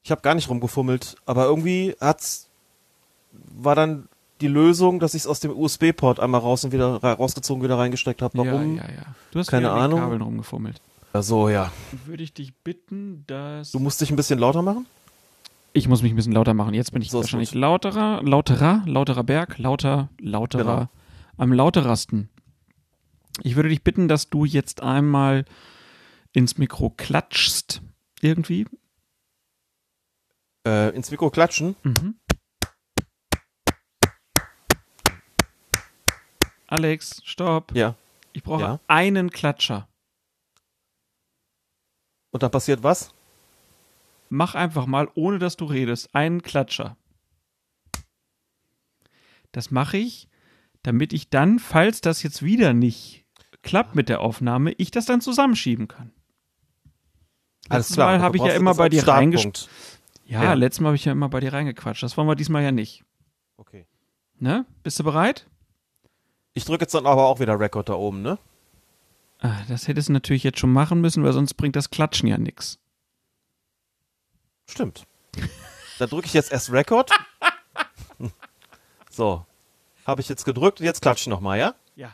Ich habe gar nicht rumgefummelt, aber irgendwie war dann die Lösung, dass ich es aus dem USB-Port einmal rausgezogen, wieder reingesteckt habe. Warum? Ja. Du hast keine wieder Ahnung. Mit Kabeln rumgefummelt. Ach so, ja. Würde ich dich bitten, dass... Du musst dich ein bisschen lauter machen? Ich muss mich ein bisschen lauter machen. Jetzt bin ich So ist wahrscheinlich gut. lauterer Berg, lauterer, Genau. am lauterasten. Ich würde dich bitten, dass du jetzt einmal ins Mikro klatschst, irgendwie. Ins Mikro klatschen. Mhm. Alex, stopp. Ja. Ich brauche Ja. einen Klatscher. Und dann passiert was? Mach einfach mal, ohne dass du redest, einen Klatscher. Das mache ich, damit ich dann, falls das jetzt wieder nicht klappt mit der Aufnahme, ich das dann zusammenschieben kann. Alles Letztes klar. Mal habe ich ja immer bei dir reingeschrieben. Ja, letztes Mal habe ich ja immer bei dir reingequatscht. Das wollen wir diesmal ja nicht. Okay. Ne? Bist du bereit? Ich drücke jetzt dann aber auch wieder Record da oben, ne? Ah, das hättest du natürlich jetzt schon machen müssen, weil sonst bringt das Klatschen ja nichts. Stimmt. Da drücke ich jetzt erst Record. So. Habe ich jetzt gedrückt und jetzt klatsche ich nochmal, ja? Ja.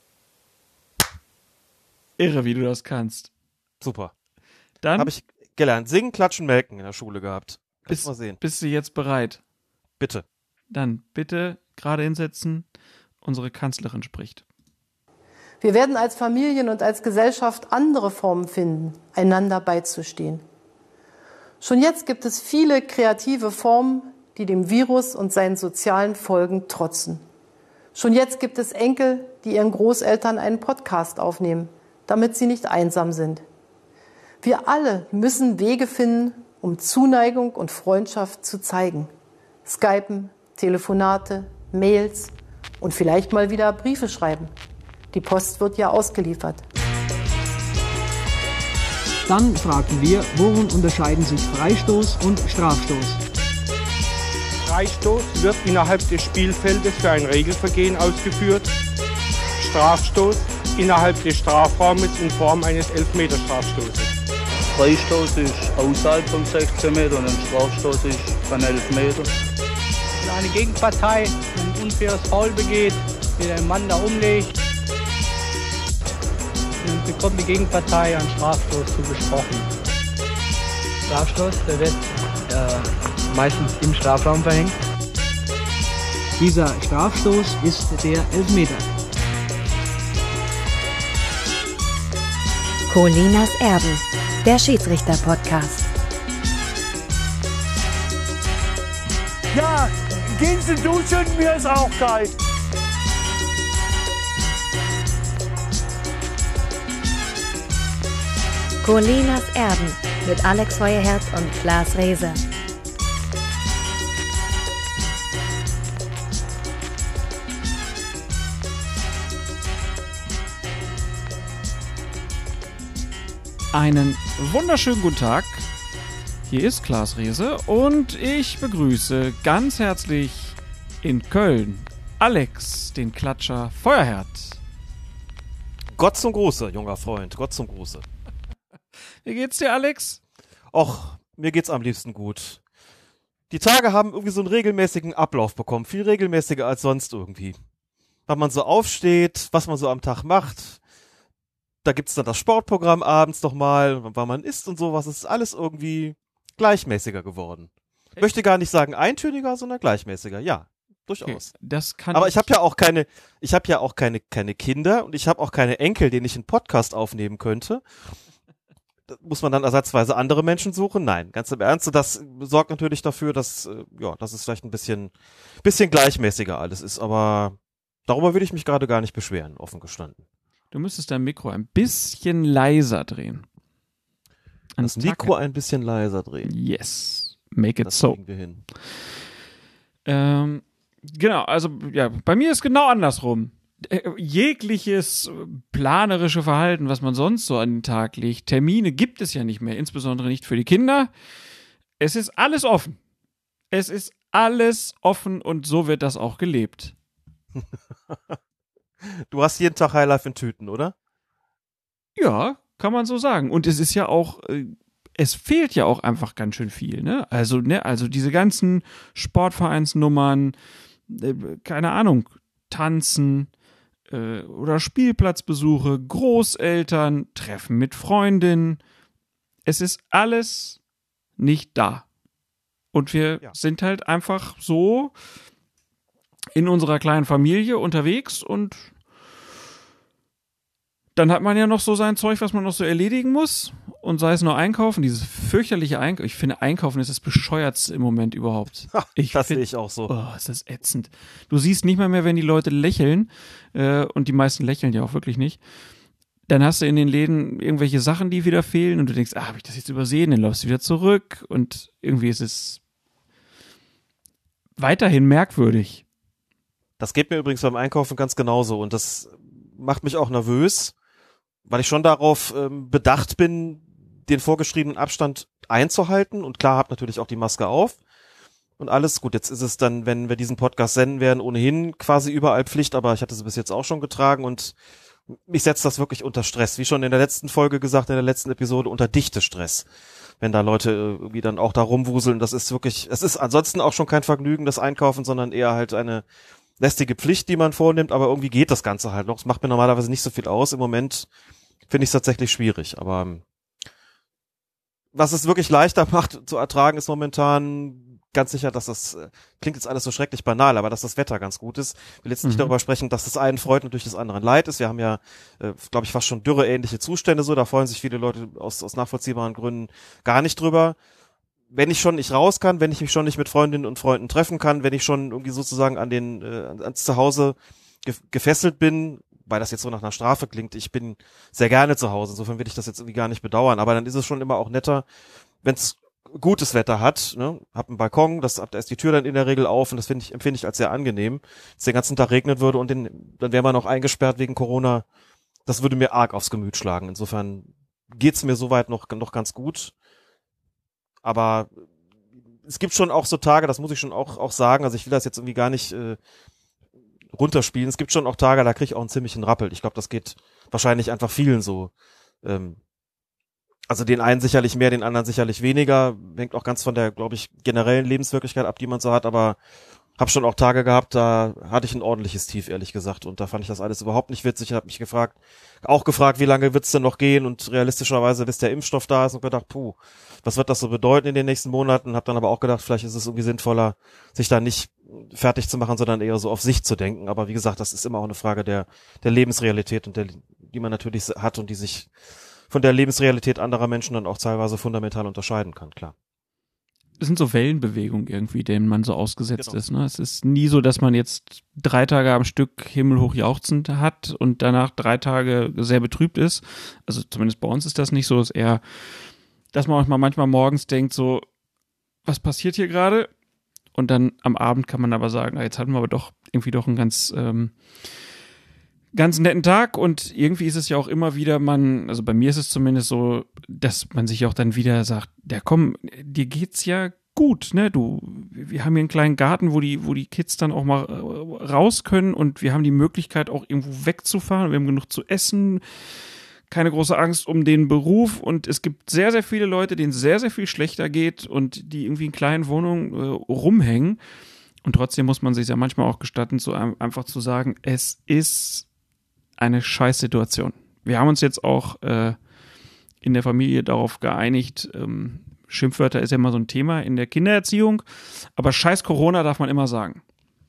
Irre, wie du das kannst. Super. Dann Habe ich gelernt. Singen, klatschen, melken in der Schule gehabt. Kannst mal sehen. bist du jetzt bereit? Bitte. Dann bitte gerade hinsetzen. Unsere Kanzlerin spricht. Wir werden als Familien und als Gesellschaft andere Formen finden, einander beizustehen. Schon jetzt gibt es viele kreative Formen, die dem Virus und seinen sozialen Folgen trotzen. Schon jetzt gibt es Enkel, die ihren Großeltern einen Podcast aufnehmen, damit sie nicht einsam sind. Wir alle müssen Wege finden, um Zuneigung und Freundschaft zu zeigen. Skypen, Telefonate, Mails und vielleicht mal wieder Briefe schreiben. Die Post wird ja ausgeliefert. Dann fragten wir, worin unterscheiden sich Freistoß und Strafstoß? Freistoß wird innerhalb des Spielfeldes für ein Regelvergehen ausgeführt. Strafstoß innerhalb des Strafraumes in Form eines Elfmeterstrafstoßes. Freistoß ist außerhalb von 16 Metern und ein Strafstoß ist von 11 Metern. Wenn eine Gegenpartei ein unfaires Foul begeht, der den Mann da umlegt, dann bekommt die Gegenpartei einen Strafstoß zugesprochen. Strafstoß, der wird meistens im Strafraum verhängt. Dieser Strafstoß ist der Elfmeter. Colinas Erben, der Schiedsrichter-Podcast. Ja, gehen Sie duschen, mir ist auch kalt. Colinas Erben mit Alex Feuerherz und Klaas Reese. Einen wunderschönen guten Tag. Hier ist Klaas Reese und ich begrüße ganz herzlich in Köln Alex, den Klatscher Feuerherz. Gott zum Gruße, junger Freund. Gott zum Gruße. Wie geht's dir, Alex? Och, mir geht's am liebsten gut. Die Tage haben irgendwie so einen regelmäßigen Ablauf bekommen. Viel regelmäßiger als sonst irgendwie. Wann man so aufsteht, was man so am Tag macht. Da gibt's dann das Sportprogramm abends nochmal, wann man isst und sowas. Es ist alles irgendwie gleichmäßiger geworden. Ich möchte gar nicht sagen eintöniger, sondern gleichmäßiger. Ja, durchaus. Okay, das kann Aber ich habe ja auch keine Kinder und ich habe auch keine Enkel, denen ich einen Podcast aufnehmen könnte. Da muss man dann ersatzweise andere Menschen suchen? Nein, ganz im Ernst. Das sorgt natürlich dafür, dass es vielleicht ein bisschen gleichmäßiger alles ist. Aber darüber würde ich mich gerade gar nicht beschweren, offen gestanden. Du müsstest dein Mikro ein bisschen leiser drehen. Das Mikro ein bisschen leiser drehen. Yes, make it das so. Kriegen wir hin. Genau, also ja, bei mir ist genau andersrum. Jegliches planerische Verhalten, was man sonst so an den Tag legt, Termine gibt es ja nicht mehr, insbesondere nicht für die Kinder. Es ist alles offen. Es ist alles offen und so wird das auch gelebt. Du hast jeden Tag Highlife in Tüten, oder? Ja, kann man so sagen. Und es ist ja auch es fehlt ja auch einfach ganz schön viel, ne? Also diese ganzen Sportvereinsnummern, keine Ahnung, Tanzen oder Spielplatzbesuche, Großeltern, Treffen mit Freundinnen. Es ist alles nicht da. Und wir sind halt einfach so in unserer kleinen Familie unterwegs und dann hat man ja noch so sein Zeug, was man noch so erledigen muss. Und sei es nur Einkaufen, dieses fürchterliche Einkaufen. Ich finde, Einkaufen ist das Bescheuertste im Moment überhaupt. Das sehe ich auch so. Oh, ist das ätzend. Du siehst nicht mal mehr, wenn die Leute lächeln, und die meisten lächeln ja auch wirklich nicht, dann hast du in den Läden irgendwelche Sachen, die wieder fehlen und du denkst, habe ich das jetzt übersehen? Dann läufst du wieder zurück und irgendwie ist es weiterhin merkwürdig. Das geht mir übrigens beim Einkaufen ganz genauso und das macht mich auch nervös, weil ich schon darauf bedacht bin, den vorgeschriebenen Abstand einzuhalten und klar, habe natürlich auch die Maske auf und alles. Gut, jetzt ist es dann, wenn wir diesen Podcast senden werden, ohnehin quasi überall Pflicht, aber ich hatte sie bis jetzt auch schon getragen und mich setzt das wirklich unter Stress. Wie schon in der letzten Folge gesagt, in der letzten Episode, unter dichte Stress. Wenn da Leute irgendwie dann auch da rumwuseln, das ist wirklich, es ist ansonsten auch schon kein Vergnügen, das Einkaufen, sondern eher halt eine lästige Pflicht, die man vornimmt, aber irgendwie geht das Ganze halt noch. Es macht mir normalerweise nicht so viel aus. Im Moment finde ich es tatsächlich schwierig, aber was es wirklich leichter macht zu ertragen, ist momentan ganz sicher, dass das, klingt jetzt alles so schrecklich banal, aber dass das Wetter ganz gut ist. Ich will jetzt nicht darüber sprechen, dass das einen freut und durch das anderen leid ist. Wir haben ja, glaube ich, fast schon dürreähnliche Zustände so, da freuen sich viele Leute aus nachvollziehbaren Gründen gar nicht drüber. Wenn ich schon nicht raus kann, wenn ich mich schon nicht mit Freundinnen und Freunden treffen kann, wenn ich schon irgendwie sozusagen ans Zuhause gefesselt bin, weil das jetzt so nach einer Strafe klingt, ich bin sehr gerne zu Hause, insofern will ich das jetzt irgendwie gar nicht bedauern, aber dann ist es schon immer auch netter, wenn es gutes Wetter hat, ne? Hab einen Balkon, da ist die Tür dann in der Regel auf und das empfinde ich als sehr angenehm. Wenn es den ganzen Tag regnet würde und dann wäre man noch eingesperrt wegen Corona, das würde mir arg aufs Gemüt schlagen. Insofern geht's mir soweit noch ganz gut. Aber es gibt schon auch so Tage, das muss ich schon auch sagen, also ich will das jetzt irgendwie gar nicht runterspielen. Es gibt schon auch Tage, da kriege ich auch einen ziemlichen Rappel. Ich glaube, das geht wahrscheinlich einfach vielen so. Also den einen sicherlich mehr, den anderen sicherlich weniger. Hängt auch ganz von der, glaube ich, generellen Lebenswirklichkeit ab, die man so hat. Aber habe schon auch Tage gehabt, da hatte ich ein ordentliches Tief, ehrlich gesagt. Und da fand ich das alles überhaupt nicht witzig. Ich habe mich gefragt, wie lange wird's denn noch gehen? Und realistischerweise, bis der Impfstoff da ist, und gedacht, was wird das so bedeuten in den nächsten Monaten? Hab dann aber auch gedacht, vielleicht ist es irgendwie sinnvoller, sich da nicht fertig zu machen, sondern eher so auf sich zu denken. Aber wie gesagt, das ist immer auch eine Frage der Lebensrealität und die man natürlich hat und die sich von der Lebensrealität anderer Menschen dann auch teilweise fundamental unterscheiden kann, klar. Es sind so Wellenbewegungen irgendwie, denen man so ausgesetzt ist. Ne? Es ist nie so, dass man jetzt 3 Tage am Stück himmelhoch jauchzend hat und danach 3 Tage sehr betrübt ist. Also zumindest bei uns ist das nicht so. Es ist eher, dass man auch manchmal morgens denkt so, was passiert hier gerade? Und dann am Abend kann man aber sagen, jetzt hatten wir aber doch irgendwie einen ganz netten Tag und irgendwie ist es ja auch immer wieder, also bei mir ist es zumindest so, dass man sich auch dann wieder sagt, komm, dir geht's ja gut, ne, wir haben hier einen kleinen Garten, wo die Kids dann auch mal raus können und wir haben die Möglichkeit auch irgendwo wegzufahren, wir haben genug zu essen, keine große Angst um den Beruf und es gibt sehr, sehr viele Leute, denen sehr, sehr viel schlechter geht und die irgendwie in kleinen Wohnungen rumhängen und trotzdem muss man sich ja manchmal auch gestatten, so einfach zu sagen, es ist eine Scheißsituation. Wir haben uns jetzt auch in der Familie darauf geeinigt, Schimpfwörter ist ja immer so ein Thema in der Kindererziehung, aber scheiß Corona darf man immer sagen.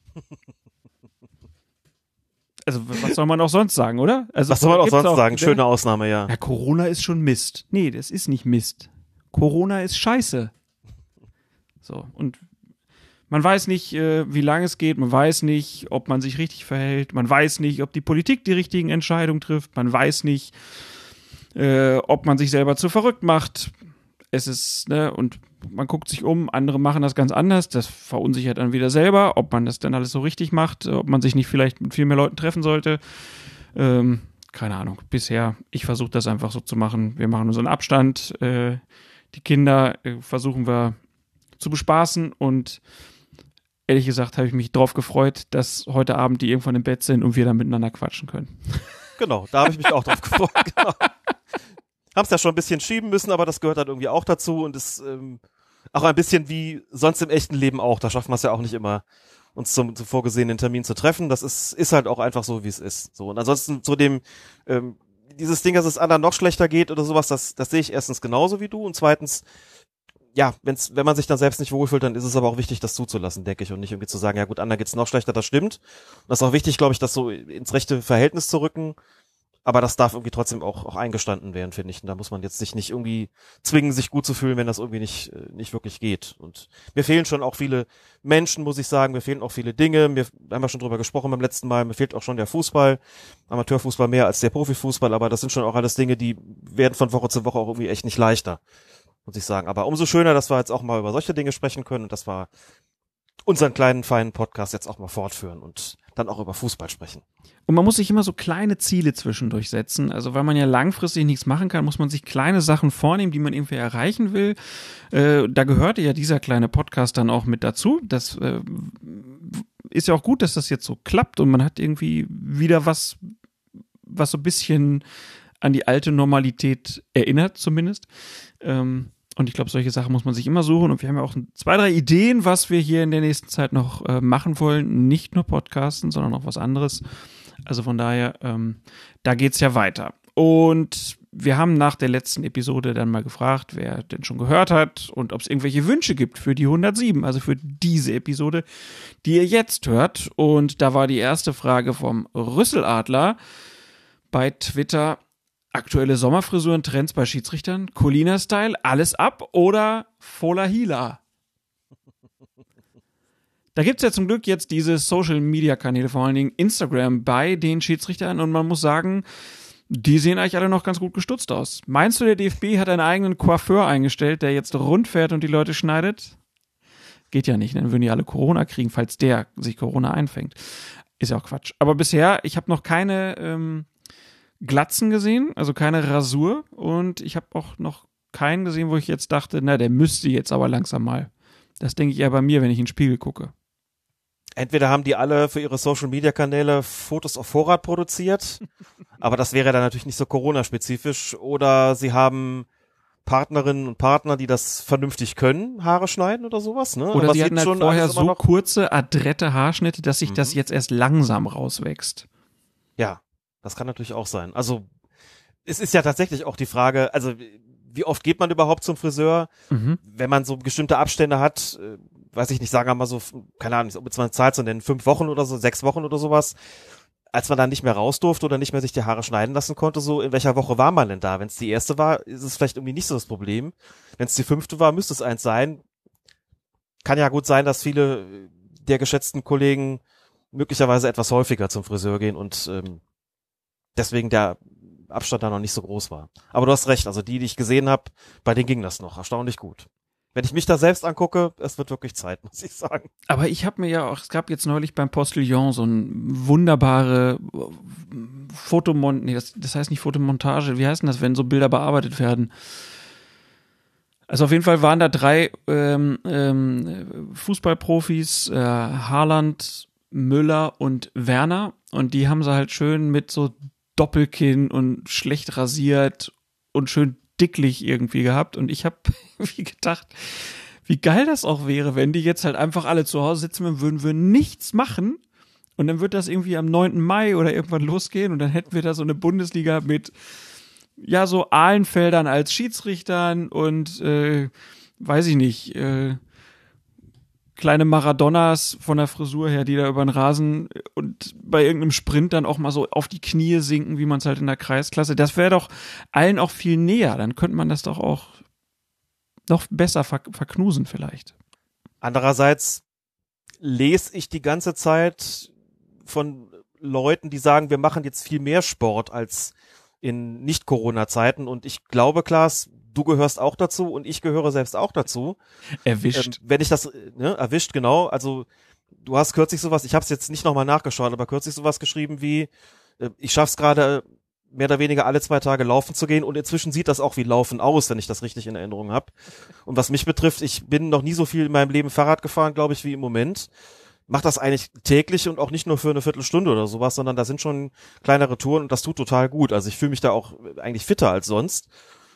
Also was soll man auch sonst sagen, oder? Also, was soll man auch sonst sagen? Schöne Ausnahme, ja. Ja, Corona ist schon Mist. Nee, das ist nicht Mist. Corona ist Scheiße. So, und man weiß nicht, wie lange es geht, man weiß nicht, ob man sich richtig verhält, man weiß nicht, ob die Politik die richtigen Entscheidungen trifft, man weiß nicht, ob man sich selber zu verrückt macht. Es ist, ne, und man guckt sich um, andere machen das ganz anders, das verunsichert dann wieder selber, ob man das dann alles so richtig macht, ob man sich nicht vielleicht mit viel mehr Leuten treffen sollte. Keine Ahnung, bisher, ich versuche das einfach so zu machen, wir machen unseren Abstand, die Kinder versuchen wir zu bespaßen und ehrlich gesagt habe ich mich drauf gefreut, dass heute Abend die irgendwann im Bett sind und wir dann miteinander quatschen können. Genau, da habe ich mich auch drauf gefreut. Genau. haben es ja schon ein bisschen schieben müssen, aber das gehört halt irgendwie auch dazu und ist auch ein bisschen wie sonst im echten Leben auch. Da schaffen wir es ja auch nicht immer, uns zum vorgesehenen Termin zu treffen. Das ist halt auch einfach so, wie es ist. So, und ansonsten zu dem dieses Ding, dass es anderen noch schlechter geht oder sowas, das sehe ich erstens genauso wie du und zweitens, ja, wenn man sich dann selbst nicht wohlfühlt, dann ist es aber auch wichtig, das zuzulassen, denke ich, und nicht irgendwie zu sagen, ja gut, anderen geht's noch schlechter, das stimmt. Und das ist auch wichtig, glaube ich, das so ins rechte Verhältnis zu rücken. Aber das darf irgendwie trotzdem auch eingestanden werden, finde ich. Und da muss man jetzt sich nicht irgendwie zwingen, sich gut zu fühlen, wenn das irgendwie nicht wirklich geht. Und mir fehlen schon auch viele Menschen, muss ich sagen. Mir fehlen auch viele Dinge. Wir haben ja schon drüber gesprochen beim letzten Mal. Mir fehlt auch schon der Fußball. Amateurfußball mehr als der Profifußball. Aber das sind schon auch alles Dinge, die werden von Woche zu Woche auch irgendwie echt nicht leichter, muss ich sagen. Aber umso schöner, dass wir jetzt auch mal über solche Dinge sprechen können und dass wir unseren kleinen, feinen Podcast jetzt auch mal fortführen und dann auch über Fußball sprechen. Und man muss sich immer so kleine Ziele zwischendurch setzen. Also weil man ja langfristig nichts machen kann, muss man sich kleine Sachen vornehmen, die man irgendwie erreichen will. Da gehörte ja dieser kleine Podcast dann auch mit dazu. Das ist ja auch gut, dass das jetzt so klappt und man hat irgendwie wieder was so ein bisschen an die alte Normalität erinnert zumindest. Und ich glaube, solche Sachen muss man sich immer suchen. Und wir haben ja auch 2, 3 Ideen, was wir hier in der nächsten Zeit noch machen wollen. Nicht nur Podcasten, sondern auch was anderes. Also von daher, da geht's ja weiter. Und wir haben nach der letzten Episode dann mal gefragt, wer denn schon gehört hat und ob es irgendwelche Wünsche gibt für die 107, also für diese Episode, die ihr jetzt hört. Und da war die erste Frage vom Rüsseladler bei Twitter: Aktuelle Sommerfrisuren, Trends bei Schiedsrichtern, Colina-Style, alles ab oder Fola Hila? Da gibt's ja zum Glück jetzt diese Social-Media-Kanäle, vor allen Dingen Instagram, bei den Schiedsrichtern und man muss sagen, die sehen eigentlich alle noch ganz gut gestutzt aus. Meinst du, der DFB hat einen eigenen Coiffeur eingestellt, der jetzt rund fährt und die Leute schneidet? Geht ja nicht, dann würden die alle Corona kriegen, falls der sich Corona einfängt. Ist ja auch Quatsch. Aber bisher, ich habe noch keine Glatzen gesehen, also keine Rasur und ich habe auch noch keinen gesehen, wo ich jetzt dachte, na, der müsste jetzt aber langsam mal. Das denke ich eher bei mir, wenn ich in den Spiegel gucke. Entweder haben die alle für ihre Social-Media-Kanäle Fotos auf Vorrat produziert, aber das wäre dann natürlich nicht so Corona-spezifisch, oder sie haben Partnerinnen und Partner, die das vernünftig können, Haare schneiden oder sowas, ne? Oder aber sie hatten halt vorher so kurze, adrette Haarschnitte, dass sich das jetzt erst langsam rauswächst. Ja, das kann natürlich auch sein. Also es ist ja tatsächlich auch die Frage, also wie oft geht man überhaupt zum Friseur, wenn man so bestimmte Abstände hat, weiß ich nicht, sagen wir mal so, keine Ahnung, ob jetzt mal eine Zahl zu nennen, 5 Wochen oder so, 6 Wochen oder sowas, als man dann nicht mehr raus durfte oder nicht mehr sich die Haare schneiden lassen konnte, so in welcher Woche war man denn da? Wenn es die erste war, ist es vielleicht irgendwie nicht so das Problem. Wenn es die 5. war, müsste es eins sein. Kann ja gut sein, dass viele der geschätzten Kollegen möglicherweise etwas häufiger zum Friseur gehen und deswegen der Abstand da noch nicht so groß war. Aber du hast recht, also die ich gesehen habe, bei denen ging das noch erstaunlich gut. Wenn ich mich da selbst angucke, es wird wirklich Zeit, muss ich sagen. Aber ich habe mir ja auch, es gab jetzt neulich beim Postillon so ein wunderbare das heißt nicht Fotomontage, wie heißt denn das, wenn so Bilder bearbeitet werden? Also auf jeden Fall waren da 3 Fußballprofis, Haaland, Müller und Werner, und die haben sie halt schön mit so Doppelkinn und schlecht rasiert und schön dicklich irgendwie gehabt, und ich habe wie gedacht, wie geil das auch wäre, wenn die jetzt halt einfach alle zu Hause sitzen würden wir nichts machen, und dann wird das irgendwie am 9. Mai oder irgendwann losgehen und dann hätten wir da so eine Bundesliga mit ja so Ahlenfeldern als Schiedsrichtern und weiß ich nicht, kleine Maradonas von der Frisur her, die da über den Rasen und bei irgendeinem Sprint dann auch mal so auf die Knie sinken, wie man es halt in der Kreisklasse. Das wäre doch allen auch viel näher. Dann könnte man das doch auch noch besser verknusen vielleicht. Andererseits lese ich die ganze Zeit von Leuten, die sagen, wir machen jetzt viel mehr Sport als in Nicht-Corona-Zeiten, und ich glaube, Klaas, du gehörst auch dazu und ich gehöre selbst auch dazu. Erwischt. Wenn ich das, erwischt, genau. Also du hast kürzlich sowas, ich habe es jetzt nicht nochmal nachgeschaut, aber kürzlich sowas geschrieben wie, ich schaff's gerade mehr oder weniger alle 2 Tage laufen zu gehen, und inzwischen sieht das auch wie Laufen aus, wenn ich das richtig in Erinnerung habe. Und was mich betrifft, ich bin noch nie so viel in meinem Leben Fahrrad gefahren, glaube ich, wie im Moment. Mach das eigentlich täglich und auch nicht nur für eine Viertelstunde oder sowas, sondern da sind schon kleinere Touren und das tut total gut. Also ich fühle mich da auch eigentlich fitter als sonst.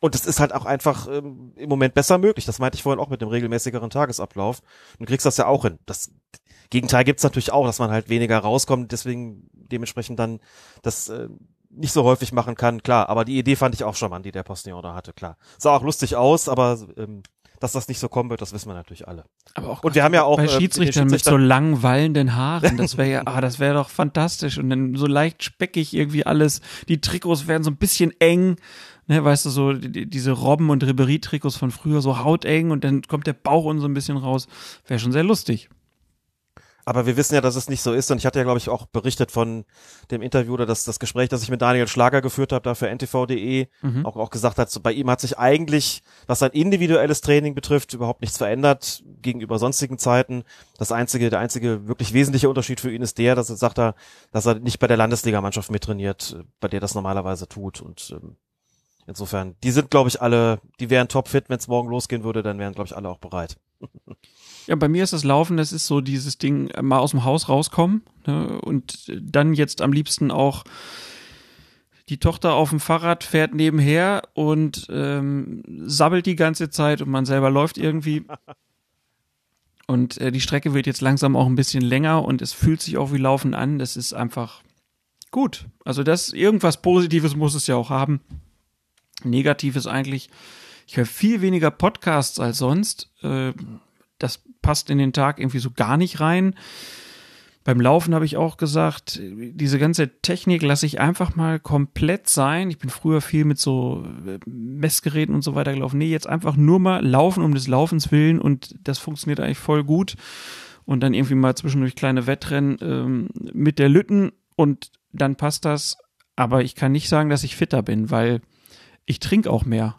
Und es ist halt auch einfach im Moment besser möglich. Das meinte ich vorhin auch mit dem regelmäßigeren Tagesablauf. Du kriegst das ja auch hin. Das Gegenteil gibt's natürlich auch, dass man halt weniger rauskommt, deswegen dementsprechend dann das nicht so häufig machen kann, klar. Aber die Idee fand ich auch charmant, die der Postillon da hatte, klar. Sah auch lustig aus, aber dass das nicht so kommen wird, das wissen wir natürlich alle. Aber auch und wir haben ja auch bei Schiedsrichtern mit so lang wallenden Haaren, das wäre ja, das wäre doch fantastisch. Und dann so leicht speckig irgendwie alles. Die Trikots werden so ein bisschen eng, ne, weißt du, so diese Robben- und Ribéry-Trikots von früher, so hauteng und dann kommt der Bauch und so ein bisschen raus. Wäre schon sehr lustig. Aber wir wissen ja, dass es nicht so ist und ich hatte ja, glaube ich, auch berichtet von dem Interview oder das Gespräch, das ich mit Daniel Schlager geführt habe, da für ntv.de, auch gesagt hat, so bei ihm hat sich eigentlich, was sein individuelles Training betrifft, überhaupt nichts verändert gegenüber sonstigen Zeiten. Der einzige wirklich wesentliche Unterschied für ihn ist der, dass er nicht bei der Landesligamannschaft mittrainiert, bei der das normalerweise tut und insofern, die sind, glaube ich, alle, die wären topfit, wenn es morgen losgehen würde, dann wären, glaube ich, alle auch bereit. Ja, bei mir ist das Laufen, das ist so dieses Ding, mal aus dem Haus rauskommen, ne, und dann jetzt am liebsten auch die Tochter auf dem Fahrrad fährt nebenher und sabbelt die ganze Zeit und man selber läuft irgendwie. Und die Strecke wird jetzt langsam auch ein bisschen länger und es fühlt sich auch wie Laufen an. Das ist einfach gut. Also irgendwas Positives muss es ja auch haben. Negatives eigentlich. Ich höre viel weniger Podcasts als sonst. Das passt in den Tag irgendwie so gar nicht rein. Beim Laufen habe ich auch gesagt, diese ganze Technik lasse ich einfach mal komplett sein. Ich bin früher viel mit so Messgeräten und so weiter gelaufen. Nee, jetzt einfach nur mal laufen um des Laufens willen und das funktioniert eigentlich voll gut. Und dann irgendwie mal zwischendurch kleine Wettrennen mit der Lütten und dann passt das. Aber ich kann nicht sagen, dass ich fitter bin, weil ich trinke auch mehr.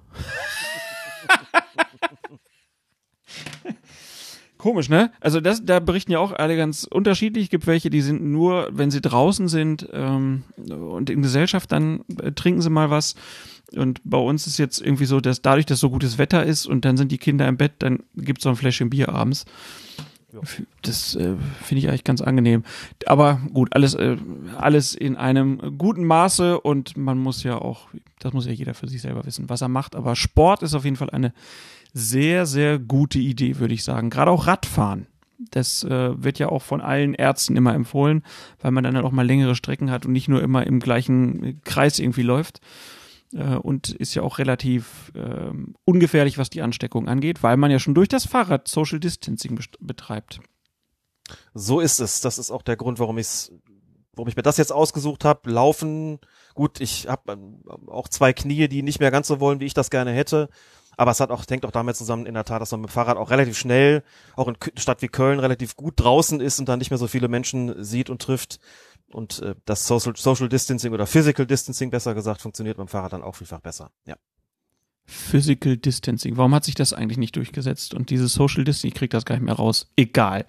Komisch, ne? Also da berichten ja auch alle ganz unterschiedlich. Es gibt welche, die sind nur, wenn sie draußen sind und in Gesellschaft, dann trinken sie mal was. Und bei uns ist jetzt irgendwie so, dass dadurch, dass so gutes Wetter ist und dann sind die Kinder im Bett, dann gibt's so ein Fläschchen Bier abends. Ja. Das finde ich eigentlich ganz angenehm. Aber gut, alles in einem guten Maße und man muss ja auch, das muss ja jeder für sich selber wissen, was er macht. Aber Sport ist auf jeden Fall eine sehr, sehr gute Idee, würde ich sagen. Gerade auch Radfahren. Das wird ja auch von allen Ärzten immer empfohlen, weil man dann halt auch mal längere Strecken hat und nicht nur immer im gleichen Kreis irgendwie läuft. Und ist ja auch relativ ungefährlich, was die Ansteckung angeht, weil man ja schon durch das Fahrrad Social Distancing betreibt. So ist es. Das ist auch der Grund, warum ich mir das jetzt ausgesucht habe. Laufen, gut, ich habe auch 2 Knie, die nicht mehr ganz so wollen, wie ich das gerne hätte. Aber es hängt auch damit zusammen in der Tat, dass man mit dem Fahrrad auch relativ schnell, auch in Stadt wie Köln, relativ gut draußen ist und dann nicht mehr so viele Menschen sieht und trifft. Und das Social Distancing oder Physical Distancing, besser gesagt, funktioniert beim Fahrrad dann auch vielfach besser. Ja. Physical Distancing, warum hat sich das eigentlich nicht durchgesetzt? Und dieses Social Distancing, ich krieg das gar nicht mehr raus. Egal.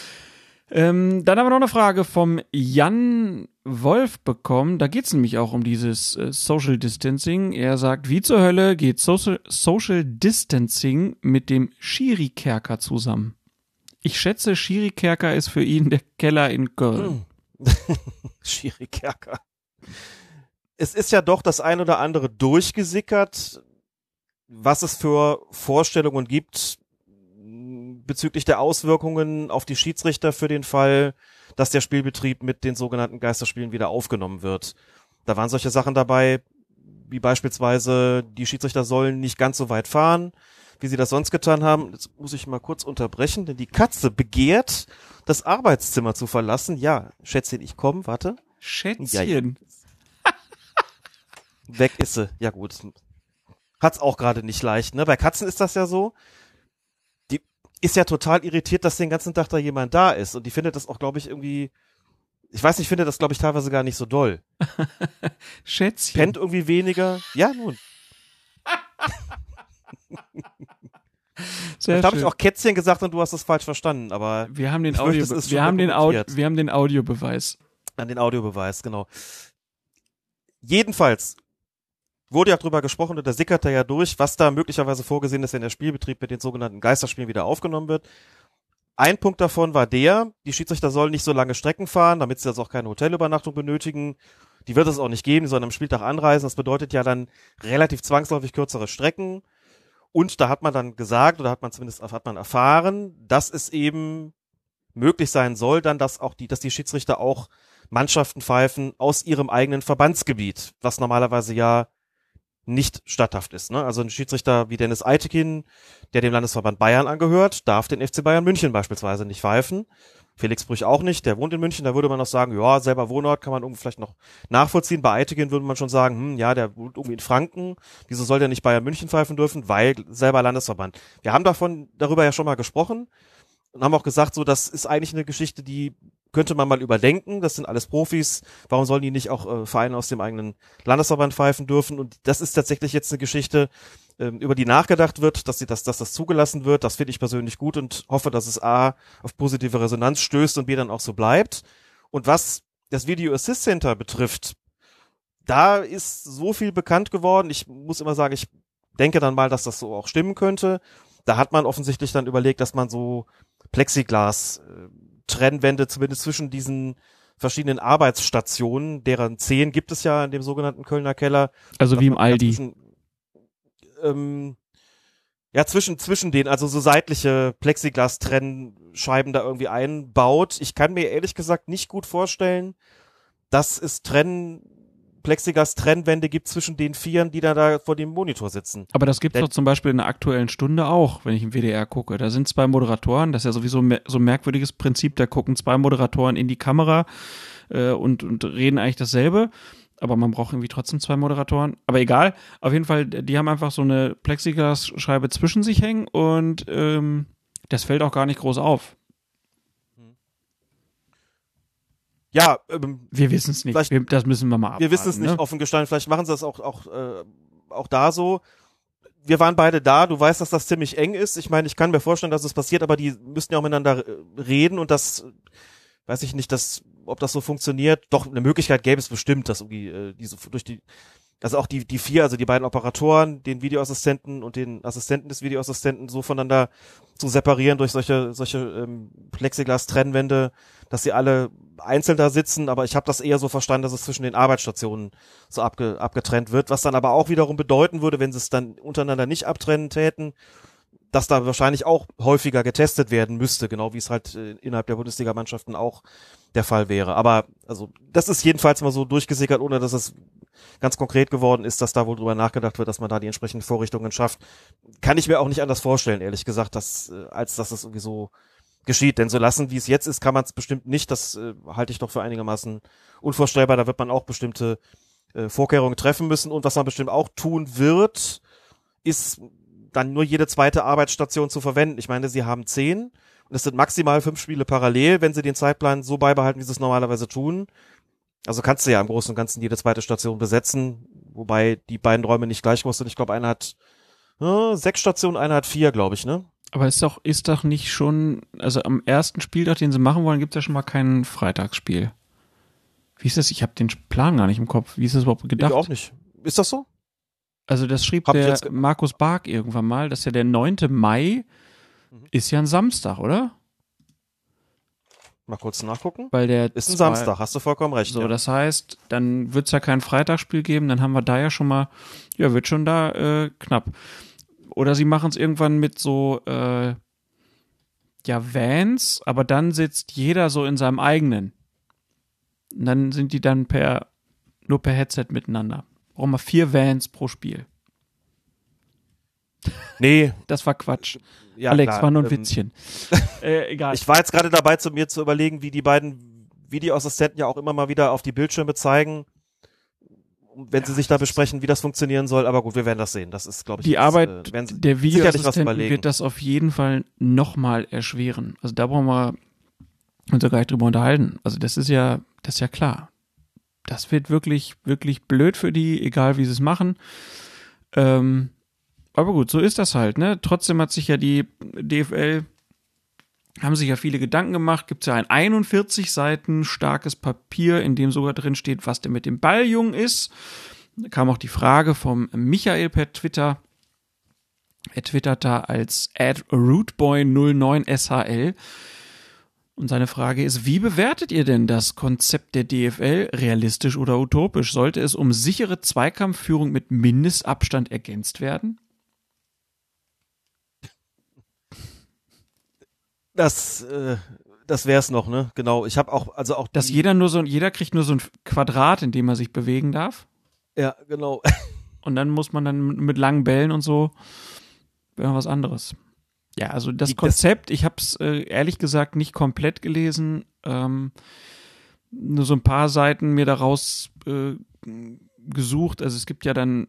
Dann haben wir noch eine Frage vom Jan Wolf bekommen. Da geht es nämlich auch um dieses Social Distancing. Er sagt, wie zur Hölle geht Social Distancing mit dem Schiri-Kerker zusammen? Ich schätze, Schiri-Kerker ist für ihn der Keller in Köln. Schiri-Kerker. Es ist ja doch das ein oder andere durchgesickert, was es für Vorstellungen gibt bezüglich der Auswirkungen auf die Schiedsrichter für den Fall, dass der Spielbetrieb mit den sogenannten Geisterspielen wieder aufgenommen wird. Da waren solche Sachen dabei, wie beispielsweise die Schiedsrichter sollen nicht ganz so weit fahren, wie sie das sonst getan haben. Jetzt muss ich mal kurz unterbrechen, denn die Katze begehrt, das Arbeitszimmer zu verlassen. Ja, Schätzchen, ich komme, warte. Schätzchen. Ja. Weg ist sie. Ja gut. Hat's auch gerade nicht leicht, ne? Bei Katzen ist das ja so. Die ist ja total irritiert, dass den ganzen Tag da jemand da ist. Und die findet das auch, glaube ich, irgendwie, ich weiß nicht, finde das, glaube ich, teilweise gar nicht so doll. Schätzchen. Pennt irgendwie weniger. Ja, nun. Sehr da habe ich auch Kätzchen gesagt und du hast es falsch verstanden, aber wir haben den Audiobeweis. An den Audiobeweis, genau. Jedenfalls wurde ja drüber gesprochen und da sickerte ja durch, was da möglicherweise vorgesehen ist, wenn der Spielbetrieb mit den sogenannten Geisterspielen wieder aufgenommen wird. Ein Punkt davon war die Schiedsrichter sollen nicht so lange Strecken fahren, damit sie also auch keine Hotelübernachtung benötigen. Die wird es auch nicht geben, die sollen am Spieltag anreisen. Das bedeutet ja dann relativ zwangsläufig kürzere Strecken. Und da hat man dann gesagt, oder hat man erfahren, dass es eben möglich sein soll, dann, dass die Schiedsrichter auch Mannschaften pfeifen aus ihrem eigenen Verbandsgebiet, was normalerweise ja nicht statthaft ist. Ne? Also ein Schiedsrichter wie Dennis Eitekin, der dem Landesverband Bayern angehört, darf den FC Bayern München beispielsweise nicht pfeifen. Felix Brüch auch nicht, der wohnt in München, da würde man noch sagen, ja, selber Wohnort kann man irgendwie vielleicht noch nachvollziehen. Bei Eitekin würde man schon sagen, ja, der wohnt irgendwie in Franken, wieso soll der nicht Bayern München pfeifen dürfen? Weil selber Landesverband. Wir haben darüber ja schon mal gesprochen und haben auch gesagt, so, das ist eigentlich eine Geschichte, die könnte man mal überdenken, das sind alles Profis, warum sollen die nicht auch Vereine aus dem eigenen Landesverband pfeifen dürfen? Und das ist tatsächlich jetzt eine Geschichte, über die nachgedacht wird, dass das zugelassen wird. Das finde ich persönlich gut und hoffe, dass es A auf positive Resonanz stößt und B dann auch so bleibt. Und was das Video Assist Center betrifft, da ist so viel bekannt geworden. Ich muss immer sagen, ich denke dann mal, dass das so auch stimmen könnte. Da hat man offensichtlich dann überlegt, dass man so Plexiglas Trennwände zumindest zwischen diesen verschiedenen Arbeitsstationen, deren 10 gibt es ja in dem sogenannten Kölner Keller. Also wie im Aldi. Zwischen denen, also so seitliche Plexiglas-Trennscheiben da irgendwie einbaut. Ich kann mir ehrlich gesagt nicht gut vorstellen, dass es Plexiglas-Trennwände gibt zwischen den Vieren, die da vor dem Monitor sitzen. Aber das gibt's doch zum Beispiel in der Aktuellen Stunde auch, wenn ich im WDR gucke. Da sind 2 Moderatoren, das ist ja sowieso so ein merkwürdiges Prinzip, da gucken 2 Moderatoren in die Kamera und reden eigentlich dasselbe. Aber man braucht irgendwie trotzdem 2 Moderatoren. Aber egal, auf jeden Fall, die haben einfach so eine Plexiglasscheibe zwischen sich hängen und das fällt auch gar nicht groß auf. Ja, wir wissen es nicht. Das müssen wir mal abwarten. Wir wissen es nicht offen gestanden. Vielleicht machen sie das auch da so. Wir waren beide da. Du weißt, dass das ziemlich eng ist. Ich meine, ich kann mir vorstellen, dass es passiert, aber die müssen ja auch miteinander reden und das weiß ich nicht, ob das so funktioniert. Doch, eine Möglichkeit gäbe es bestimmt, dass irgendwie die 4, also die beiden Operatoren, den Videoassistenten und den Assistenten des Videoassistenten so voneinander zu separieren durch solche Plexiglas-Trennwände, dass sie alle einzeln da sitzen, aber ich habe das eher so verstanden, dass es zwischen den Arbeitsstationen so abgetrennt wird, was dann aber auch wiederum bedeuten würde, wenn sie es dann untereinander nicht abtrennen täten, dass da wahrscheinlich auch häufiger getestet werden müsste, genau wie es halt innerhalb der Bundesliga-Mannschaften auch der Fall wäre. Aber also das ist jedenfalls mal so durchgesickert, ohne dass es ganz konkret geworden ist, dass da wohl drüber nachgedacht wird, dass man da die entsprechenden Vorrichtungen schafft. Kann ich mir auch nicht anders vorstellen, ehrlich gesagt, als dass das irgendwie so geschieht. Denn so lassen, wie es jetzt ist, kann man es bestimmt nicht. Das halte ich doch für einigermaßen unvorstellbar. Da wird man auch bestimmte Vorkehrungen treffen müssen. Und was man bestimmt auch tun wird, ist dann nur jede zweite Arbeitsstation zu verwenden. Ich meine, sie haben 10 und es sind maximal 5 Spiele parallel, wenn sie den Zeitplan so beibehalten, wie sie es normalerweise tun. Also kannst du ja im Großen und Ganzen jede zweite Station besetzen, wobei die beiden Räume nicht gleich groß sind. Ich glaube, einer hat 6 Stationen, einer hat 4, glaube ich, ne? Aber ist doch nicht schon, also am ersten Spieltag, den sie machen wollen, gibt's ja schon mal kein Freitagsspiel. Wie ist das? Ich habe den Plan gar nicht im Kopf. Wie ist das überhaupt gedacht? Ich auch nicht. Ist das so? Also das schrieb der Markus Bark irgendwann mal, dass ja der 9. Mai ist ja ein Samstag, oder? Mal kurz nachgucken. Weil der ist ein Samstag, hast du vollkommen recht. So, ja. Das heißt, dann wird's ja kein Freitagsspiel geben, dann haben wir da ja schon mal, ja, wird schon da knapp. Oder sie machen es irgendwann mit so Vans, aber dann sitzt jeder so in seinem eigenen. Und dann sind die dann nur per Headset miteinander. Brauchen wir 4 Vans pro Spiel. Nee. Das war Quatsch. Ja, Alex, klar, war nur ein Witzchen. Egal. Ich war jetzt gerade dabei, mir zu überlegen, wie die beiden Videoassistenten ja auch immer mal wieder auf die Bildschirme zeigen, wenn sie sich da besprechen, wie das funktionieren soll. Aber gut, wir werden das sehen. Das ist, glaube ich, die Arbeit der Videoassistenten wird das auf jeden Fall nochmal erschweren. Also da brauchen wir uns ja gar nicht drüber unterhalten. Also das ist ja klar. Das wird wirklich, wirklich blöd für die, egal wie sie es machen. Aber gut, so ist das halt, ne? Trotzdem hat sich ja die DFL, haben sich ja viele Gedanken gemacht. Gibt's ja ein 41 Seiten starkes Papier, in dem sogar drin steht, was denn mit dem Balljungen ist. Da kam auch die Frage vom Michael per Twitter. Er twittert da als @rootboy09shl. Und seine Frage ist, wie bewertet ihr denn das Konzept der DFL, realistisch oder utopisch? Sollte es um sichere Zweikampfführung mit Mindestabstand ergänzt werden? Das wär's noch, ne? Genau. Ich habe auch, dass jeder kriegt nur so ein Quadrat, in dem er sich bewegen darf. Ja, genau. Und dann muss man dann mit langen Bällen und so, wäre was anderes. Ja, also das Konzept, ich habe es ehrlich gesagt nicht komplett gelesen, nur so ein paar Seiten mir daraus gesucht. Also es gibt ja dann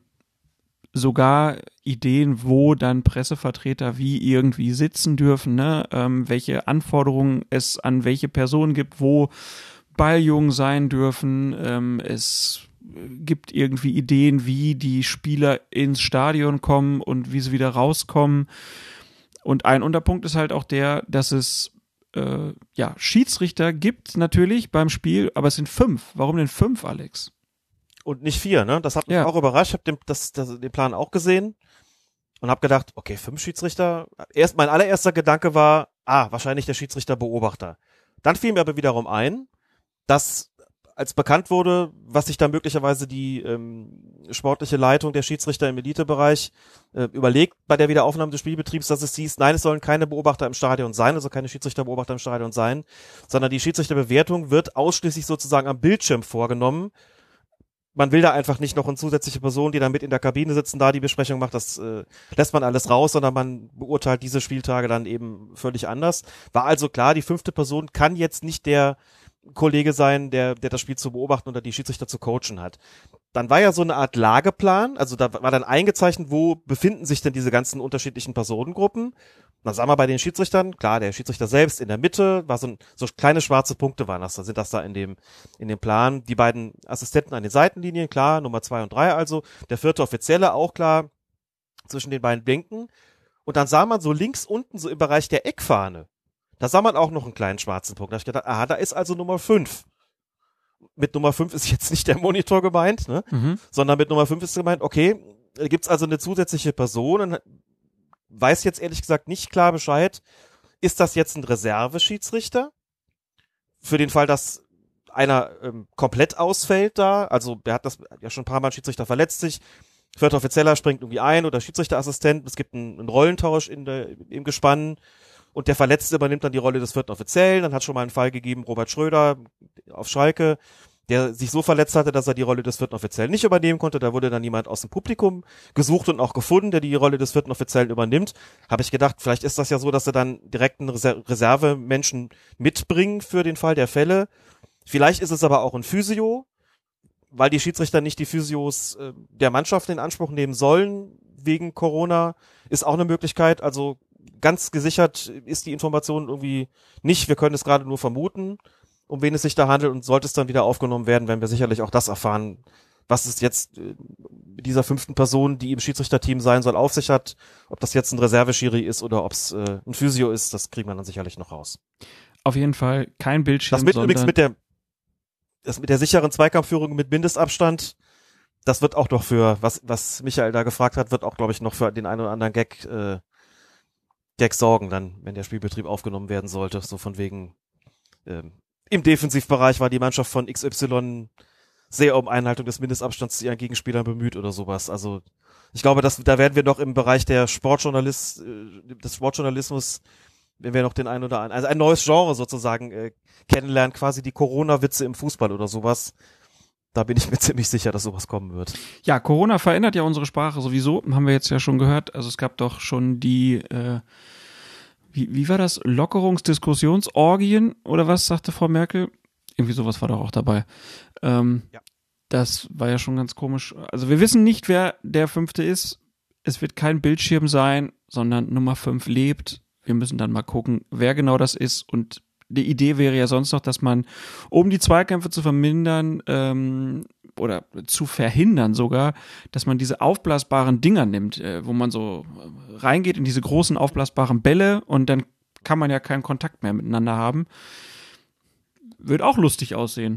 sogar Ideen, wo dann Pressevertreter wie irgendwie sitzen dürfen, ne? Welche Anforderungen es an welche Personen gibt, wo Balljungen sein dürfen. Es gibt irgendwie Ideen, wie die Spieler ins Stadion kommen und wie sie wieder rauskommen. Und ein Unterpunkt ist halt auch der, dass es Schiedsrichter gibt natürlich beim Spiel, aber es sind 5. Warum denn 5, Alex? Und nicht 4, ne? Das hat mich auch überrascht. Ich habe den Plan auch gesehen und habe gedacht, okay, 5 Schiedsrichter. Mein allererster Gedanke war, wahrscheinlich der Schiedsrichterbeobachter. Dann fiel mir aber wiederum ein, dass als bekannt wurde, was sich da möglicherweise die sportliche Leitung der Schiedsrichter im Elitebereich überlegt bei der Wiederaufnahme des Spielbetriebs, dass es hieß, nein, es sollen keine Beobachter im Stadion sein, also keine Schiedsrichterbeobachter im Stadion sein, sondern die Schiedsrichterbewertung wird ausschließlich sozusagen am Bildschirm vorgenommen. Man will da einfach nicht noch eine zusätzliche Person, die da mit in der Kabine sitzen, da die Besprechung macht, das lässt man alles raus, sondern man beurteilt diese Spieltage dann eben völlig anders. War also klar, die 5. Person kann jetzt nicht der Kollege sein, der das Spiel zu beobachten oder die Schiedsrichter zu coachen hat. Dann war ja so eine Art Lageplan, also da war dann eingezeichnet, wo befinden sich denn diese ganzen unterschiedlichen Personengruppen. Dann sagen wir bei den Schiedsrichtern, klar, der Schiedsrichter selbst in der Mitte, war so kleine schwarze Punkte waren das, sind das da in dem Plan. Die beiden Assistenten an den Seitenlinien, klar, Nummer 2 und 3 also, der 4. Offizielle auch klar, zwischen den beiden Blinken. Und dann sah man so links unten, so im Bereich der Eckfahne, da sah man auch noch einen kleinen schwarzen Punkt. Da habe ich gedacht, da ist also Nummer 5. Mit Nummer 5 ist jetzt nicht der Monitor gemeint, ne? Sondern mit Nummer 5 ist gemeint, okay, da gibt's also eine zusätzliche Person und weiß jetzt ehrlich gesagt nicht klar Bescheid, ist das jetzt ein Reserveschiedsrichter? Für den Fall, dass einer komplett ausfällt da, also der hat das ja schon ein paar Mal, Schiedsrichter verletzt sich, 4. Offizieller springt irgendwie ein oder Schiedsrichterassistent, es gibt einen Rollentausch im Gespann. Und der Verletzte übernimmt dann die Rolle des 4. Offiziellen. Dann hat schon mal einen Fall gegeben, Robert Schröder auf Schalke, der sich so verletzt hatte, dass er die Rolle des 4. Offiziellen nicht übernehmen konnte. Da wurde dann jemand aus dem Publikum gesucht und auch gefunden, der die Rolle des 4. Offiziellen übernimmt. Habe ich gedacht, vielleicht ist das ja so, dass sie dann direkt einen Reservemenschen mitbringen für den Fall der Fälle. Vielleicht ist es aber auch ein Physio, weil die Schiedsrichter nicht die Physios der Mannschaft in Anspruch nehmen sollen wegen Corona. Ist auch eine Möglichkeit, also ganz gesichert ist die Information irgendwie nicht. Wir können es gerade nur vermuten, um wen es sich da handelt, und sollte es dann wieder aufgenommen werden, werden wir sicherlich auch das erfahren, was es jetzt mit dieser 5. Person, die im Schiedsrichterteam sein soll, auf sich hat. Ob das jetzt ein Reserveschiri ist oder ob es ein Physio ist, das kriegen wir dann sicherlich noch raus. Auf jeden Fall kein Bildschirm. Das übrigens mit der sicheren Zweikampfführung mit Mindestabstand, das wird auch noch für, was Michael da gefragt hat, wird auch, glaube ich, noch für den einen oder anderen Gag sorgen dann, wenn der Spielbetrieb aufgenommen werden sollte, so von wegen im Defensivbereich war die Mannschaft von XY sehr um Einhaltung des Mindestabstands zu ihren Gegenspielern bemüht oder sowas. Also ich glaube, da werden wir noch im Bereich des Sportjournalismus, wenn wir noch den einen oder anderen, also ein neues Genre sozusagen kennenlernen, quasi die Corona-Witze im Fußball oder sowas. Da bin ich mir ziemlich sicher, dass sowas kommen wird. Ja, Corona verändert ja unsere Sprache sowieso, haben wir jetzt ja schon gehört. Also es gab doch schon die, wie war das? Lockerungsdiskussionsorgien oder was, sagte Frau Merkel? Irgendwie sowas war doch auch dabei. Ja. Das war ja schon ganz komisch. Also wir wissen nicht, wer der 5. ist. Es wird kein Bildschirm sein, sondern Nummer 5 lebt. Wir müssen dann mal gucken, wer genau das ist. Und die Idee wäre ja sonst noch, dass man, um die Zweikämpfe zu vermindern oder zu verhindern sogar, dass man diese aufblasbaren Dinger nimmt, wo man so reingeht in diese großen aufblasbaren Bälle und dann kann man ja keinen Kontakt mehr miteinander haben. Wird auch lustig aussehen.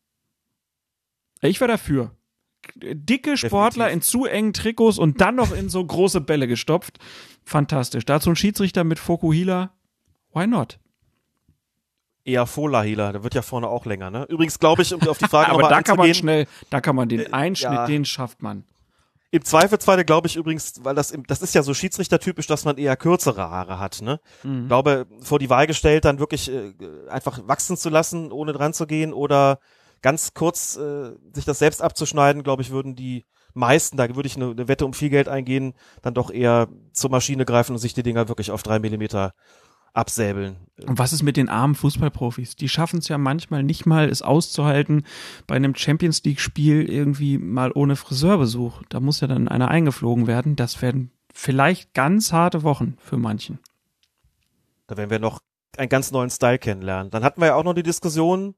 Ich wäre dafür. Dicke Sportler in zu engen Trikots und dann noch in so große Bälle gestopft. Fantastisch. Dazu ein Schiedsrichter mit Fokuhila. Why not? eher Fohler-Healer. Der wird ja vorne auch länger, ne? Übrigens glaube ich, um auf die Frage aber nochmal da kann man den Einschnitt, den schafft man. Im Zweifelsfall glaube ich übrigens, weil das ist ja so schiedsrichtertypisch, dass man eher kürzere Haare hat, ne? Ich glaube, vor die Wahl gestellt, dann wirklich einfach wachsen zu lassen, ohne dran zu gehen oder ganz kurz sich das selbst abzuschneiden, glaube ich, würden die meisten, da würde ich eine Wette um viel Geld eingehen, dann doch eher zur Maschine greifen und sich die Dinger wirklich auf 3 Millimeter absäbeln. Und was ist mit den armen Fußballprofis? Die schaffen es ja manchmal nicht mal, es auszuhalten, bei einem Champions-League-Spiel irgendwie mal ohne Friseurbesuch. Da muss ja dann einer eingeflogen werden. Das werden vielleicht ganz harte Wochen für manchen. Da werden wir noch einen ganz neuen Style kennenlernen. Dann hatten wir ja auch noch die Diskussion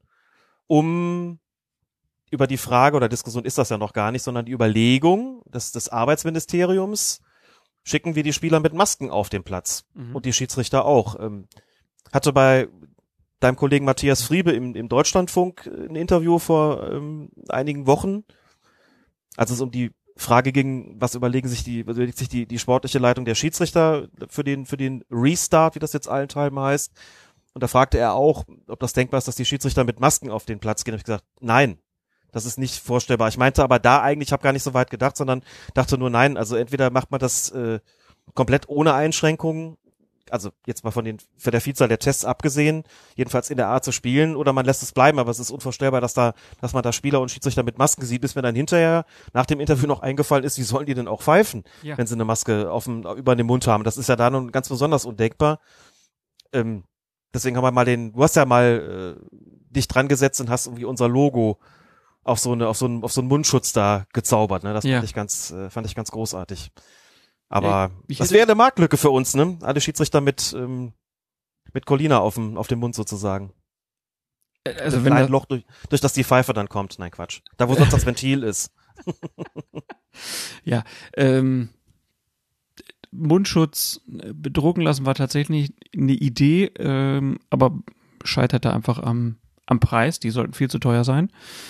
über die Frage, oder Diskussion ist das ja noch gar nicht, sondern die Überlegung des Arbeitsministeriums, schicken wir die Spieler mit Masken auf den Platz und die Schiedsrichter auch. Hatte bei deinem Kollegen Matthias Friebe im Deutschlandfunk ein Interview vor einigen Wochen, als es um die Frage ging, was überlegt sich die sportliche Leitung der Schiedsrichter für den Restart, wie das jetzt allenthalben heißt. Und da fragte er auch, ob das denkbar ist, dass die Schiedsrichter mit Masken auf den Platz gehen. Da habe ich gesagt, nein. Das ist nicht vorstellbar. Ich meinte aber da eigentlich, ich habe gar nicht so weit gedacht, sondern dachte nur, nein, also entweder macht man das komplett ohne Einschränkungen, also jetzt mal von der Vielzahl der Tests abgesehen, jedenfalls in der Art zu spielen, oder man lässt es bleiben, aber es ist unvorstellbar, dass man da Spieler und Schiedsrichter mit Masken sieht, bis mir dann hinterher nach dem Interview noch eingefallen ist, wie sollen die denn auch pfeifen, wenn sie eine Maske über den Mund haben. Das ist ja da nun ganz besonders undenkbar. Deswegen haben wir mal du hast ja mal dich dran gesetzt und hast irgendwie unser Logo auf so einen Mundschutz da gezaubert, ne? Das fand ich ganz großartig. Aber das wäre eine Marktlücke für uns, ne? Alle Schiedsrichter mit Collina auf dem Mund sozusagen. Also wenn ein Loch durch das die Pfeife dann kommt. Nein, Quatsch. Da wo sonst das Ventil ist. Ja, Mundschutz bedrucken lassen war tatsächlich eine Idee, aber scheiterte einfach am Preis. Die sollten viel zu teuer sein.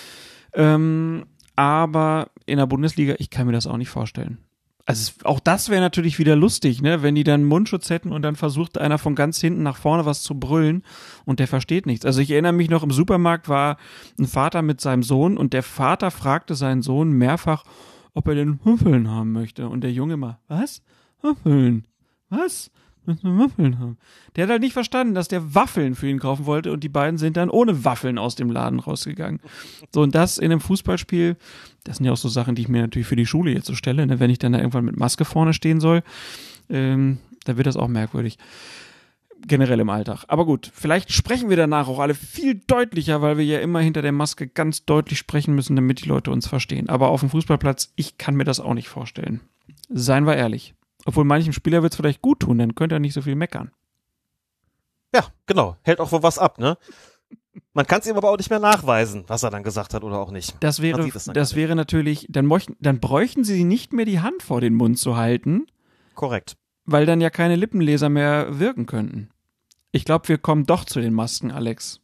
Aber in der Bundesliga, ich kann mir das auch nicht vorstellen. Also auch das wäre natürlich wieder lustig, ne, wenn die dann Mundschutz hätten und dann versucht einer von ganz hinten nach vorne was zu brüllen und der versteht nichts. Also ich erinnere mich noch, im Supermarkt war ein Vater mit seinem Sohn und der Vater fragte seinen Sohn mehrfach, ob er denn Waffeln haben möchte. Und der Junge immer, was? Waffeln? Was? Waffeln haben. Der hat halt nicht verstanden, dass der Waffeln für ihn kaufen wollte und die beiden sind dann ohne Waffeln aus dem Laden rausgegangen. So, und das in einem Fußballspiel, das sind ja auch so Sachen, die ich mir natürlich für die Schule jetzt so stelle, ne? Wenn ich dann da irgendwann mit Maske vorne stehen soll, da wird das auch merkwürdig. Generell im Alltag. Aber gut, vielleicht sprechen wir danach auch alle viel deutlicher, weil wir ja immer hinter der Maske ganz deutlich sprechen müssen, damit die Leute uns verstehen. Aber auf dem Fußballplatz, ich kann mir das auch nicht vorstellen. Seien wir ehrlich. Obwohl manchem Spieler wird es vielleicht gut tun, dann könnte er nicht so viel meckern. Ja, genau. Hält auch wohl was ab, ne? Man kann es ihm aber auch nicht mehr nachweisen, was er dann gesagt hat oder auch nicht. Das wäre natürlich, dann bräuchten sie nicht mehr die Hand vor den Mund zu halten. Korrekt. Weil dann ja keine Lippenleser mehr wirken könnten. Ich glaube, wir kommen doch zu den Masken, Alex.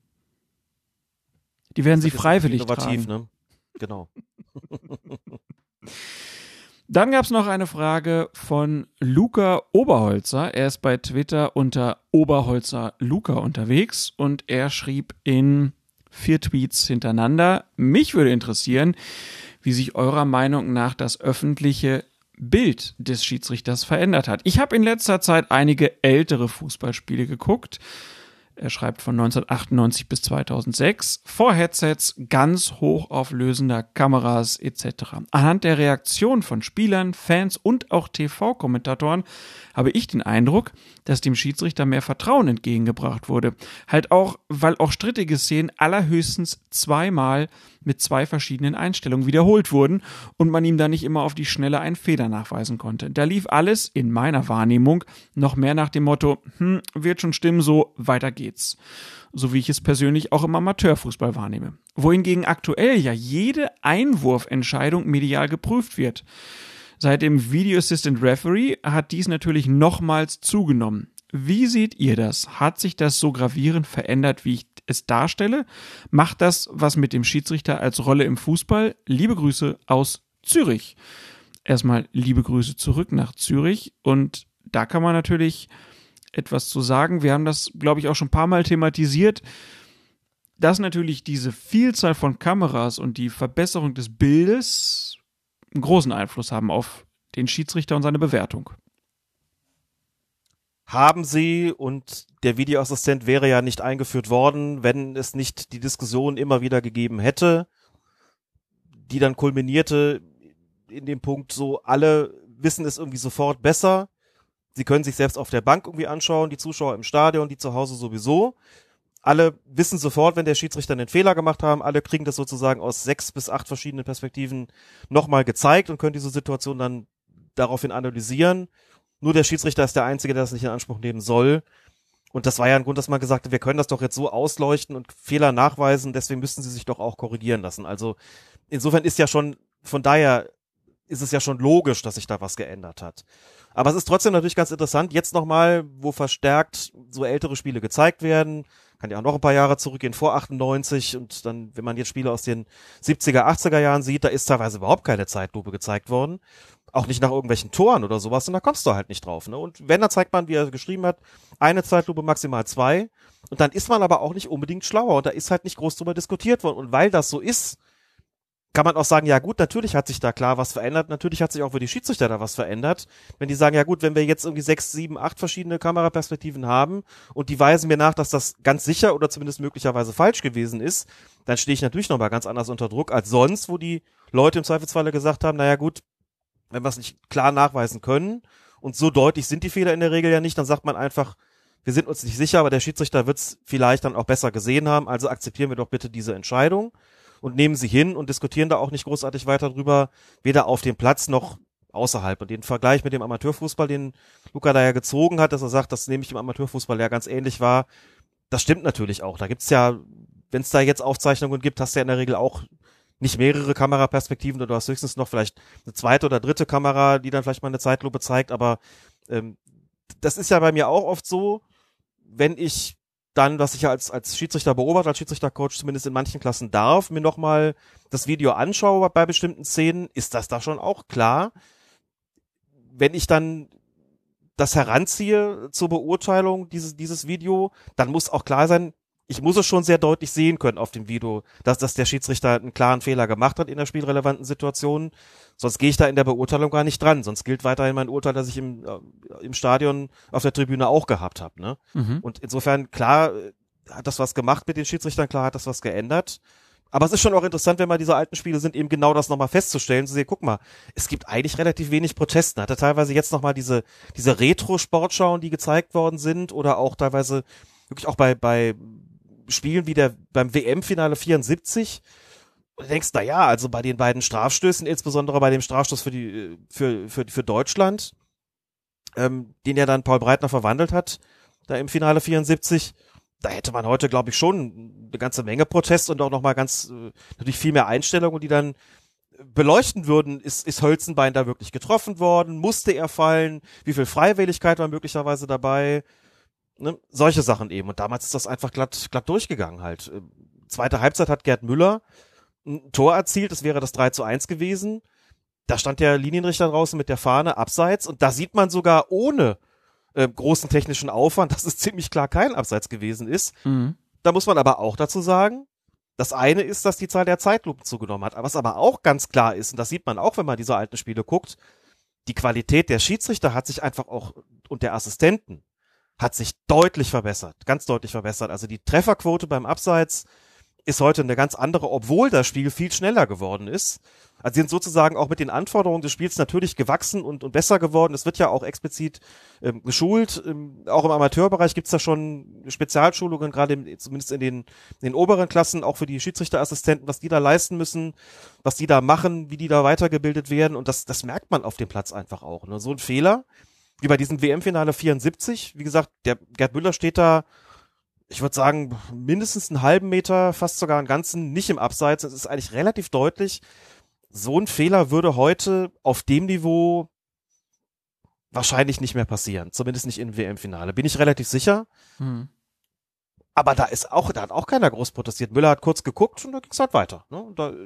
Die werden sie freiwillig tragen. Ne? Genau. Dann gab es noch eine Frage von Luca Oberholzer. Er ist bei Twitter unter Oberholzer Luca unterwegs und er schrieb in 4 Tweets hintereinander: Mich würde interessieren, wie sich eurer Meinung nach das öffentliche Bild des Schiedsrichters verändert hat. Ich habe in letzter Zeit einige ältere Fußballspiele geguckt. Er schreibt von 1998 bis 2006, vor Headsets, ganz hochauflösender Kameras etc. Anhand der Reaktion von Spielern, Fans und auch TV-Kommentatoren habe ich den Eindruck, dass dem Schiedsrichter mehr Vertrauen entgegengebracht wurde. Halt auch, weil auch strittige Szenen allerhöchstens 2-mal mit 2 verschiedenen Einstellungen wiederholt wurden und man ihm da nicht immer auf die Schnelle einen Fehler nachweisen konnte. Da lief alles in meiner Wahrnehmung noch mehr nach dem Motto, wird schon stimmen, so weiter geht's. So wie ich es persönlich auch im Amateurfußball wahrnehme. Wohingegen aktuell ja jede Einwurfentscheidung medial geprüft wird. Seit dem Video Assistant Referee hat dies natürlich nochmals zugenommen. Wie seht ihr das? Hat sich das so gravierend verändert, wie ich es darstelle? Macht das was mit dem Schiedsrichter als Rolle im Fußball? Liebe Grüße aus Zürich. Erstmal liebe Grüße zurück nach Zürich und da kann man natürlich etwas zu sagen. Wir haben das, glaube ich, auch schon ein paar Mal thematisiert, dass natürlich diese Vielzahl von Kameras und die Verbesserung des Bildes einen großen Einfluss haben auf den Schiedsrichter und seine Bewertung. Haben sie, und der Videoassistent wäre ja nicht eingeführt worden, wenn es nicht die Diskussion immer wieder gegeben hätte, die dann kulminierte in dem Punkt so, alle wissen es irgendwie sofort besser. Sie können sich selbst auf der Bank irgendwie anschauen, die Zuschauer im Stadion, die zu Hause sowieso. Alle wissen sofort, wenn der Schiedsrichter einen Fehler gemacht haben, alle kriegen das sozusagen aus 6 bis 8 verschiedenen Perspektiven nochmal gezeigt und können diese Situation dann daraufhin analysieren. Nur der Schiedsrichter ist der Einzige, der das nicht in Anspruch nehmen soll. Und das war ja ein Grund, dass man gesagt hat, wir können das doch jetzt so ausleuchten und Fehler nachweisen, deswegen müssten sie sich doch auch korrigieren lassen. Also insofern ist ja schon, von daher ist es ja schon logisch, dass sich da was geändert hat. Aber es ist trotzdem natürlich ganz interessant, jetzt nochmal, wo verstärkt so ältere Spiele gezeigt werden, kann ja auch noch ein paar Jahre zurückgehen, vor 98, und dann, wenn man jetzt Spiele aus den 70er, 80er Jahren sieht, da ist teilweise überhaupt keine Zeitlupe gezeigt worden. Auch nicht nach irgendwelchen Toren oder sowas, und da kommst du halt nicht drauf, ne? Und wenn, dann zeigt man, wie er geschrieben hat, eine Zeitlupe, maximal 2, und dann ist man aber auch nicht unbedingt schlauer, und da ist halt nicht groß drüber diskutiert worden, und weil das so ist, kann man auch sagen, ja gut, natürlich hat sich da klar was verändert, natürlich hat sich auch für die Schiedsrichter da was verändert, wenn die sagen, ja gut, wenn wir jetzt irgendwie 6, 7, 8 verschiedene Kameraperspektiven haben und die weisen mir nach, dass das ganz sicher oder zumindest möglicherweise falsch gewesen ist, dann stehe ich natürlich nochmal ganz anders unter Druck als sonst, wo die Leute im Zweifelsfalle gesagt haben, naja gut, wenn wir es nicht klar nachweisen können, und so deutlich sind die Fehler in der Regel ja nicht, dann sagt man einfach, wir sind uns nicht sicher, aber der Schiedsrichter wird es vielleicht dann auch besser gesehen haben, also akzeptieren wir doch bitte diese Entscheidung und nehmen sie hin und diskutieren da auch nicht großartig weiter drüber, weder auf dem Platz noch außerhalb. Und den Vergleich mit dem Amateurfußball, den Luca da ja gezogen hat, dass er sagt, dass nämlich im Amateurfußball ja ganz ähnlich war, das stimmt natürlich auch. Da gibt's ja, wenn es da jetzt Aufzeichnungen gibt, hast du ja in der Regel auch nicht mehrere Kameraperspektiven, oder du hast höchstens noch vielleicht eine zweite oder dritte Kamera, die dann vielleicht mal eine Zeitlupe zeigt, aber das ist ja bei mir auch oft so, wenn ich dann, was ich ja als Schiedsrichter beobachte, als Schiedsrichtercoach zumindest in manchen Klassen darf, mir nochmal das Video anschaue bei bestimmten Szenen, ist das da schon auch klar. Wenn ich dann das heranziehe zur Beurteilung dieses Video, dann muss auch klar sein, ich muss es schon sehr deutlich sehen können auf dem Video, dass der Schiedsrichter einen klaren Fehler gemacht hat in der spielrelevanten Situation. Sonst gehe ich da in der Beurteilung gar nicht dran. Sonst gilt weiterhin mein Urteil, das ich im Stadion auf der Tribüne auch gehabt habe. Ne? Mhm. Und insofern, klar, hat das was gemacht mit den Schiedsrichtern, klar hat das was geändert. Aber es ist schon auch interessant, wenn mal diese alten Spiele sind, eben genau das nochmal festzustellen, zu sehen, guck mal, es gibt eigentlich relativ wenig Protesten. Hat er teilweise jetzt nochmal diese Retro-Sportschauen, die gezeigt worden sind, oder auch teilweise wirklich auch bei Spielen wie beim WM-Finale 74, und du denkst, na ja, also bei den beiden Strafstößen, insbesondere bei dem Strafstoß für Deutschland, den ja dann Paul Breitner verwandelt hat, da im Finale 74, da hätte man heute, glaube ich, schon eine ganze Menge Protest und auch nochmal natürlich viel mehr Einstellungen, die dann beleuchten würden, ist Hölzenbein da wirklich getroffen worden, musste er fallen, wie viel Freiwilligkeit war möglicherweise dabei, ne? Solche Sachen eben. Und damals ist das einfach glatt durchgegangen halt. Zweite Halbzeit hat Gerd Müller ein Tor erzielt, das wäre das 3:1 gewesen. Da stand der Linienrichter draußen mit der Fahne abseits, und da sieht man sogar ohne großen technischen Aufwand, dass es ziemlich klar kein Abseits gewesen ist. Mhm. Da muss man aber auch dazu sagen, das eine ist, dass die Zahl der Zeitlupen zugenommen hat. Was aber auch ganz klar ist, und das sieht man auch, wenn man diese alten Spiele guckt, die Qualität der Schiedsrichter hat sich einfach auch, und der Assistenten, hat sich deutlich verbessert, ganz deutlich verbessert. Also die Trefferquote beim Abseits ist heute eine ganz andere, obwohl das Spiel viel schneller geworden ist. Also sie sind sozusagen auch mit den Anforderungen des Spiels natürlich gewachsen und besser geworden. Es wird ja auch explizit geschult. Auch im Amateurbereich gibt's da schon Spezialschulungen, gerade zumindest in den oberen Klassen, auch für die Schiedsrichterassistenten, was die da leisten müssen, was die da machen, wie die da weitergebildet werden. Und das merkt man auf dem Platz einfach auch. Ne? So ein Fehler, wie bei diesem WM-Finale 74, wie gesagt, der Gerd Müller steht da, ich würde sagen, mindestens einen halben Meter, fast sogar einen ganzen, nicht im Abseits. Das ist eigentlich relativ deutlich. So ein Fehler würde heute auf dem Niveau wahrscheinlich nicht mehr passieren. Zumindest nicht im WM-Finale. Bin ich relativ sicher. Mhm. Aber da hat auch keiner groß protestiert. Müller hat kurz geguckt und da ging es halt weiter. Ne? Und da,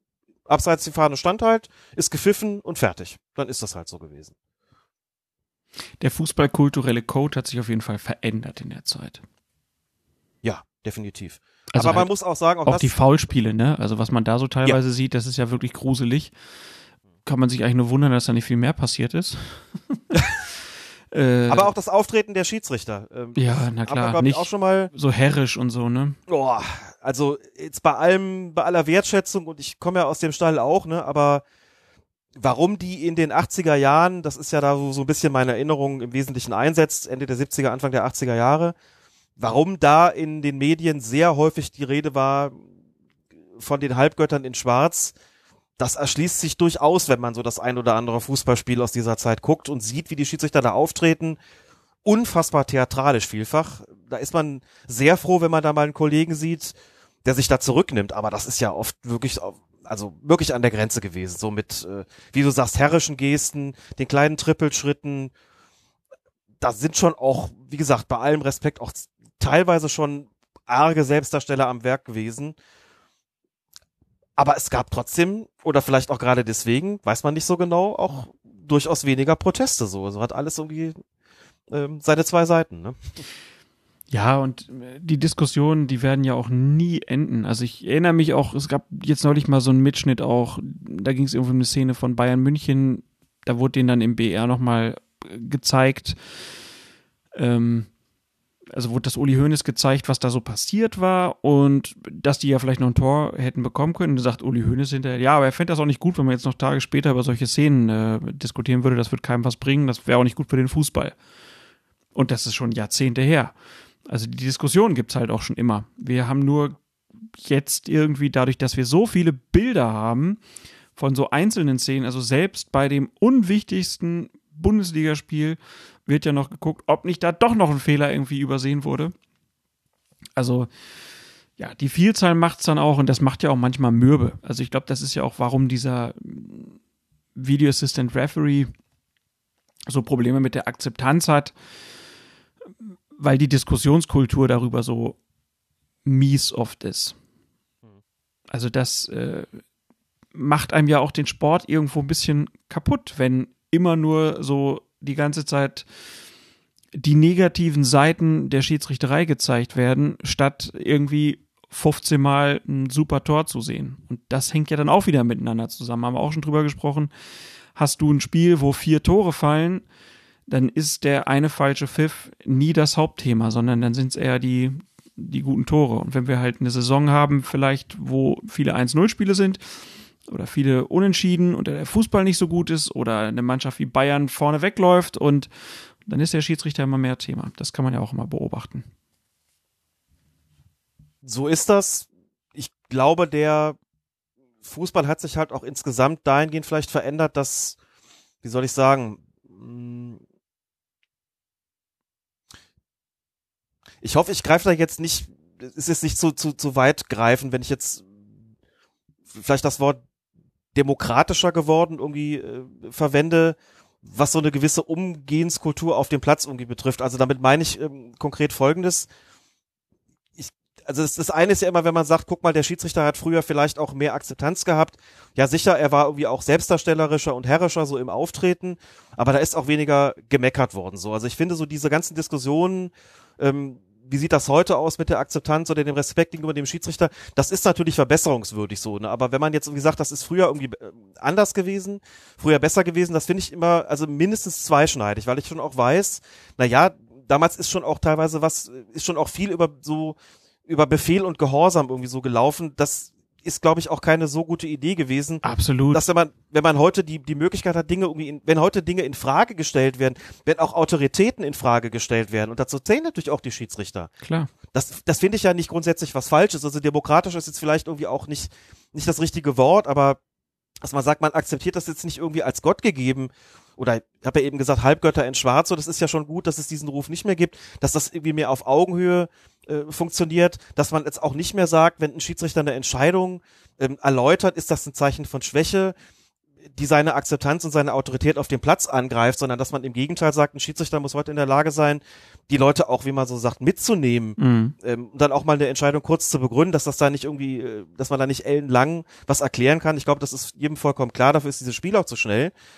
abseits die Fahne stand halt, ist gepfiffen und fertig. Dann ist das halt so gewesen. Der fußballkulturelle Code hat sich auf jeden Fall verändert in der Zeit. Ja, definitiv. Also aber man halt muss auch sagen, auch die Foulspiele, ne? Also was man da so teilweise sieht, das ist ja wirklich gruselig. Kann man sich eigentlich nur wundern, dass da nicht viel mehr passiert ist. Aber auch das Auftreten der Schiedsrichter. Ja, na klar. Aber, nicht auch schon mal so herrisch und so, ne? Oh, also jetzt bei aller Wertschätzung, und ich komme ja aus dem Stall auch, ne? Aber warum die in den 80er Jahren, das ist ja da so ein bisschen meine Erinnerung im Wesentlichen einsetzt, Ende der 70er, Anfang der 80er Jahre, warum da in den Medien sehr häufig die Rede war von den Halbgöttern in Schwarz, das erschließt sich durchaus, wenn man so das ein oder andere Fußballspiel aus dieser Zeit guckt und sieht, wie die Schiedsrichter da auftreten. Unfassbar theatralisch vielfach. Da ist man sehr froh, wenn man da mal einen Kollegen sieht, der sich da zurücknimmt. Aber das ist ja oft wirklich, also wirklich an der Grenze gewesen. So mit, wie du sagst, herrischen Gesten, den kleinen Trippelschritten. Da sind schon auch, wie gesagt, bei allem Respekt auch teilweise schon arge Selbstdarsteller am Werk gewesen. Aber es gab trotzdem, oder vielleicht auch gerade deswegen, weiß man nicht so genau, auch durchaus weniger Proteste so. Also hat alles irgendwie seine zwei Seiten, ne? Ja, und die Diskussionen, die werden ja auch nie enden. Also ich erinnere mich auch, es gab jetzt neulich mal so einen Mitschnitt auch, da ging es irgendwie um eine Szene von Bayern München, da wurde denen dann im BR nochmal gezeigt, also wurde das Uli Hoeneß gezeigt, was da so passiert war und dass die ja vielleicht noch ein Tor hätten bekommen können. Und da sagt Uli Hoeneß hinterher, ja, aber er fände das auch nicht gut, wenn man jetzt noch Tage später über solche Szenen diskutieren würde. Das wird keinem was bringen, das wäre auch nicht gut für den Fußball. Und das ist schon Jahrzehnte her. Also die Diskussion gibt's halt auch schon immer. Wir haben nur jetzt irgendwie dadurch, dass wir so viele Bilder haben von so einzelnen Szenen, also selbst bei dem unwichtigsten Bundesligaspiel wird ja noch geguckt, ob nicht da doch noch ein Fehler irgendwie übersehen wurde. Also ja, die Vielzahl macht's dann auch und das macht ja auch manchmal mürbe. Also ich glaube, das ist ja auch, warum dieser Video Assistant Referee so Probleme mit der Akzeptanz hat, weil die Diskussionskultur darüber so mies oft ist. Also das macht einem ja auch den Sport irgendwo ein bisschen kaputt, wenn immer nur so die ganze Zeit die negativen Seiten der Schiedsrichterei gezeigt werden, statt irgendwie 15 Mal ein super Tor zu sehen. Und das hängt ja dann auch wieder miteinander zusammen. Haben wir auch schon drüber gesprochen. Hast du ein Spiel, wo 4 Tore fallen, dann ist der eine falsche Pfiff nie das Hauptthema, sondern dann sind es eher die guten Tore. Und wenn wir halt eine Saison haben, vielleicht, wo viele 1-0-Spiele sind, oder viele Unentschieden und der Fußball nicht so gut ist oder eine Mannschaft wie Bayern vorne wegläuft und dann ist der Schiedsrichter immer mehr Thema. Das kann man ja auch immer beobachten. So ist das. Ich glaube, der Fußball hat sich halt auch insgesamt dahingehend vielleicht verändert, dass, wie soll ich sagen, ich hoffe, ich greife da jetzt nicht, es ist nicht zu weit greifen, wenn ich jetzt vielleicht das Wort demokratischer geworden irgendwie verwende, was so eine gewisse Umgehenskultur auf dem Platz irgendwie betrifft. Also damit meine ich konkret Folgendes. Also das eine ist ja immer, wenn man sagt, guck mal, der Schiedsrichter hat früher vielleicht auch mehr Akzeptanz gehabt. Ja sicher, er war irgendwie auch selbstdarstellerischer und herrischer so im Auftreten, aber da ist auch weniger gemeckert worden so. Also ich finde so diese ganzen Diskussionen, wie sieht das heute aus mit der Akzeptanz oder dem Respekt gegenüber dem Schiedsrichter? Das ist natürlich verbesserungswürdig so, ne? Aber wenn man jetzt irgendwie sagt, das ist früher irgendwie anders gewesen, früher besser gewesen, das finde ich immer, also mindestens zweischneidig, weil ich schon auch weiß, naja, damals ist schon auch teilweise ist schon auch viel über Befehl und Gehorsam irgendwie so gelaufen. Das ist, glaube ich, auch keine so gute Idee gewesen. Absolut. Dass wenn man heute die Möglichkeit hat, wenn heute Dinge in Frage gestellt werden, wenn auch Autoritäten in Frage gestellt werden, und dazu zählen natürlich auch die Schiedsrichter. Klar. Das finde ich ja nicht grundsätzlich was Falsches. Also demokratisch ist jetzt vielleicht irgendwie auch nicht das richtige Wort, aber dass man sagt, man akzeptiert das jetzt nicht irgendwie als Gott gegeben, oder ich habe ja eben gesagt, Halbgötter in Schwarz, so das ist ja schon gut, dass es diesen Ruf nicht mehr gibt, dass das irgendwie mehr auf Augenhöhe funktioniert, dass man jetzt auch nicht mehr sagt, wenn ein Schiedsrichter eine Entscheidung erläutert, ist das ein Zeichen von Schwäche, die seine Akzeptanz und seine Autorität auf dem Platz angreift, sondern dass man im Gegenteil sagt, ein Schiedsrichter muss heute in der Lage sein, die Leute auch, wie man so sagt, mitzunehmen, und dann auch mal eine Entscheidung kurz zu begründen, dass das da nicht irgendwie, dass man da nicht ellenlang was erklären kann. Ich glaube, das ist jedem vollkommen klar, dafür ist dieses Spiel auch zu schnell.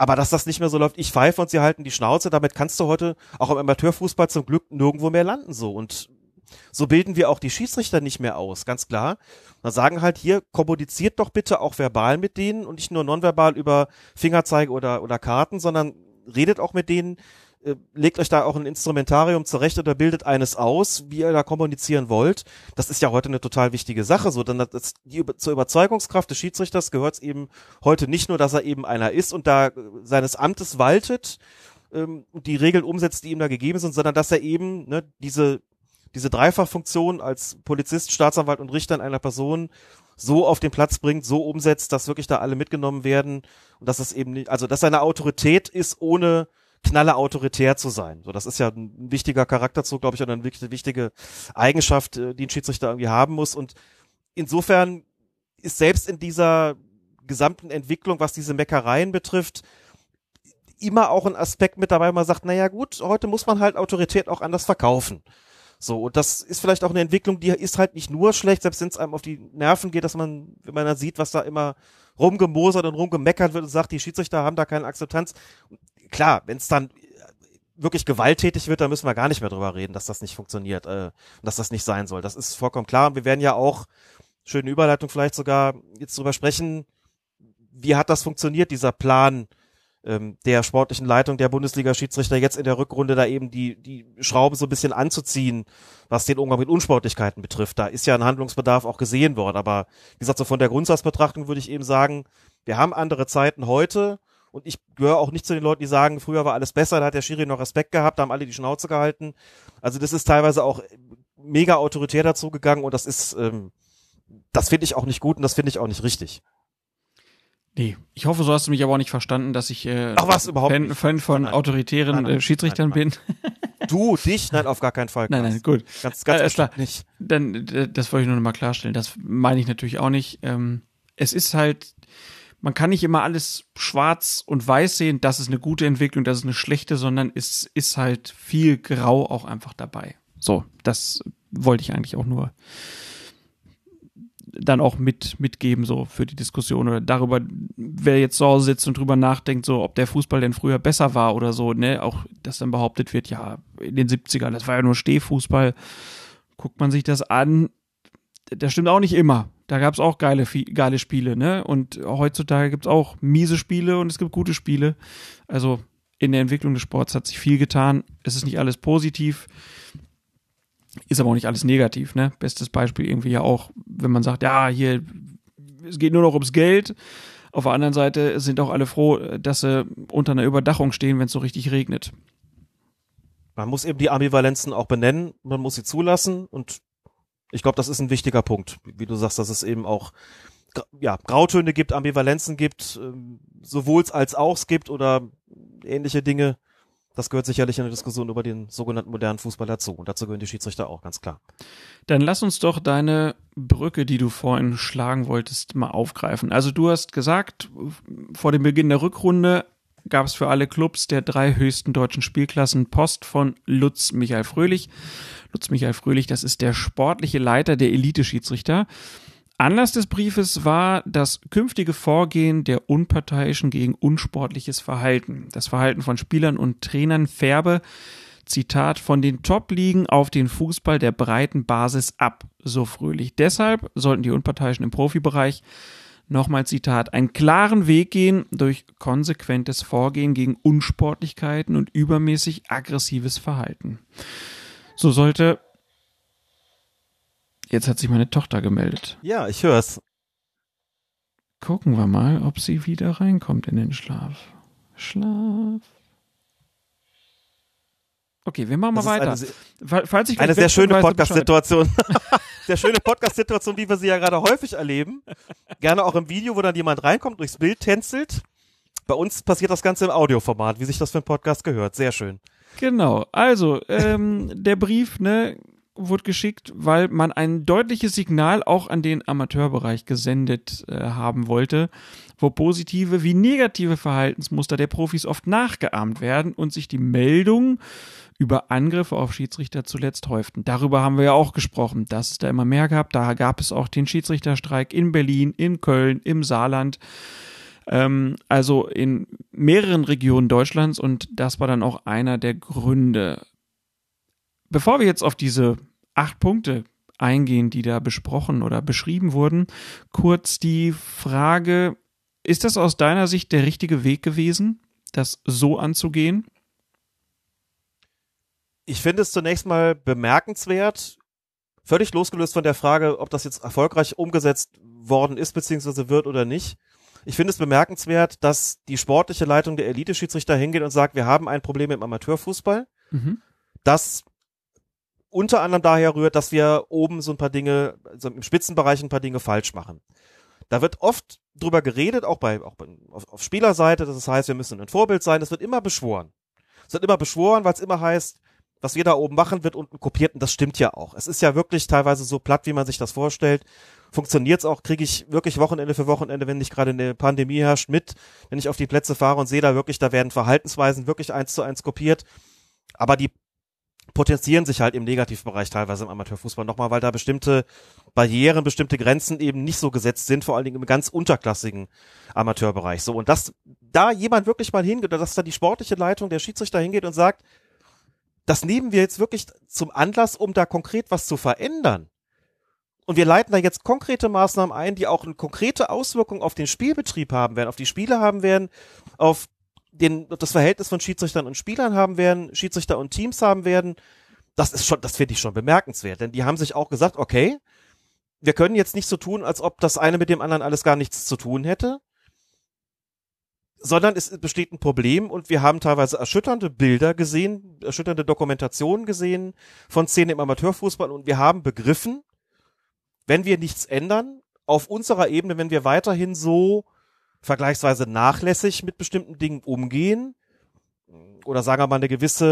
Aber dass das nicht mehr so läuft, ich pfeife und sie halten die Schnauze, damit kannst du heute auch im Amateurfußball zum Glück nirgendwo mehr landen so. Und so bilden wir auch die Schiedsrichter nicht mehr aus, ganz klar. Da sagen halt hier, kommuniziert doch bitte auch verbal mit denen und nicht nur nonverbal über Fingerzeige oder Karten, sondern redet auch mit denen, legt euch da auch ein Instrumentarium zurecht oder bildet eines aus, wie ihr da kommunizieren wollt. Das ist ja heute eine total wichtige Sache. So, dann zur Überzeugungskraft des Schiedsrichters gehört es eben heute nicht nur, dass er eben einer ist und da seines Amtes waltet und die Regeln umsetzt, die ihm da gegeben sind, sondern dass er eben diese Dreifachfunktion als Polizist, Staatsanwalt und Richter in einer Person so auf den Platz bringt, so umsetzt, dass wirklich da alle mitgenommen werden und dass es eben nicht, also dass seine Autorität ist, ohne knalle autoritär zu sein. So, das ist ja ein wichtiger Charakterzug, glaube ich, oder eine wichtige Eigenschaft, die ein Schiedsrichter irgendwie haben muss. Und insofern ist selbst in dieser gesamten Entwicklung, was diese Meckereien betrifft, immer auch ein Aspekt mit dabei, wo man sagt, naja gut, heute muss man halt Autorität auch anders verkaufen. So, und das ist vielleicht auch eine Entwicklung, die ist halt nicht nur schlecht, selbst wenn es einem auf die Nerven geht, dass man, wenn man dann sieht, was da immer rumgemosert und rumgemeckert wird und sagt, die Schiedsrichter haben da keine Akzeptanz. Klar, wenn es dann wirklich gewalttätig wird, dann müssen wir gar nicht mehr drüber reden, dass das nicht funktioniert, dass das nicht sein soll. Das ist vollkommen klar. Und wir werden ja auch, schöne Überleitung vielleicht sogar, jetzt drüber sprechen, wie hat das funktioniert, dieser Plan der sportlichen Leitung der Bundesliga-Schiedsrichter jetzt in der Rückrunde da eben die Schrauben so ein bisschen anzuziehen, was den Umgang mit Unsportlichkeiten betrifft. Da ist ja ein Handlungsbedarf auch gesehen worden. Aber wie gesagt, so von der Grundsatzbetrachtung würde ich eben sagen, wir haben andere Zeiten heute. Und ich gehöre auch nicht zu den Leuten, die sagen, früher war alles besser, da hat der Schiri noch Respekt gehabt, da haben alle die Schnauze gehalten. Also das ist teilweise auch mega autoritär dazu gegangen und das ist, das finde ich auch nicht gut und das finde ich auch nicht richtig. Nee, ich hoffe, so hast du mich aber auch nicht verstanden, dass ich Fan von autoritären Schiedsrichtern bin. Du, dich? Nein, auf gar keinen Fall. Nein, gut. Ganz klar. Nicht. Dann, das wollte ich nur noch mal klarstellen. Das meine ich natürlich auch nicht. Es ist halt, man kann nicht immer alles schwarz und weiß sehen, das ist eine gute Entwicklung, das ist eine schlechte, sondern es ist halt viel Grau auch einfach dabei. So, das wollte ich eigentlich auch nur dann auch mitgeben, so für die Diskussion oder darüber, wer jetzt zu Hause sitzt und drüber nachdenkt, so ob der Fußball denn früher besser war oder so, ne, auch dass dann behauptet wird, ja, in den 70ern, das war ja nur Stehfußball. Guckt man sich das an, das stimmt auch nicht immer. Da gab es auch geile Spiele, ne? Und heutzutage gibt es auch miese Spiele und es gibt gute Spiele. Also in der Entwicklung des Sports hat sich viel getan. Es ist nicht alles positiv, ist aber auch nicht alles negativ, ne? Bestes Beispiel irgendwie ja auch, wenn man sagt, ja, hier, es geht nur noch ums Geld. Auf der anderen Seite sind auch alle froh, dass sie unter einer Überdachung stehen, wenn es so richtig regnet. Man muss eben die Ambivalenzen auch benennen, man muss sie zulassen und ich glaube, das ist ein wichtiger Punkt, wie du sagst, dass es eben auch Grautöne gibt, Ambivalenzen gibt, sowohl als auch es gibt oder ähnliche Dinge. Das gehört sicherlich in der Diskussion über den sogenannten modernen Fußball dazu. Und dazu gehören die Schiedsrichter auch, ganz klar. Dann lass uns doch deine Brücke, die du vorhin schlagen wolltest, mal aufgreifen. Also du hast gesagt, vor dem Beginn der Rückrunde gab es für alle Clubs der 3 höchsten deutschen Spielklassen Post von Lutz Michael Fröhlich. Lutz Michael Fröhlich, das ist der sportliche Leiter der Elite-Schiedsrichter. Anlass des Briefes war das künftige Vorgehen der Unparteiischen gegen unsportliches Verhalten. Das Verhalten von Spielern und Trainern färbe, Zitat, von den Top-Ligen auf den Fußball der breiten Basis ab, so Fröhlich. Deshalb sollten die Unparteiischen im Profibereich, nochmal Zitat, einen klaren Weg gehen durch konsequentes Vorgehen gegen Unsportlichkeiten und übermäßig aggressives Verhalten. So sollte... Jetzt hat sich meine Tochter gemeldet. Ja, ich hör's. Gucken wir mal, ob sie wieder reinkommt in den Schlaf. Okay, wir machen mal weiter. Falls ich eine sehr schöne Podcast-Situation. Sehr schöne Podcast-Situation, wie wir sie ja gerade häufig erleben. Gerne auch im Video, wo dann jemand reinkommt, durchs Bild tänzelt. Bei uns passiert das Ganze im Audioformat, wie sich das für einen Podcast gehört. Sehr schön. Genau, also der Brief, ne, wurde geschickt, weil man ein deutliches Signal auch an den Amateurbereich gesendet haben wollte, wo positive wie negative Verhaltensmuster der Profis oft nachgeahmt werden und sich die Meldungen über Angriffe auf Schiedsrichter zuletzt häuften. Darüber haben wir ja auch gesprochen, dass es da immer mehr gab. Da gab es auch den Schiedsrichterstreik in Berlin, in Köln, im Saarland. Also in mehreren Regionen Deutschlands und das war dann auch einer der Gründe. Bevor wir jetzt auf diese 8 Punkte eingehen, die da besprochen oder beschrieben wurden, kurz die Frage, ist das aus deiner Sicht der richtige Weg gewesen, das so anzugehen? Ich finde es zunächst mal bemerkenswert, völlig losgelöst von der Frage, ob das jetzt erfolgreich umgesetzt worden ist, beziehungsweise wird oder nicht. Ich finde es bemerkenswert, dass die sportliche Leitung der Elite-Schiedsrichter hingeht und sagt, wir haben ein Problem im Amateurfußball, das unter anderem daher rührt, dass wir oben so ein paar Dinge, also im Spitzenbereich ein paar Dinge falsch machen. Da wird oft drüber geredet, auch auf Spielerseite, das heißt, wir müssen ein Vorbild sein, das wird immer beschworen. Es wird immer beschworen, weil es immer heißt, was wir da oben machen, wird unten kopiert und das stimmt ja auch. Es ist ja wirklich teilweise so platt, wie man sich das vorstellt. Funktioniert's auch, kriege ich wirklich Wochenende für Wochenende, wenn nicht gerade eine Pandemie herrscht, mit, wenn ich auf die Plätze fahre und sehe da wirklich, da werden Verhaltensweisen wirklich 1:1 kopiert, aber die potenzieren sich halt im Negativbereich teilweise im Amateurfußball nochmal, weil da bestimmte Barrieren, bestimmte Grenzen eben nicht so gesetzt sind, vor allen Dingen im ganz unterklassigen Amateurbereich. So, und dass da jemand wirklich mal hingeht, oder dass da die sportliche Leitung der Schiedsrichter hingeht und sagt, das nehmen wir jetzt wirklich zum Anlass, um da konkret was zu verändern. Und wir leiten da jetzt konkrete Maßnahmen ein, die auch eine konkrete Auswirkung auf den Spielbetrieb haben werden, auf die Spiele haben werden, auf das Verhältnis von Schiedsrichtern und Spielern haben werden, Schiedsrichter und Teams haben werden. Das finde ich schon bemerkenswert, denn die haben sich auch gesagt, okay, wir können jetzt nicht so tun, als ob das eine mit dem anderen alles gar nichts zu tun hätte, sondern es besteht ein Problem und wir haben teilweise erschütternde Bilder gesehen, erschütternde Dokumentationen gesehen von Szenen im Amateurfußball und wir haben begriffen, wenn wir nichts ändern, auf unserer Ebene, wenn wir weiterhin so vergleichsweise nachlässig mit bestimmten Dingen umgehen oder sagen wir mal ein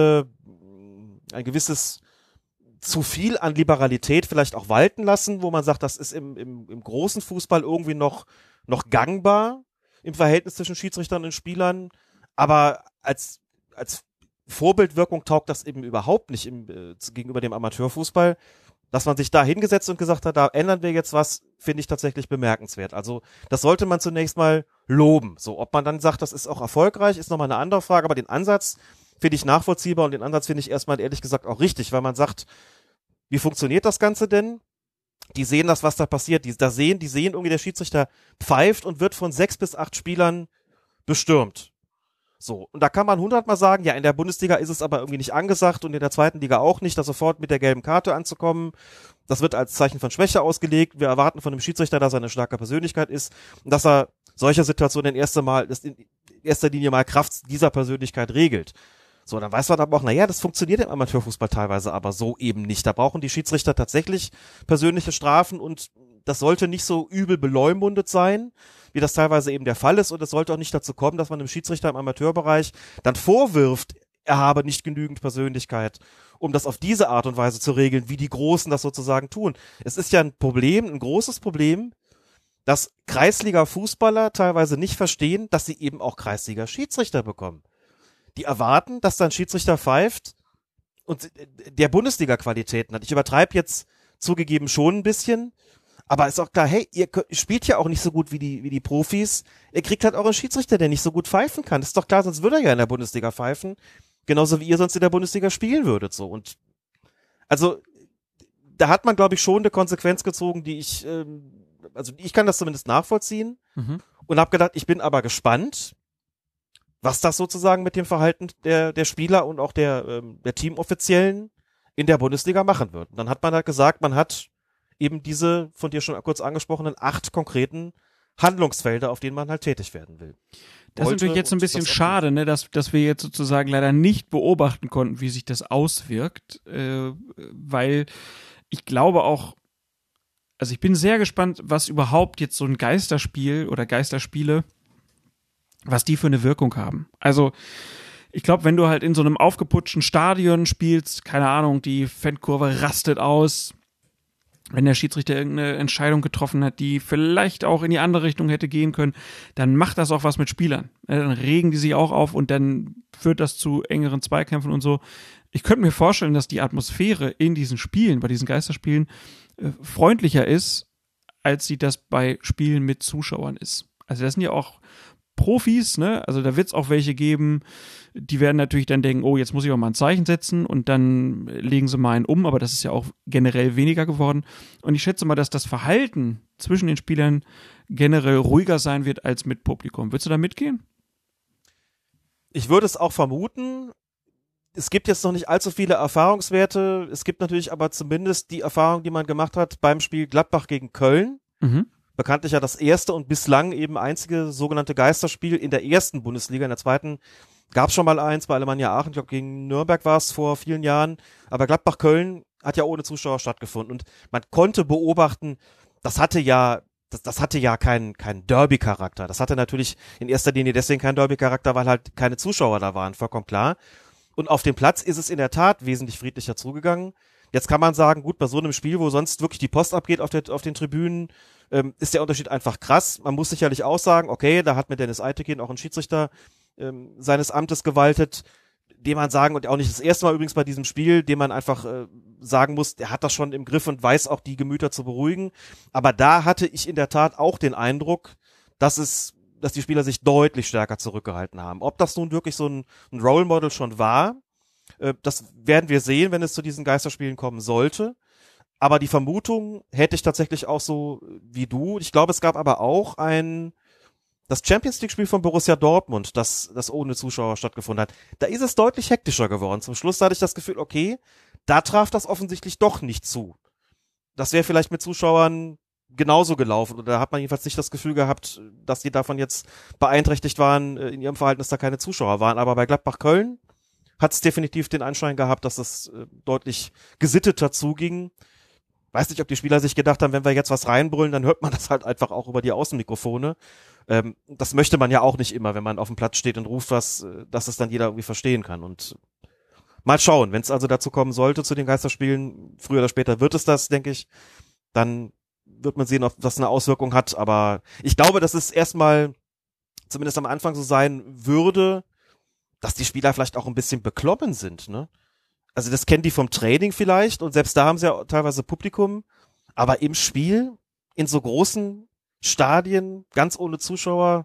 gewisses zu viel an Liberalität vielleicht auch walten lassen, wo man sagt, das ist im großen Fußball irgendwie noch gangbar im Verhältnis zwischen Schiedsrichtern und Spielern, aber als Vorbildwirkung taugt das eben überhaupt nicht gegenüber dem Amateurfußball. Dass man sich da hingesetzt und gesagt hat, da ändern wir jetzt was, finde ich tatsächlich bemerkenswert. Also das sollte man zunächst mal loben. So, ob man dann sagt, das ist auch erfolgreich, ist nochmal eine andere Frage, aber den Ansatz finde ich nachvollziehbar und den Ansatz finde ich erstmal ehrlich gesagt auch richtig, weil man sagt, wie funktioniert das Ganze denn? Die sehen das, was da passiert, die sehen irgendwie, der Schiedsrichter pfeift und wird von 6 bis 8 Spielern bestürmt. So, und da kann man 100-mal sagen, ja, in der Bundesliga ist es aber irgendwie nicht angesagt und in der zweiten Liga auch nicht, da sofort mit der gelben Karte anzukommen. Das wird als Zeichen von Schwäche ausgelegt. Wir erwarten von dem Schiedsrichter, dass er eine starke Persönlichkeit ist und dass er solche Situationen in erster Linie mal Kraft dieser Persönlichkeit regelt. So, dann weiß man aber auch, naja, das funktioniert im Amateurfußball teilweise aber so eben nicht. Da brauchen die Schiedsrichter tatsächlich persönliche Strafen und das sollte nicht so übel beleumundet sein, wie das teilweise eben der Fall ist. Und es sollte auch nicht dazu kommen, dass man dem Schiedsrichter im Amateurbereich dann vorwirft, er habe nicht genügend Persönlichkeit, um das auf diese Art und Weise zu regeln, wie die Großen das sozusagen tun. Es ist ja ein großes Problem, dass Kreisliga-Fußballer teilweise nicht verstehen, dass sie eben auch Kreisliga-Schiedsrichter bekommen. Die erwarten, dass dann Schiedsrichter pfeift und der Bundesliga-Qualitäten hat. Ich übertreibe jetzt zugegeben schon ein bisschen, aber ist auch klar, hey, ihr spielt ja auch nicht so gut wie die Profis. Ihr kriegt halt auch einen Schiedsrichter, der nicht so gut pfeifen kann. Das ist doch klar, sonst würde er ja in der Bundesliga pfeifen. Genauso wie ihr sonst in der Bundesliga spielen würdet, so. Und, also, da hat man, glaube ich, schon eine Konsequenz gezogen, ich kann das zumindest nachvollziehen. Und habe gedacht, ich bin aber gespannt, was das sozusagen mit dem Verhalten der Spieler und auch der Teamoffiziellen in der Bundesliga machen wird. Und dann hat man halt gesagt, man hat eben diese von dir schon kurz angesprochenen 8 konkreten Handlungsfelder, auf denen man halt tätig werden will. Das ist natürlich jetzt ein bisschen schade, ne, dass wir jetzt sozusagen leider nicht beobachten konnten, wie sich das auswirkt, weil ich glaube auch, also ich bin sehr gespannt, was überhaupt jetzt so ein Geisterspiel oder Geisterspiele, was die für eine Wirkung haben. Also ich glaube, wenn du halt in so einem aufgeputschten Stadion spielst, keine Ahnung, die Fankurve rastet aus, wenn der Schiedsrichter irgendeine Entscheidung getroffen hat, die vielleicht auch in die andere Richtung hätte gehen können, dann macht das auch was mit Spielern. Dann regen die sich auch auf und dann führt das zu engeren Zweikämpfen und so. Ich könnte mir vorstellen, dass die Atmosphäre in diesen Spielen, bei diesen Geisterspielen, freundlicher ist, als sie das bei Spielen mit Zuschauern ist. Also das sind ja auch Profis, ne? Also da wird es auch welche geben, die werden natürlich dann denken, oh, jetzt muss ich auch mal ein Zeichen setzen und dann legen sie mal einen um, aber das ist ja auch generell weniger geworden. Und ich schätze mal, dass das Verhalten zwischen den Spielern generell ruhiger sein wird als mit Publikum. Würdest du da mitgehen? Ich würde es auch vermuten. Es gibt jetzt noch nicht allzu viele Erfahrungswerte. Es gibt natürlich aber zumindest die Erfahrung, die man gemacht hat beim Spiel Gladbach gegen Köln. Bekanntlich ja das erste und bislang eben einzige sogenannte Geisterspiel in der ersten Bundesliga. In der zweiten gab es schon mal eins bei Alemannia Aachen. Ich glaube, gegen Nürnberg war es vor vielen Jahren. Aber Gladbach-Köln hat ja ohne Zuschauer stattgefunden. Und man konnte beobachten, das hatte ja keinen Derby-Charakter. Das hatte natürlich in erster Linie deswegen keinen Derby-Charakter, weil halt keine Zuschauer da waren, vollkommen klar. Und auf dem Platz ist es in der Tat wesentlich friedlicher zugegangen. Jetzt kann man sagen, gut, bei so einem Spiel, wo sonst wirklich die Post abgeht auf den Tribünen, ist der Unterschied einfach krass. Man muss sicherlich auch sagen, okay, da hat mit Dennis Eitekin auch ein Schiedsrichter seines Amtes gewaltet, dem man sagen, und auch nicht das erste Mal übrigens bei diesem Spiel, dem man einfach sagen muss, der hat das schon im Griff und weiß auch die Gemüter zu beruhigen. Aber da hatte ich in der Tat auch den Eindruck, dass die Spieler sich deutlich stärker zurückgehalten haben. Ob das nun wirklich so ein Role Model schon war, das werden wir sehen, wenn es zu diesen Geisterspielen kommen sollte. Aber die Vermutung hätte ich tatsächlich auch so wie du. Ich glaube, es gab aber auch das Champions-League-Spiel von Borussia Dortmund, das ohne Zuschauer stattgefunden hat. Da ist es deutlich hektischer geworden. Zum Schluss hatte ich das Gefühl, okay, da traf das offensichtlich doch nicht zu. Das wäre vielleicht mit Zuschauern genauso gelaufen. Oder da hat man jedenfalls nicht das Gefühl gehabt, dass die davon jetzt beeinträchtigt waren in ihrem Verhalten, dass da keine Zuschauer waren. Aber bei Gladbach-Köln hat es definitiv den Anschein gehabt, dass es deutlich gesitteter zuging. Weiß nicht, ob die Spieler sich gedacht haben, wenn wir jetzt was reinbrüllen, dann hört man das halt einfach auch über die Außenmikrofone. Das möchte man ja auch nicht immer, wenn man auf dem Platz steht und ruft was, dass es dann jeder irgendwie verstehen kann. Und mal schauen, wenn es also dazu kommen sollte, zu den Geisterspielen, früher oder später wird es das, denke ich, dann wird man sehen, ob das eine Auswirkung hat. Aber ich glaube, dass es erstmal zumindest am Anfang so sein würde, dass die Spieler vielleicht auch ein bisschen beklommen sind, ne? Also das kennen die vom Training vielleicht und selbst da haben sie ja teilweise Publikum, aber im Spiel, in so großen Stadien, ganz ohne Zuschauer,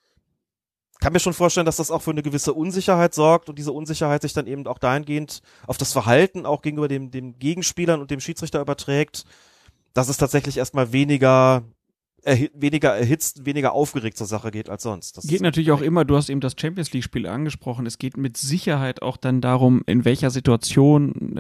kann mir schon vorstellen, dass das auch für eine gewisse Unsicherheit sorgt und diese Unsicherheit sich dann eben auch dahingehend auf das Verhalten auch gegenüber dem Gegenspielern und dem Schiedsrichter überträgt, dass es tatsächlich erstmal weniger erhitzt, weniger aufgeregt zur Sache geht als sonst. Das geht natürlich auch immer, du hast eben das Champions-League-Spiel angesprochen, es geht mit Sicherheit auch dann darum, in welcher Situation,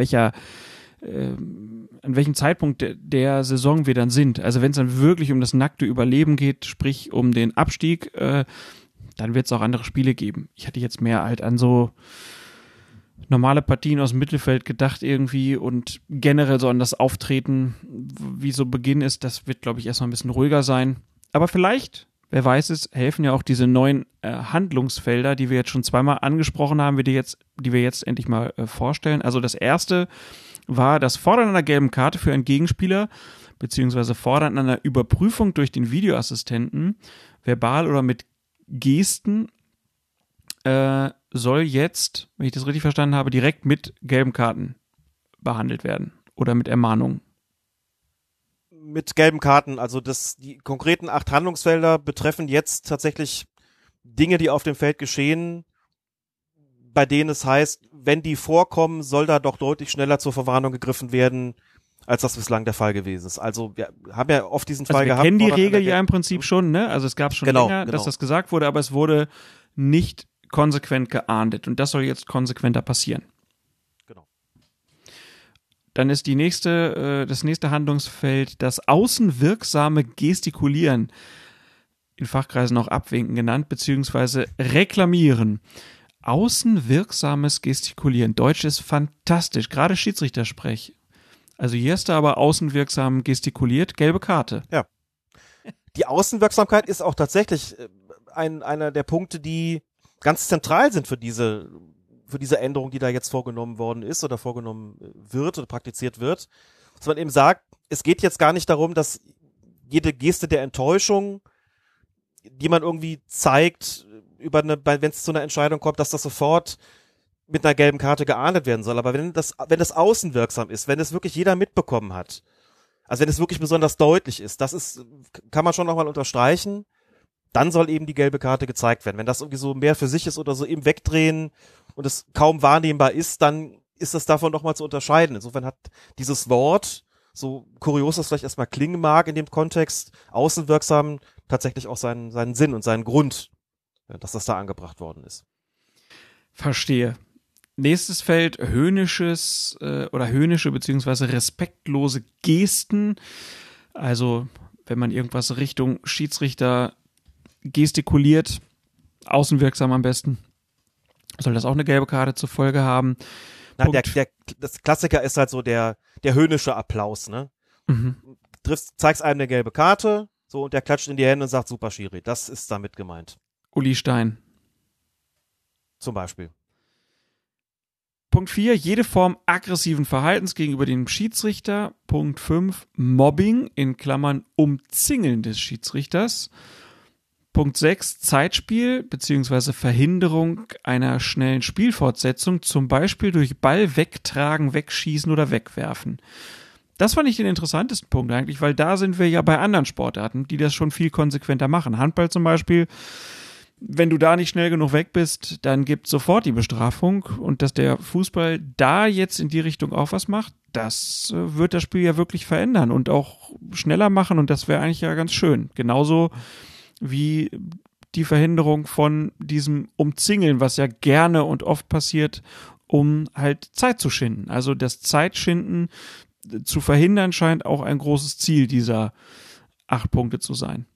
an welchem Zeitpunkt der Saison wir dann sind. Also wenn es dann wirklich um das nackte Überleben geht, sprich um den Abstieg, dann wird es auch andere Spiele geben. Ich hatte jetzt mehr halt an so normale Partien aus dem Mittelfeld gedacht irgendwie und generell so an das Auftreten, wie so Beginn ist, das wird, glaube ich, erstmal ein bisschen ruhiger sein. Aber vielleicht, wer weiß es, helfen ja auch diese neuen Handlungsfelder, die wir jetzt schon zweimal angesprochen haben, die wir jetzt endlich mal vorstellen. Also das erste war das Fordern einer gelben Karte für einen Gegenspieler, beziehungsweise Fordern einer Überprüfung durch den Videoassistenten, verbal oder mit Gesten, soll jetzt, wenn ich das richtig verstanden habe, direkt mit gelben Karten behandelt werden oder mit Ermahnungen. Mit gelben Karten, also die konkreten 8 Handlungsfelder betreffen jetzt tatsächlich Dinge, die auf dem Feld geschehen, bei denen es heißt, wenn die vorkommen, soll da doch deutlich schneller zur Verwarnung gegriffen werden, als das bislang der Fall gewesen ist. Also wir haben ja oft diesen Fall gehabt. Wir kennen die Regel ja im Prinzip schon, ne? Also es gab schon länger, genau, dass das gesagt wurde, aber es wurde nicht konsequent geahndet und das soll jetzt konsequenter passieren. Genau. Dann ist das nächste Handlungsfeld das außenwirksame Gestikulieren, in Fachkreisen auch Abwinken genannt, beziehungsweise Reklamieren. Außenwirksames Gestikulieren. Deutsch ist fantastisch, gerade Schiedsrichtersprech. Also hier ist da aber außenwirksam gestikuliert, gelbe Karte. Ja. Die Außenwirksamkeit ist auch tatsächlich einer der Punkte, die ganz zentral sind für diese Änderung, die da jetzt vorgenommen worden ist oder vorgenommen wird oder praktiziert wird. Dass man eben sagt, es geht jetzt gar nicht darum, dass jede Geste der Enttäuschung, die man irgendwie zeigt, wenn es zu einer Entscheidung kommt, dass das sofort mit einer gelben Karte geahndet werden soll. Aber wenn das außenwirksam ist, wenn es wirklich jeder mitbekommen hat, also wenn es wirklich besonders deutlich ist, kann man schon nochmal unterstreichen, dann soll eben die gelbe Karte gezeigt werden. Wenn das irgendwie so mehr für sich ist oder so eben wegdrehen und es kaum wahrnehmbar ist, dann ist das davon nochmal zu unterscheiden. Insofern hat dieses Wort, so kurios das vielleicht erstmal klingen mag in dem Kontext, außenwirksam tatsächlich auch seinen Sinn und seinen Grund, dass das da angebracht worden ist. Verstehe. Nächstes Feld, höhnische bzw. respektlose Gesten. Also, wenn man irgendwas Richtung Schiedsrichter gestikuliert, außenwirksam am besten, soll das auch eine gelbe Karte zur Folge haben. Das Klassiker ist halt so der höhnische Applaus, ne? Mhm. Zeigst einem eine gelbe Karte, so, und der klatscht in die Hände und sagt, super Schiri. Das ist damit gemeint. Uli Stein. Zum Beispiel. Punkt 4, jede Form aggressiven Verhaltens gegenüber dem Schiedsrichter. Punkt 5, Mobbing in Klammern Umzingeln des Schiedsrichters. Punkt 6, Zeitspiel bzw. Verhinderung einer schnellen Spielfortsetzung, zum Beispiel durch Ball wegtragen, wegschießen oder wegwerfen. Das fand ich den interessantesten Punkt eigentlich, weil da sind wir ja bei anderen Sportarten, die das schon viel konsequenter machen. Handball zum Beispiel, wenn du da nicht schnell genug weg bist, dann gibt sofort die Bestrafung, und dass der Fußball da jetzt in die Richtung auch was macht, das wird das Spiel ja wirklich verändern und auch schneller machen, und das wäre eigentlich ja ganz schön. Genauso wie die Verhinderung von diesem Umzingeln, was ja gerne und oft passiert, um halt Zeit zu schinden. Also das Zeitschinden zu verhindern scheint auch ein großes Ziel dieser 8 Punkte zu sein.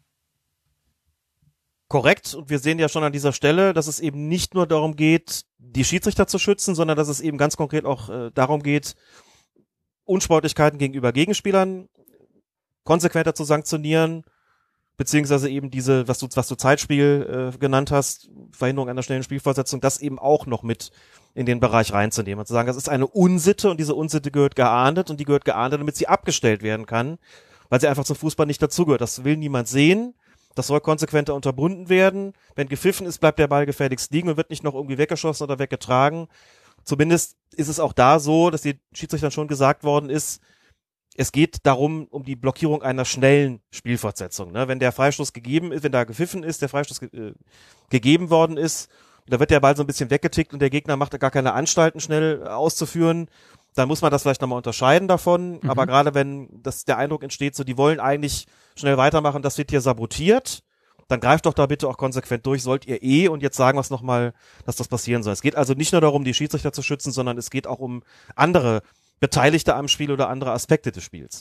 Korrekt, und wir sehen ja schon an dieser Stelle, dass es eben nicht nur darum geht, die Schiedsrichter zu schützen, sondern dass es eben ganz konkret auch darum geht, Unsportlichkeiten gegenüber Gegenspielern konsequenter zu sanktionieren, beziehungsweise eben diese, was du Zeitspiel genannt hast, Verhinderung einer schnellen Spielfortsetzung, das eben auch noch mit in den Bereich reinzunehmen und zu sagen, das ist eine Unsitte, und diese Unsitte gehört geahndet, und die gehört geahndet, damit sie abgestellt werden kann, weil sie einfach zum Fußball nicht dazugehört. Das will niemand sehen. Das soll konsequenter unterbunden werden. Wenn gepfiffen ist, bleibt der Ball gefährlichst liegen und wird nicht noch irgendwie weggeschossen oder weggetragen. Zumindest ist es auch da so, dass den Schiedsrichtern schon gesagt worden ist, es geht darum, um die Blockierung einer schnellen Spielfortsetzung. Ne? Wenn der Freistoß gegeben ist, wenn da gepfiffen ist, der Freistoß gegeben worden ist, da wird der Ball so ein bisschen weggetickt und der Gegner macht da gar keine Anstalten, schnell auszuführen, dann muss man das vielleicht nochmal unterscheiden davon. Aber gerade wenn der Eindruck entsteht, so die wollen eigentlich schnell weitermachen, das wird hier sabotiert, dann greift doch da bitte auch konsequent durch, sollt ihr und jetzt sagen wir es nochmal, dass das passieren soll. Es geht also nicht nur darum, die Schiedsrichter zu schützen, sondern es geht auch um andere Beteiligte am Spiel oder andere Aspekte des Spiels.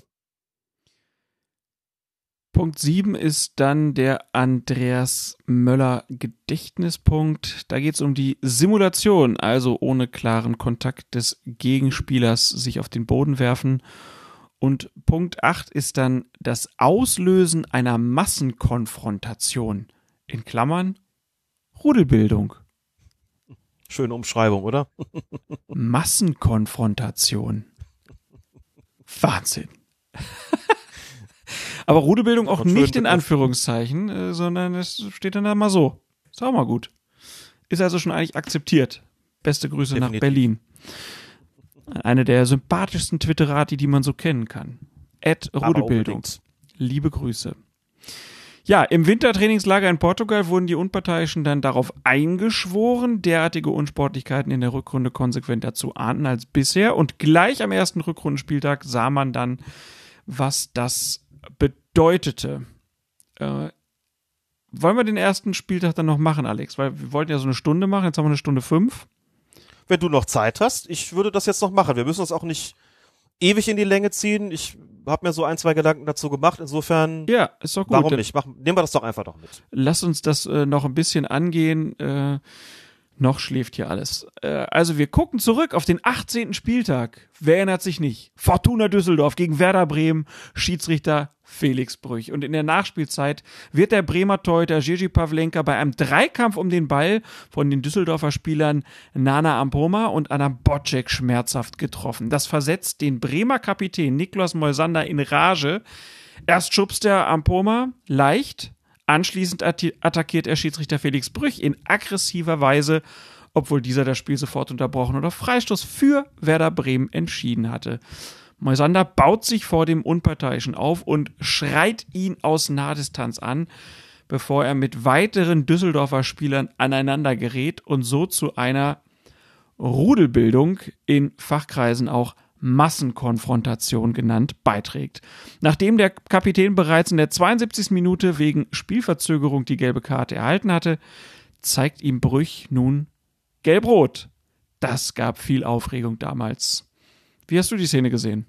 Punkt 7 ist dann der Andreas Möller Gedächtnispunkt. Da geht es um die Simulation, also ohne klaren Kontakt des Gegenspielers sich auf den Boden werfen. Und Punkt 8 ist dann das Auslösen einer Massenkonfrontation. In Klammern Rudelbildung. Schöne Umschreibung, oder? Massenkonfrontation. Wahnsinn. Aber Rudelbildung auch nicht in Anführungszeichen, sondern es steht dann da mal so. Ist auch mal gut. Ist also schon eigentlich akzeptiert. Beste Grüße Definitiv. Nach Berlin. Eine der sympathischsten Twitterati, die man so kennen kann. @Rudelbildung. Liebe Grüße. Ja, im Wintertrainingslager in Portugal wurden die Unparteiischen dann darauf eingeschworen, derartige Unsportlichkeiten in der Rückrunde konsequenter zu ahnden als bisher. Und gleich am ersten Rückrundenspieltag sah man dann, was das bedeutete. Wollen wir den ersten Spieltag dann noch machen, Alex? Weil wir wollten ja so eine Stunde machen, jetzt haben wir eine Stunde 5. Wenn du noch Zeit hast, ich würde das jetzt noch machen. Wir müssen uns auch nicht ewig in die Länge ziehen. Ich habe mir so 1, 2 Gedanken dazu gemacht. Insofern, ja, ist doch gut. Warum nicht? Nehmen wir das doch einfach noch mit. Lass uns das noch ein bisschen angehen. Noch schläft hier alles. Also wir gucken zurück auf den 18. Spieltag. Wer erinnert sich nicht? Fortuna Düsseldorf gegen Werder Bremen, Schiedsrichter Felix Brüch. Und in der Nachspielzeit wird der Bremer Torhüter Jerzy Pavlenka bei einem Dreikampf um den Ball von den Düsseldorfer Spielern Nana Ampoma und Anna Bocek schmerzhaft getroffen. Das versetzt den Bremer Kapitän Niklas Moisander in Rage. Erst schubst er Ampoma leicht, anschließend attackiert er Schiedsrichter Felix Brüch in aggressiver Weise, obwohl dieser das Spiel sofort unterbrochen und auf Freistoß für Werder Bremen entschieden hatte. Moisander baut sich vor dem Unparteiischen auf und schreit ihn aus Nahdistanz an. bevor er mit weiteren Düsseldorfer Spielern aneinander gerät und so zu einer Rudelbildung, in Fachkreisen auch Massenkonfrontation genannt, beiträgt. Nachdem der Kapitän bereits in der 72. Minute wegen Spielverzögerung die gelbe Karte erhalten hatte, zeigt ihm Brüch nun Gelb-Rot. Das gab viel Aufregung damals. Wie hast du die Szene gesehen?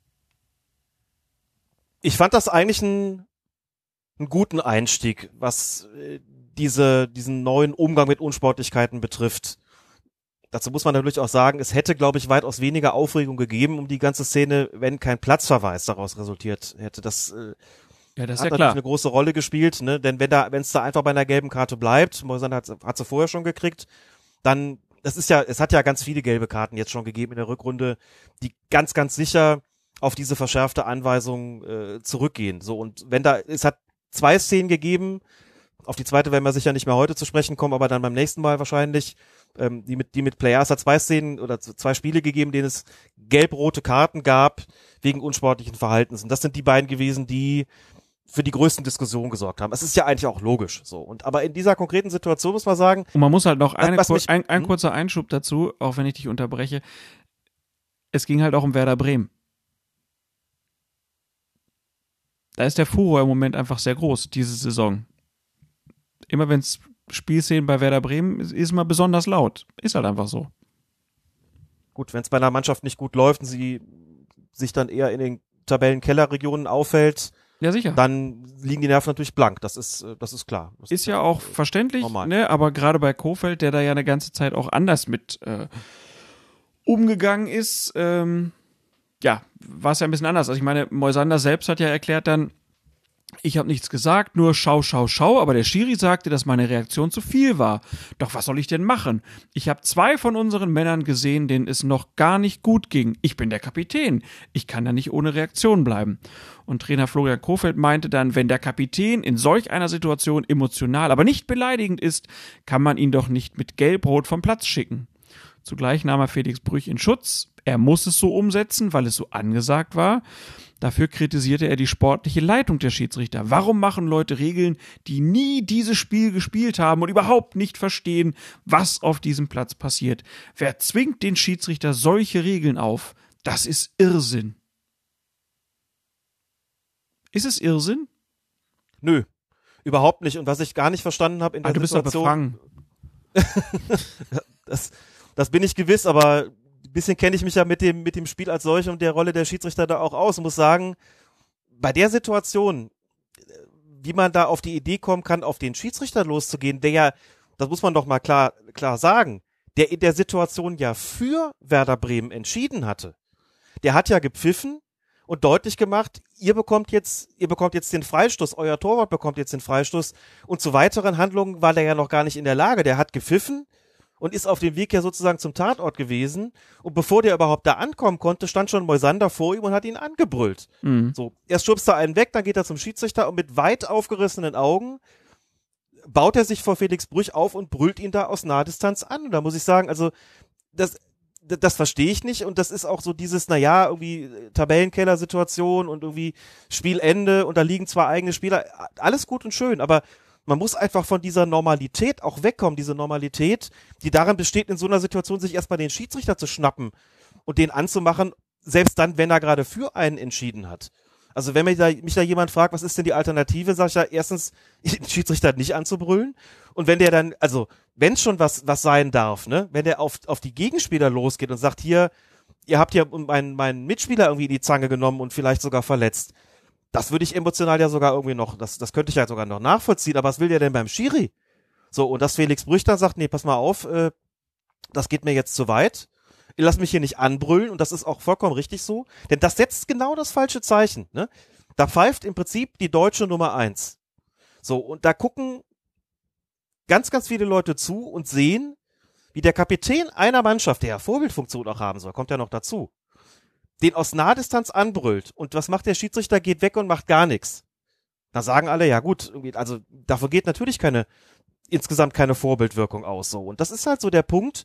Ich fand das eigentlich einen guten Einstieg, was diesen neuen Umgang mit Unsportlichkeiten betrifft. Dazu muss man natürlich auch sagen, es hätte, glaube ich, weitaus weniger Aufregung gegeben um die ganze Szene, wenn kein Platzverweis daraus resultiert hätte. Das ist hat ja natürlich klar eine große Rolle gespielt, ne? Denn wenn es da einfach bei einer gelben Karte bleibt, Moisander hat sie vorher schon gekriegt, dann, es hat ja ganz viele gelbe Karten jetzt schon gegeben in der Rückrunde, die ganz, ganz sicher auf diese verschärfte Anweisung zurückgehen. So, und es hat 2 Szenen gegeben, auf die zweite werden wir sicher nicht mehr heute zu sprechen kommen, aber dann beim nächsten Mal wahrscheinlich, die mit Players hat 2 Szenen oder 2 Spiele gegeben, denen es gelb-rote Karten gab wegen unsportlichen Verhaltens. Und das sind die beiden gewesen, die für die größten Diskussionen gesorgt haben. Es ist ja eigentlich auch logisch so. Aber in dieser konkreten Situation muss man sagen. Und man muss halt noch ein kurzer Einschub dazu, auch wenn ich dich unterbreche. Es ging halt auch um Werder Bremen. Da ist der Furor im Moment einfach sehr groß, diese Saison. Immer wenn es Spielszenen bei Werder Bremen ist mal besonders laut. Ist halt einfach so. Gut, wenn es bei einer Mannschaft nicht gut läuft und sie sich dann eher in den Tabellenkellerregionen aufhält, ja, sicher, dann liegen die Nerven natürlich blank. Das ist klar. Das ist ja auch verständlich, ne? Aber gerade bei Kohfeldt, der da ja eine ganze Zeit auch anders mit umgegangen ist, war es ja ein bisschen anders. Also ich meine, Moisander selbst hat ja erklärt dann, ich habe nichts gesagt, nur schau, aber der Schiri sagte, dass meine Reaktion zu viel war. Doch was soll ich denn machen? Ich habe 2 von unseren Männern gesehen, denen es noch gar nicht gut ging. Ich bin der Kapitän. Ich kann da nicht ohne Reaktion bleiben. Und Trainer Florian Kohfeldt meinte dann, wenn der Kapitän in solch einer Situation emotional, aber nicht beleidigend ist, kann man ihn doch nicht mit Gelb-Rot vom Platz schicken. Zugleich nahm er Felix Brüch in Schutz. Er muss es so umsetzen, weil es so angesagt war. Dafür kritisierte er die sportliche Leitung der Schiedsrichter. Warum machen Leute Regeln, die nie dieses Spiel gespielt haben und überhaupt nicht verstehen, was auf diesem Platz passiert? Wer zwingt den Schiedsrichter solche Regeln auf? Das ist Irrsinn. Ist es Irrsinn? Nö, überhaupt nicht. Und was ich gar nicht verstanden habe in der Situation... Du bist doch befangen. Das bin ich gewiss, aber ein bisschen kenne ich mich ja mit dem Spiel als solch und der Rolle der Schiedsrichter da auch aus und muss sagen, bei der Situation, wie man da auf die Idee kommen kann, auf den Schiedsrichter loszugehen, der ja, das muss man doch mal klar sagen, der in der Situation ja für Werder Bremen entschieden hatte. Der hat ja gepfiffen und deutlich gemacht, ihr bekommt jetzt den Freistoß, euer Torwart bekommt jetzt den Freistoß und zu weiteren Handlungen war der ja noch gar nicht in der Lage. Der hat gepfiffen und ist auf dem Weg ja sozusagen zum Tatort gewesen. Und bevor der überhaupt da ankommen konnte, stand schon Moisander vor ihm und hat ihn angebrüllt. Mhm. So, erst schubst er einen weg, dann geht er zum Schiedsrichter und mit weit aufgerissenen Augen baut er sich vor Felix Brüch auf und brüllt ihn da aus naher Distanz an. Und da muss ich sagen, also das verstehe ich nicht. Und das ist auch so dieses, irgendwie Tabellenkeller-Situation und irgendwie Spielende und da liegen 2 eigene Spieler. Alles gut und schön, aber man muss einfach von dieser Normalität auch wegkommen, diese Normalität, die darin besteht, in so einer Situation sich erstmal den Schiedsrichter zu schnappen und den anzumachen, selbst dann, wenn er gerade für einen entschieden hat. Also wenn mich da jemand fragt, was ist denn die Alternative, sage ich ja erstens, den Schiedsrichter nicht anzubrüllen und wenn der dann, also wenn schon was sein darf, ne, wenn der auf die Gegenspieler losgeht und sagt, hier, ihr habt ja meinen Mitspieler irgendwie in die Zange genommen und vielleicht sogar verletzt, das würde ich emotional ja sogar irgendwie noch, das könnte ich ja sogar noch nachvollziehen, aber was will der denn beim Schiri? So, und dass Felix Brüch dann sagt, nee, pass mal auf, das geht mir jetzt zu weit, ich lass mich hier nicht anbrüllen und das ist auch vollkommen richtig so, denn das setzt genau das falsche Zeichen, ne? Da pfeift im Prinzip die deutsche Nummer 1. So, und da gucken ganz, ganz viele Leute zu und sehen, wie der Kapitän einer Mannschaft, der ja Vorbildfunktion auch haben soll, kommt ja noch dazu, den aus Nahdistanz anbrüllt und was macht der Schiedsrichter, geht weg und macht gar nichts. Da sagen alle, ja gut, also davon geht natürlich insgesamt keine Vorbildwirkung aus, so. Und das ist halt so der Punkt,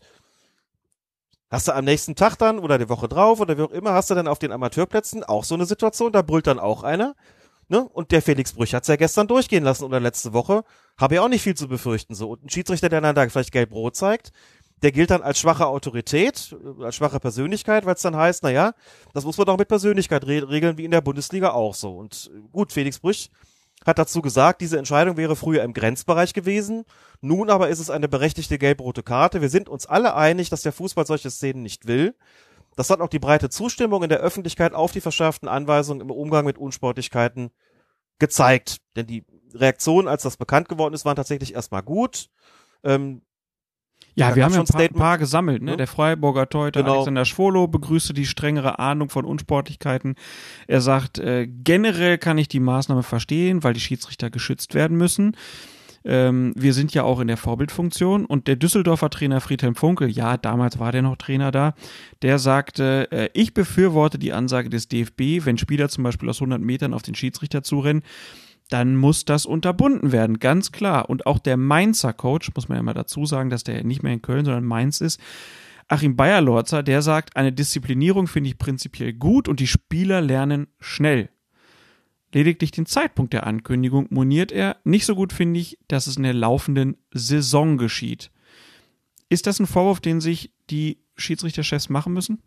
hast du am nächsten Tag dann oder die Woche drauf oder wie auch immer, hast du dann auf den Amateurplätzen auch so eine Situation, da brüllt dann auch einer. Ne? Und der Felix Brüch hat's ja gestern durchgehen lassen oder letzte Woche. Habe ja auch nicht viel zu befürchten. So. Und ein Schiedsrichter, der dann da vielleicht gelb-rot zeigt, der gilt dann als schwache Autorität, als schwache Persönlichkeit, weil es dann heißt, naja, das muss man doch mit Persönlichkeit regeln, wie in der Bundesliga auch so. Und gut, Felix Brüch hat dazu gesagt, diese Entscheidung wäre früher im Grenzbereich gewesen. Nun aber ist es eine berechtigte gelb-rote Karte. Wir sind uns alle einig, dass der Fußball solche Szenen nicht will. Das hat auch die breite Zustimmung in der Öffentlichkeit auf die verschärften Anweisungen im Umgang mit Unsportlichkeiten gezeigt. Denn die Reaktionen, als das bekannt geworden ist, waren tatsächlich erstmal gut. Ja, wir haben ja ein paar gesammelt. Ne? Der Freiburger Torhüter Alexander Schwolo begrüßte die strengere Ahndung von Unsportlichkeiten. Er sagt, generell kann ich die Maßnahme verstehen, weil die Schiedsrichter geschützt werden müssen. Wir sind ja auch in der Vorbildfunktion. Und der Düsseldorfer Trainer Friedhelm Funkel, ja, damals war der noch Trainer da, der sagte, ich befürworte die Ansage des DFB, wenn Spieler zum Beispiel aus 100 Metern auf den Schiedsrichter zurennen, dann muss das unterbunden werden, ganz klar. Und auch der Mainzer Coach, muss man ja mal dazu sagen, dass der nicht mehr in Köln, sondern Mainz ist, Achim Beyer-Lorzer, der sagt, eine Disziplinierung finde ich prinzipiell gut und die Spieler lernen schnell. Lediglich den Zeitpunkt der Ankündigung moniert er. Nicht so gut finde ich, dass es in der laufenden Saison geschieht. Ist das ein Vorwurf, den sich die Schiedsrichterchefs machen müssen?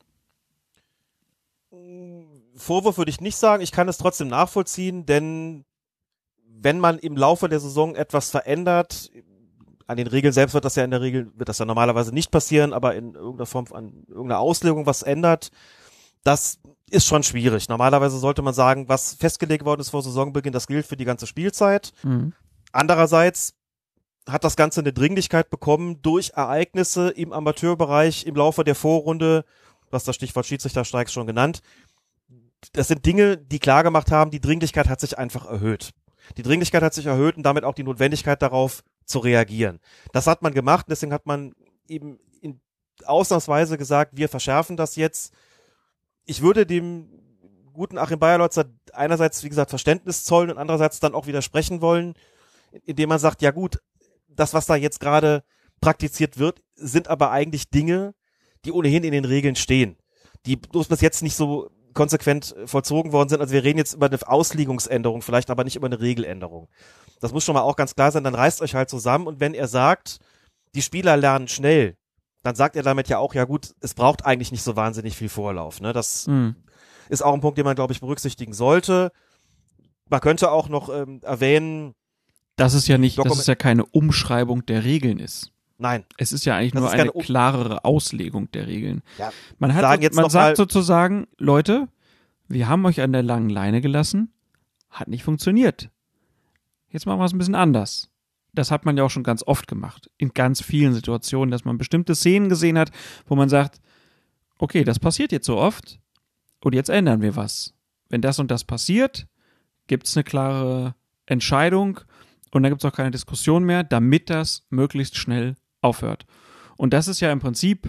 Vorwurf würde ich nicht sagen. Ich kann es trotzdem nachvollziehen, denn wenn man im Laufe der Saison etwas verändert, an den Regeln selbst wird das ja normalerweise nicht passieren, aber in irgendeiner Form an irgendeiner Auslegung was ändert, das ist schon schwierig. Normalerweise sollte man sagen, was festgelegt worden ist vor Saisonbeginn, das gilt für die ganze Spielzeit. Mhm. Andererseits hat das Ganze eine Dringlichkeit bekommen durch Ereignisse im Amateurbereich im Laufe der Vorrunde, was das Stichwort Schiedsrichterstreiks schon genannt. Das sind Dinge, die klar gemacht haben, die Dringlichkeit hat sich einfach erhöht. Die Dringlichkeit hat sich erhöht und damit auch die Notwendigkeit darauf zu reagieren. Das hat man gemacht, deswegen hat man eben ausnahmsweise gesagt, wir verschärfen das jetzt. Ich würde dem guten Achim Beyer-Lorzer einerseits, wie gesagt, Verständnis zollen und andererseits dann auch widersprechen wollen, indem man sagt, ja gut, das, was da jetzt gerade praktiziert wird, sind aber eigentlich Dinge, die ohnehin in den Regeln stehen, die bloß bis jetzt nicht so konsequent vollzogen worden sind. Also wir reden jetzt über eine Auslegungsänderung, vielleicht aber nicht über eine Regeländerung. Das muss schon mal auch ganz klar sein, dann reißt euch halt zusammen und wenn er sagt, die Spieler lernen schnell, dann sagt er damit ja auch, ja gut, es braucht eigentlich nicht so wahnsinnig viel Vorlauf. Ne? Das ist auch ein Punkt, den man, glaube ich, berücksichtigen sollte. Man könnte auch noch erwähnen, dass es ja keine Umschreibung der Regeln ist. Nein. Es ist ja eigentlich nur eine klarere Auslegung der Regeln. Ja. Man sagt sozusagen, Leute, wir haben euch an der langen Leine gelassen, hat nicht funktioniert. Jetzt machen wir es ein bisschen anders. Das hat man ja auch schon ganz oft gemacht, in ganz vielen Situationen, dass man bestimmte Szenen gesehen hat, wo man sagt, okay, das passiert jetzt so oft und jetzt ändern wir was. Wenn das und das passiert, gibt es eine klare Entscheidung und dann gibt es auch keine Diskussion mehr, damit das möglichst schnell aufhört. Und das ist ja im Prinzip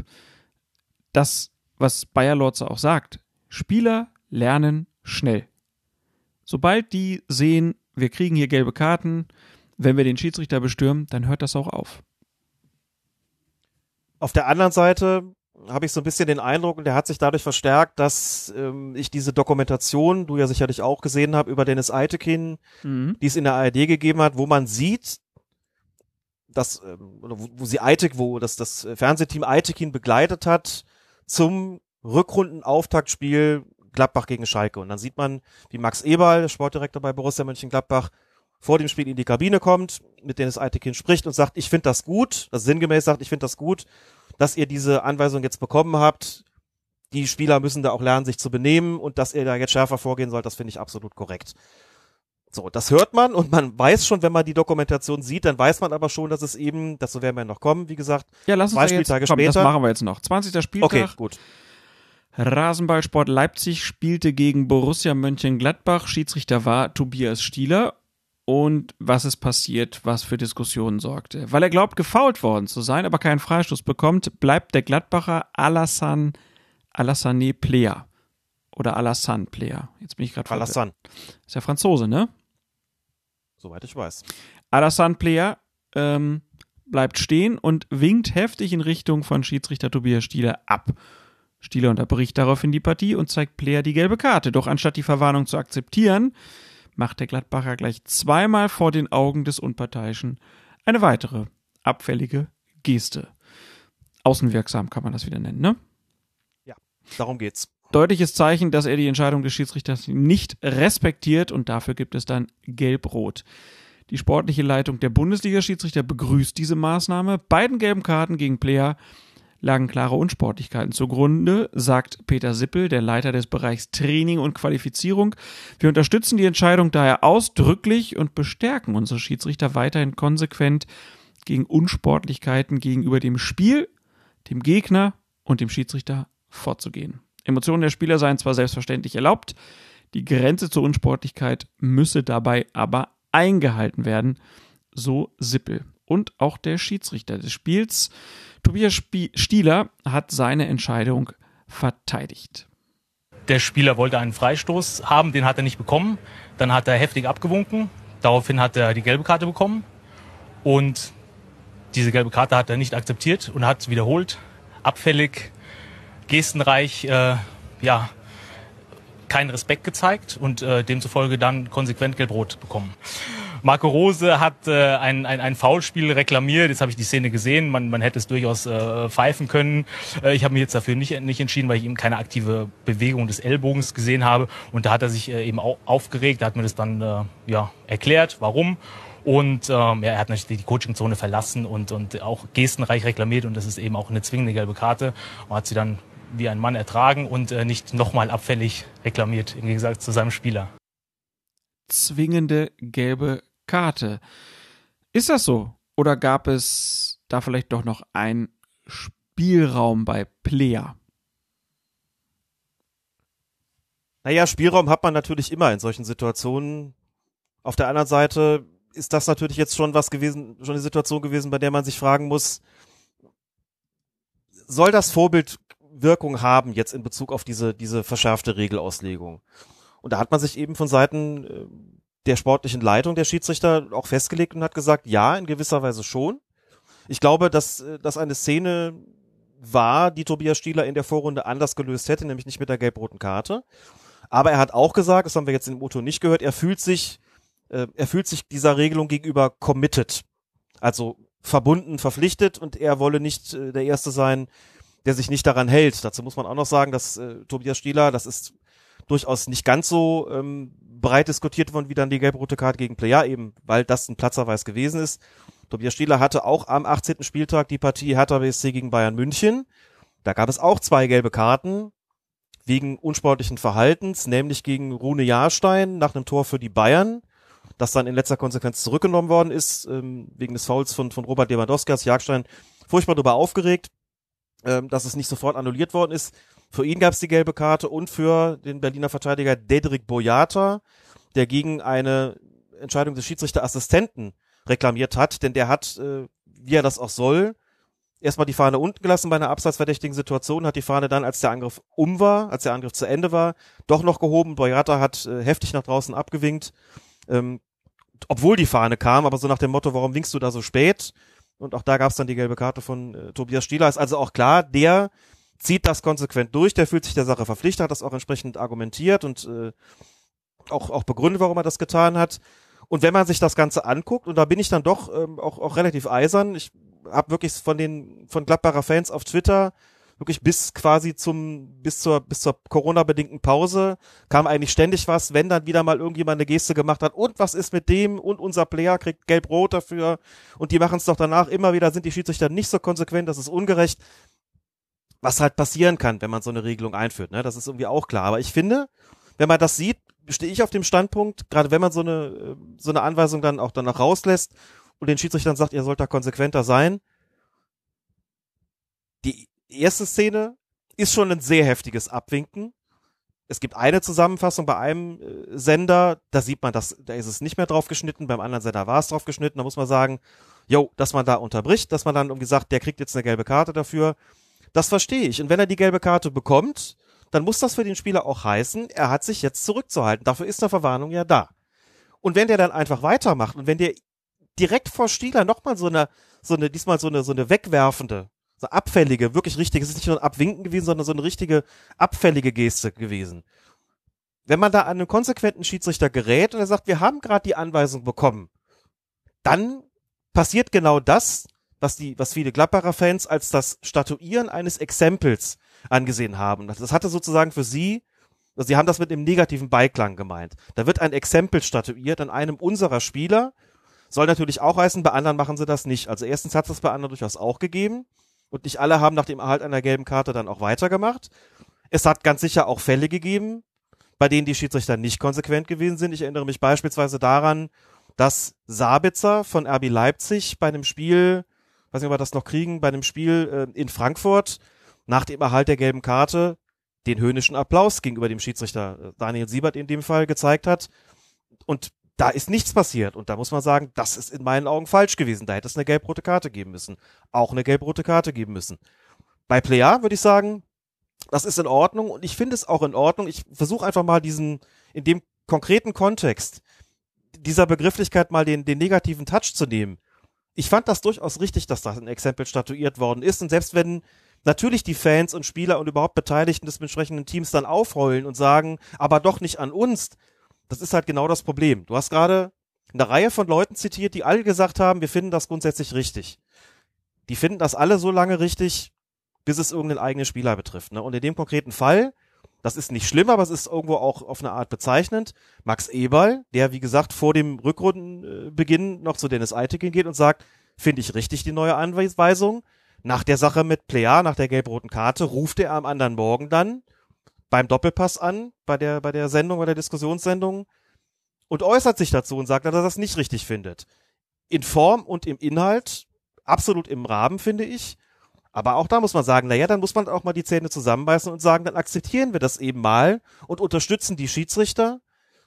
das, was Beyer-Lorzer auch sagt. Spieler lernen schnell. Sobald die sehen, wir kriegen hier gelbe Karten, wenn wir den Schiedsrichter bestürmen, dann hört das auch auf. Auf der anderen Seite habe ich so ein bisschen den Eindruck, und der hat sich dadurch verstärkt, dass ich diese Dokumentation, du ja sicherlich auch gesehen habe, über Dennis Eitekin, die es in der ARD gegeben hat, wo man sieht, dass, wo das Fernsehteam Eitekin begleitet hat zum Rückrundenauftakt-Spiel Gladbach gegen Schalke. Und dann sieht man, wie Max Eberl, der Sportdirektor bei Borussia Mönchengladbach, vor dem Spiel in die Kabine kommt, mit Dennis Eitekin spricht und sagt, ich finde das gut, also sinngemäß sagt, ich finde das gut, dass ihr diese Anweisung jetzt bekommen habt. Die Spieler müssen da auch lernen, sich zu benehmen und dass ihr da jetzt schärfer vorgehen sollt, das finde ich absolut korrekt. So, das hört man und man weiß schon, wenn man die Dokumentation sieht, dann weiß man aber schon, dass es eben, dazu werden wir noch kommen, wie gesagt, ja, lass uns 2 Spieltage später. Das machen wir jetzt noch. 20. Spieltag. Okay, gut. Rasenballsport Leipzig spielte gegen Borussia Mönchengladbach. Schiedsrichter war Tobias Stieler. Und was ist passiert, was für Diskussionen sorgte? Weil er glaubt, gefoult worden zu sein, aber keinen Freistoß bekommt, bleibt der Gladbacher Alassane Plea. Oder Alassane Plea. Jetzt bin ich gerade Alassane. Ist ja Franzose, ne? Soweit ich weiß. Alassane Plea bleibt stehen und winkt heftig in Richtung von Schiedsrichter Tobias Stieler ab. Stieler unterbricht daraufhin die Partie und zeigt Plea die gelbe Karte. Doch anstatt die Verwarnung zu akzeptieren, macht der Gladbacher gleich zweimal vor den Augen des Unparteiischen eine weitere abfällige Geste. Außenwirksam kann man das wieder nennen, ne? Ja, darum geht's. Deutliches Zeichen, dass er die Entscheidung des Schiedsrichters nicht respektiert und dafür gibt es dann Gelb-Rot. Die sportliche Leitung der Bundesliga-Schiedsrichter begrüßt diese Maßnahme. Beiden gelben Karten gegen Player lagen klare Unsportlichkeiten zugrunde, sagt Peter Sippel, der Leiter des Bereichs Training und Qualifizierung. Wir unterstützen die Entscheidung daher ausdrücklich und bestärken unsere Schiedsrichter weiterhin konsequent gegen Unsportlichkeiten gegenüber dem Spiel, dem Gegner und dem Schiedsrichter vorzugehen. Emotionen der Spieler seien zwar selbstverständlich erlaubt, die Grenze zur Unsportlichkeit müsse dabei aber eingehalten werden, so Sippel. Und auch der Schiedsrichter des Spiels, Tobias Stieler, hat seine Entscheidung verteidigt. Der Spieler wollte einen Freistoß haben, den hat er nicht bekommen. Dann hat er heftig abgewunken. Daraufhin hat er die gelbe Karte bekommen. Und diese gelbe Karte hat er nicht akzeptiert und hat wiederholt, abfällig, gestenreich, keinen Respekt gezeigt und demzufolge dann konsequent gelb-rot bekommen. Marco Rose hat ein Foulspiel reklamiert. Jetzt habe ich die Szene gesehen. Man hätte es durchaus pfeifen können. Ich habe mich jetzt dafür nicht entschieden, weil ich eben keine aktive Bewegung des Ellbogens gesehen habe. Und da hat er sich eben auch aufgeregt. Da hat mir das dann erklärt, warum. Und er hat natürlich die Coachingzone verlassen und auch gestenreich reklamiert. Und das ist eben auch eine zwingende gelbe Karte. Und hat sie dann wie ein Mann ertragen und nicht nochmal abfällig reklamiert, im Gegensatz zu seinem Spieler. Zwingende gelbe Karte. Ist das so? Oder gab es da vielleicht doch noch einen Spielraum bei Player? Naja, Spielraum hat man natürlich immer in solchen Situationen. Auf der anderen Seite ist das natürlich jetzt schon schon eine Situation gewesen, bei der man sich fragen muss, soll das Vorbild Wirkung haben jetzt in Bezug auf diese verschärfte Regelauslegung? Und da hat man sich eben von Seiten der sportlichen Leitung der Schiedsrichter auch festgelegt und hat gesagt, ja, in gewisser Weise schon. Ich glaube, dass das eine Szene war, die Tobias Stieler in der Vorrunde anders gelöst hätte, nämlich nicht mit der gelb-roten Karte. Aber er hat auch gesagt, das haben wir jetzt im O-Ton nicht gehört, er fühlt sich dieser Regelung gegenüber committed, also verbunden, verpflichtet, und er wolle nicht der Erste sein, der sich nicht daran hält. Dazu muss man auch noch sagen, dass Tobias Stieler, das ist durchaus nicht ganz so breit diskutiert worden wie dann die gelb-rote Karte gegen Player, eben weil das ein Platzverweis gewesen ist. Tobias Stieler hatte auch am 18. Spieltag die Partie Hertha BSC gegen Bayern München. Da gab es auch 2 gelbe Karten wegen unsportlichen Verhaltens, nämlich gegen Rune Jahrstein nach einem Tor für die Bayern, das dann in letzter Konsequenz zurückgenommen worden ist, wegen des Fouls von Robert Lewandowski. Hat Jahrstein furchtbar darüber aufgeregt, dass es nicht sofort annulliert worden ist. Für ihn gab es die gelbe Karte und für den Berliner Verteidiger Dedrick Boyata, der gegen eine Entscheidung des Schiedsrichterassistenten reklamiert hat, denn der hat, wie er das auch soll, erstmal die Fahne unten gelassen bei einer abseitsverdächtigen Situation, hat die Fahne dann, als der Angriff als der Angriff zu Ende war, doch noch gehoben. Boyata hat heftig nach draußen abgewinkt, obwohl die Fahne kam, aber so nach dem Motto, warum winkst du da so spät? Und auch da gab es dann die gelbe Karte von Tobias Stieler. Ist also auch klar, der zieht das konsequent durch, der fühlt sich der Sache verpflichtet, hat das auch entsprechend argumentiert und auch begründet, warum er das getan hat. Und wenn man sich das Ganze anguckt, und da bin ich dann doch auch relativ eisern, ich habe wirklich von Gladbacher Fans auf Twitter wirklich bis zur Corona-bedingten Pause kam eigentlich ständig was, wenn dann wieder mal irgendjemand eine Geste gemacht hat, und was ist mit dem, und unser Player kriegt gelb-rot dafür, und die machen es doch danach immer wieder, sind die Schiedsrichter nicht so konsequent, das ist ungerecht, was halt passieren kann, wenn man so eine Regelung einführt, ne? Das ist irgendwie auch klar. Aber ich finde, wenn man das sieht, stehe ich auf dem Standpunkt, gerade wenn man so eine Anweisung dann auch danach rauslässt und den Schiedsrichtern sagt, ihr sollt da konsequenter sein. Die erste Szene ist schon ein sehr heftiges Abwinken. Es gibt eine Zusammenfassung bei einem Sender, da sieht man, da ist es nicht mehr drauf geschnitten, beim anderen Sender war es drauf geschnitten, da muss man sagen, dass man da unterbricht, dass man dann irgendwie sagt, der kriegt jetzt eine gelbe Karte dafür. Das verstehe ich. Und wenn er die gelbe Karte bekommt, dann muss das für den Spieler auch heißen, er hat sich jetzt zurückzuhalten. Dafür ist eine Verwarnung ja da. Und wenn der dann einfach weitermacht und wenn der direkt vor Stieler nochmal diesmal so eine wegwerfende, so abfällige, wirklich richtige, es ist nicht nur ein Abwinken gewesen, sondern so eine richtige abfällige Geste gewesen. wenn man da an einen konsequenten Schiedsrichter gerät und er sagt, wir haben gerade die Anweisung bekommen, dann passiert genau das, was viele Gladbacher Fans als das Statuieren eines Exempels angesehen haben. Das hatte sozusagen für sie haben das mit dem negativen Beiklang gemeint. Da wird ein Exempel statuiert an einem unserer Spieler. Soll natürlich auch heißen, bei anderen machen sie das nicht. Also erstens hat es das bei anderen durchaus auch gegeben. Und nicht alle haben nach dem Erhalt einer gelben Karte dann auch weitergemacht. Es hat ganz sicher auch Fälle gegeben, bei denen die Schiedsrichter nicht konsequent gewesen sind. Ich erinnere mich beispielsweise daran, dass Sabitzer von RB Leipzig bei einem Spiel, weiß nicht, ob wir das noch kriegen, bei einem Spiel in Frankfurt nach dem Erhalt der gelben Karte den höhnischen Applaus gegenüber dem Schiedsrichter Daniel Siebert in dem Fall gezeigt hat. Und da ist nichts passiert. Und da muss man sagen, das ist in meinen Augen falsch gewesen. Da hätte es eine gelb-rote Karte geben müssen. Auch eine gelb-rote Karte geben müssen. Bei Plea würde ich sagen, das ist in Ordnung. Und ich finde es auch in Ordnung. Ich versuche einfach mal in dem konkreten Kontext dieser Begrifflichkeit mal den negativen Touch zu nehmen. Ich fand das durchaus richtig, dass das ein Exempel statuiert worden ist. Und selbst wenn natürlich die Fans und Spieler und überhaupt Beteiligten des entsprechenden Teams dann aufheulen und sagen, aber doch nicht an uns. Das ist halt genau das Problem. Du hast gerade eine Reihe von Leuten zitiert, die alle gesagt haben, wir finden das grundsätzlich richtig. Die finden das alle so lange richtig, bis es irgendeinen eigenen Spieler betrifft. Ne? Und in dem konkreten Fall, das ist nicht schlimm, aber es ist irgendwo auch auf eine Art bezeichnend, Max Eberl, der wie gesagt vor dem Rückrundenbeginn noch zu Dennis Eitekin geht und sagt, finde ich richtig die neue Anweisung. Nach der Sache mit Plea, nach der gelb-roten Karte, ruft er am anderen Morgen dann beim Doppelpass an, bei der Diskussionssendung und äußert sich dazu und sagt, dass er das nicht richtig findet. In Form und im Inhalt absolut im Rahmen, finde ich. Aber auch da muss man sagen, naja, dann muss man auch mal die Zähne zusammenbeißen und sagen, dann akzeptieren wir das eben mal und unterstützen die Schiedsrichter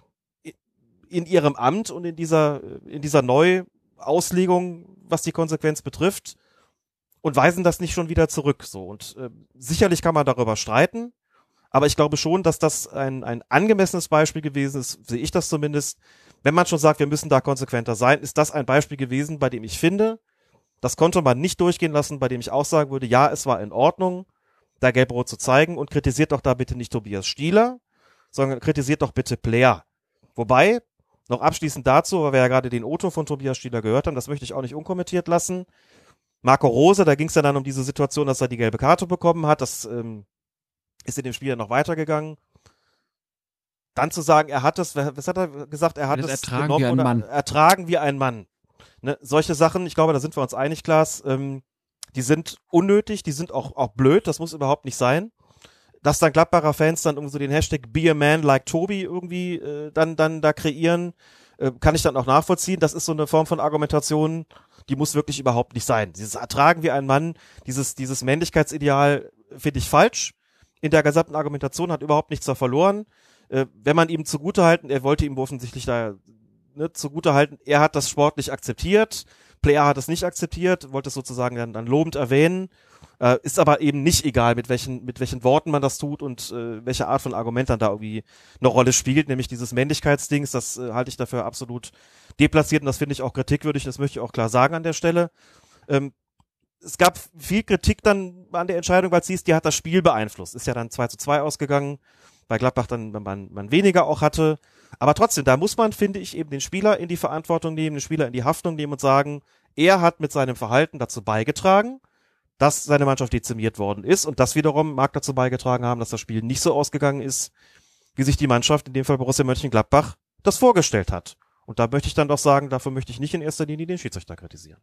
in ihrem Amt und in dieser Neuauslegung, was die Konsequenz betrifft, und weisen das nicht schon wieder zurück. So. Und sicherlich kann man darüber streiten, aber ich glaube schon, dass das ein angemessenes Beispiel gewesen ist, sehe ich das zumindest. Wenn man schon sagt, wir müssen da konsequenter sein, ist das ein Beispiel gewesen, bei dem ich finde, das konnte man nicht durchgehen lassen, bei dem ich auch sagen würde, ja, es war in Ordnung, da gelb-rot zu zeigen, und kritisiert doch da bitte nicht Tobias Stieler, sondern kritisiert doch bitte Plea. Wobei, noch abschließend dazu, weil wir ja gerade den O-Ton von Tobias Stieler gehört haben, das möchte ich auch nicht unkommentiert lassen. Marco Rose, da ging es ja dann um diese Situation, dass er die gelbe Karte bekommen hat, das ist in dem Spiel ja noch weitergegangen. Dann zu sagen, er hat es, was hat er gesagt, er hat es genommen oder ertragen wie ein Mann. Ne, solche Sachen, ich glaube, da sind wir uns einig, Klaas, die sind unnötig, die sind auch blöd, das muss überhaupt nicht sein. Dass dann Gladbacher Fans dann irgendwie so den Hashtag Be a Man like Tobi irgendwie dann da kreieren, kann ich dann auch nachvollziehen. Das ist so eine Form von Argumentation, die muss wirklich überhaupt nicht sein. Dieses Ertragen wie ein Mann, dieses Männlichkeitsideal finde ich falsch. In der gesamten Argumentation hat überhaupt nichts da verloren. Wenn man ihm zugutehalten, er wollte ihm offensichtlich da zugutehalten, er hat das sportlich akzeptiert, Plea hat es nicht akzeptiert, wollte es sozusagen dann lobend erwähnen, ist aber eben nicht egal, mit welchen Worten man das tut und welche Art von Argument dann da irgendwie eine Rolle spielt, nämlich dieses Männlichkeitsdings, das halte ich dafür absolut deplatziert und das finde ich auch kritikwürdig, das möchte ich auch klar sagen an der Stelle. Es gab viel Kritik dann an der Entscheidung, weil es hieß, die hat das Spiel beeinflusst. Ist ja dann 2:2 ausgegangen, bei Gladbach dann man weniger auch hatte. Aber trotzdem, da muss man, finde ich, eben den Spieler in die Verantwortung nehmen, den Spieler in die Haftung nehmen und sagen, er hat mit seinem Verhalten dazu beigetragen, dass seine Mannschaft dezimiert worden ist. Und das wiederum mag dazu beigetragen haben, dass das Spiel nicht so ausgegangen ist, wie sich die Mannschaft, in dem Fall Borussia Mönchengladbach, das vorgestellt hat. Und da möchte ich dann doch sagen, dafür möchte ich nicht in erster Linie den Schiedsrichter kritisieren.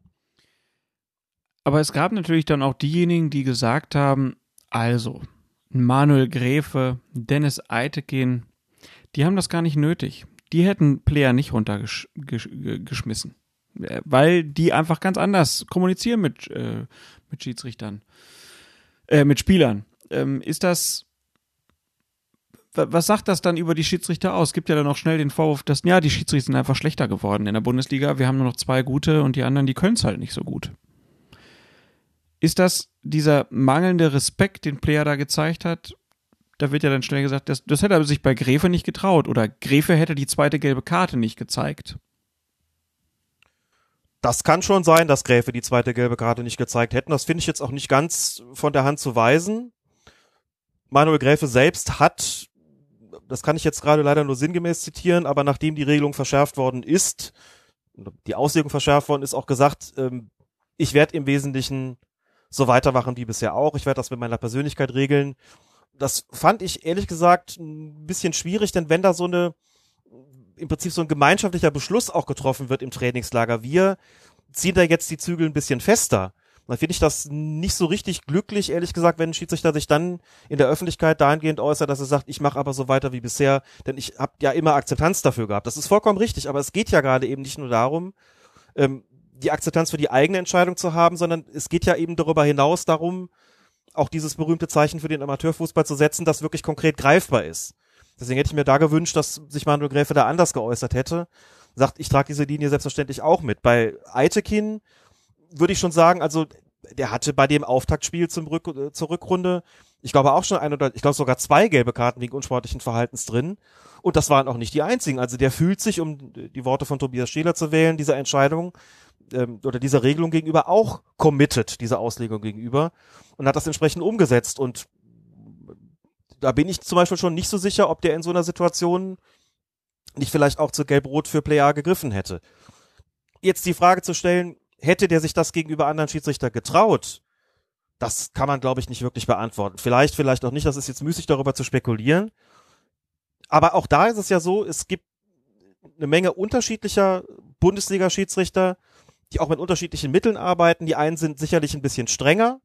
Aber es gab natürlich dann auch diejenigen, die gesagt haben, also Manuel Gräfe, Dennis Eitekin, die haben das gar nicht nötig. Die hätten Plea nicht runtergeschmissen, weil die einfach ganz anders kommunizieren mit Schiedsrichtern, mit Spielern. Was sagt das dann über die Schiedsrichter aus? Es gibt ja dann auch schnell den Vorwurf, dass die Schiedsrichter sind einfach schlechter geworden in der Bundesliga. Wir haben nur noch 2 gute und die anderen, die können es halt nicht so gut. Ist das dieser mangelnde Respekt, den Plea da gezeigt hat? Da wird ja dann schnell gesagt, das hätte er sich bei Gräfe nicht getraut oder Gräfe hätte die zweite gelbe Karte nicht gezeigt. Das kann schon sein, dass Gräfe die zweite gelbe Karte nicht gezeigt hätten. Das finde ich jetzt auch nicht ganz von der Hand zu weisen. Manuel Gräfe selbst hat das kann ich jetzt gerade leider nur sinngemäß zitieren, aber nachdem die Regelung verschärft worden ist, die Auslegung verschärft worden ist, auch gesagt, ich werde im Wesentlichen so weitermachen wie bisher auch. Ich werde das mit meiner Persönlichkeit regeln. Das fand ich ehrlich gesagt ein bisschen schwierig, denn wenn da im Prinzip so ein gemeinschaftlicher Beschluss auch getroffen wird im Trainingslager, wir ziehen da jetzt die Zügel ein bisschen fester, dann finde ich das nicht so richtig glücklich, ehrlich gesagt, wenn ein Schiedsrichter sich dann in der Öffentlichkeit dahingehend äußert, dass er sagt, ich mache aber so weiter wie bisher, denn ich habe ja immer Akzeptanz dafür gehabt. Das ist vollkommen richtig, aber es geht ja gerade eben nicht nur darum, die Akzeptanz für die eigene Entscheidung zu haben, sondern es geht ja eben darüber hinaus darum, auch dieses berühmte Zeichen für den Amateurfußball zu setzen, das wirklich konkret greifbar ist. Deswegen hätte ich mir da gewünscht, dass sich Manuel Gräfe da anders geäußert hätte. Sagt, ich trage diese Linie selbstverständlich auch mit. Bei Eitekin würde ich schon sagen, also der hatte bei dem Auftaktspiel zur Rückrunde, ich glaube auch schon sogar 2 gelbe Karten wegen unsportlichen Verhaltens drin. Und das waren auch nicht die einzigen. Also der fühlt sich, um die Worte von Tobias Scheler zu wählen, dieser Entscheidung oder dieser Regelung gegenüber auch committed, dieser Auslegung gegenüber, und hat das entsprechend umgesetzt. Und da bin ich zum Beispiel schon nicht so sicher, ob der in so einer Situation nicht vielleicht auch zu Gelb-Rot für Plea gegriffen hätte. Jetzt die Frage zu stellen, hätte der sich das gegenüber anderen Schiedsrichter getraut? Das kann man, glaube ich, nicht wirklich beantworten. Vielleicht auch nicht, das ist jetzt müßig, darüber zu spekulieren. Aber auch da ist es ja so, es gibt eine Menge unterschiedlicher Bundesliga-Schiedsrichter, die auch mit unterschiedlichen Mitteln arbeiten. Die einen sind sicherlich ein bisschen strenger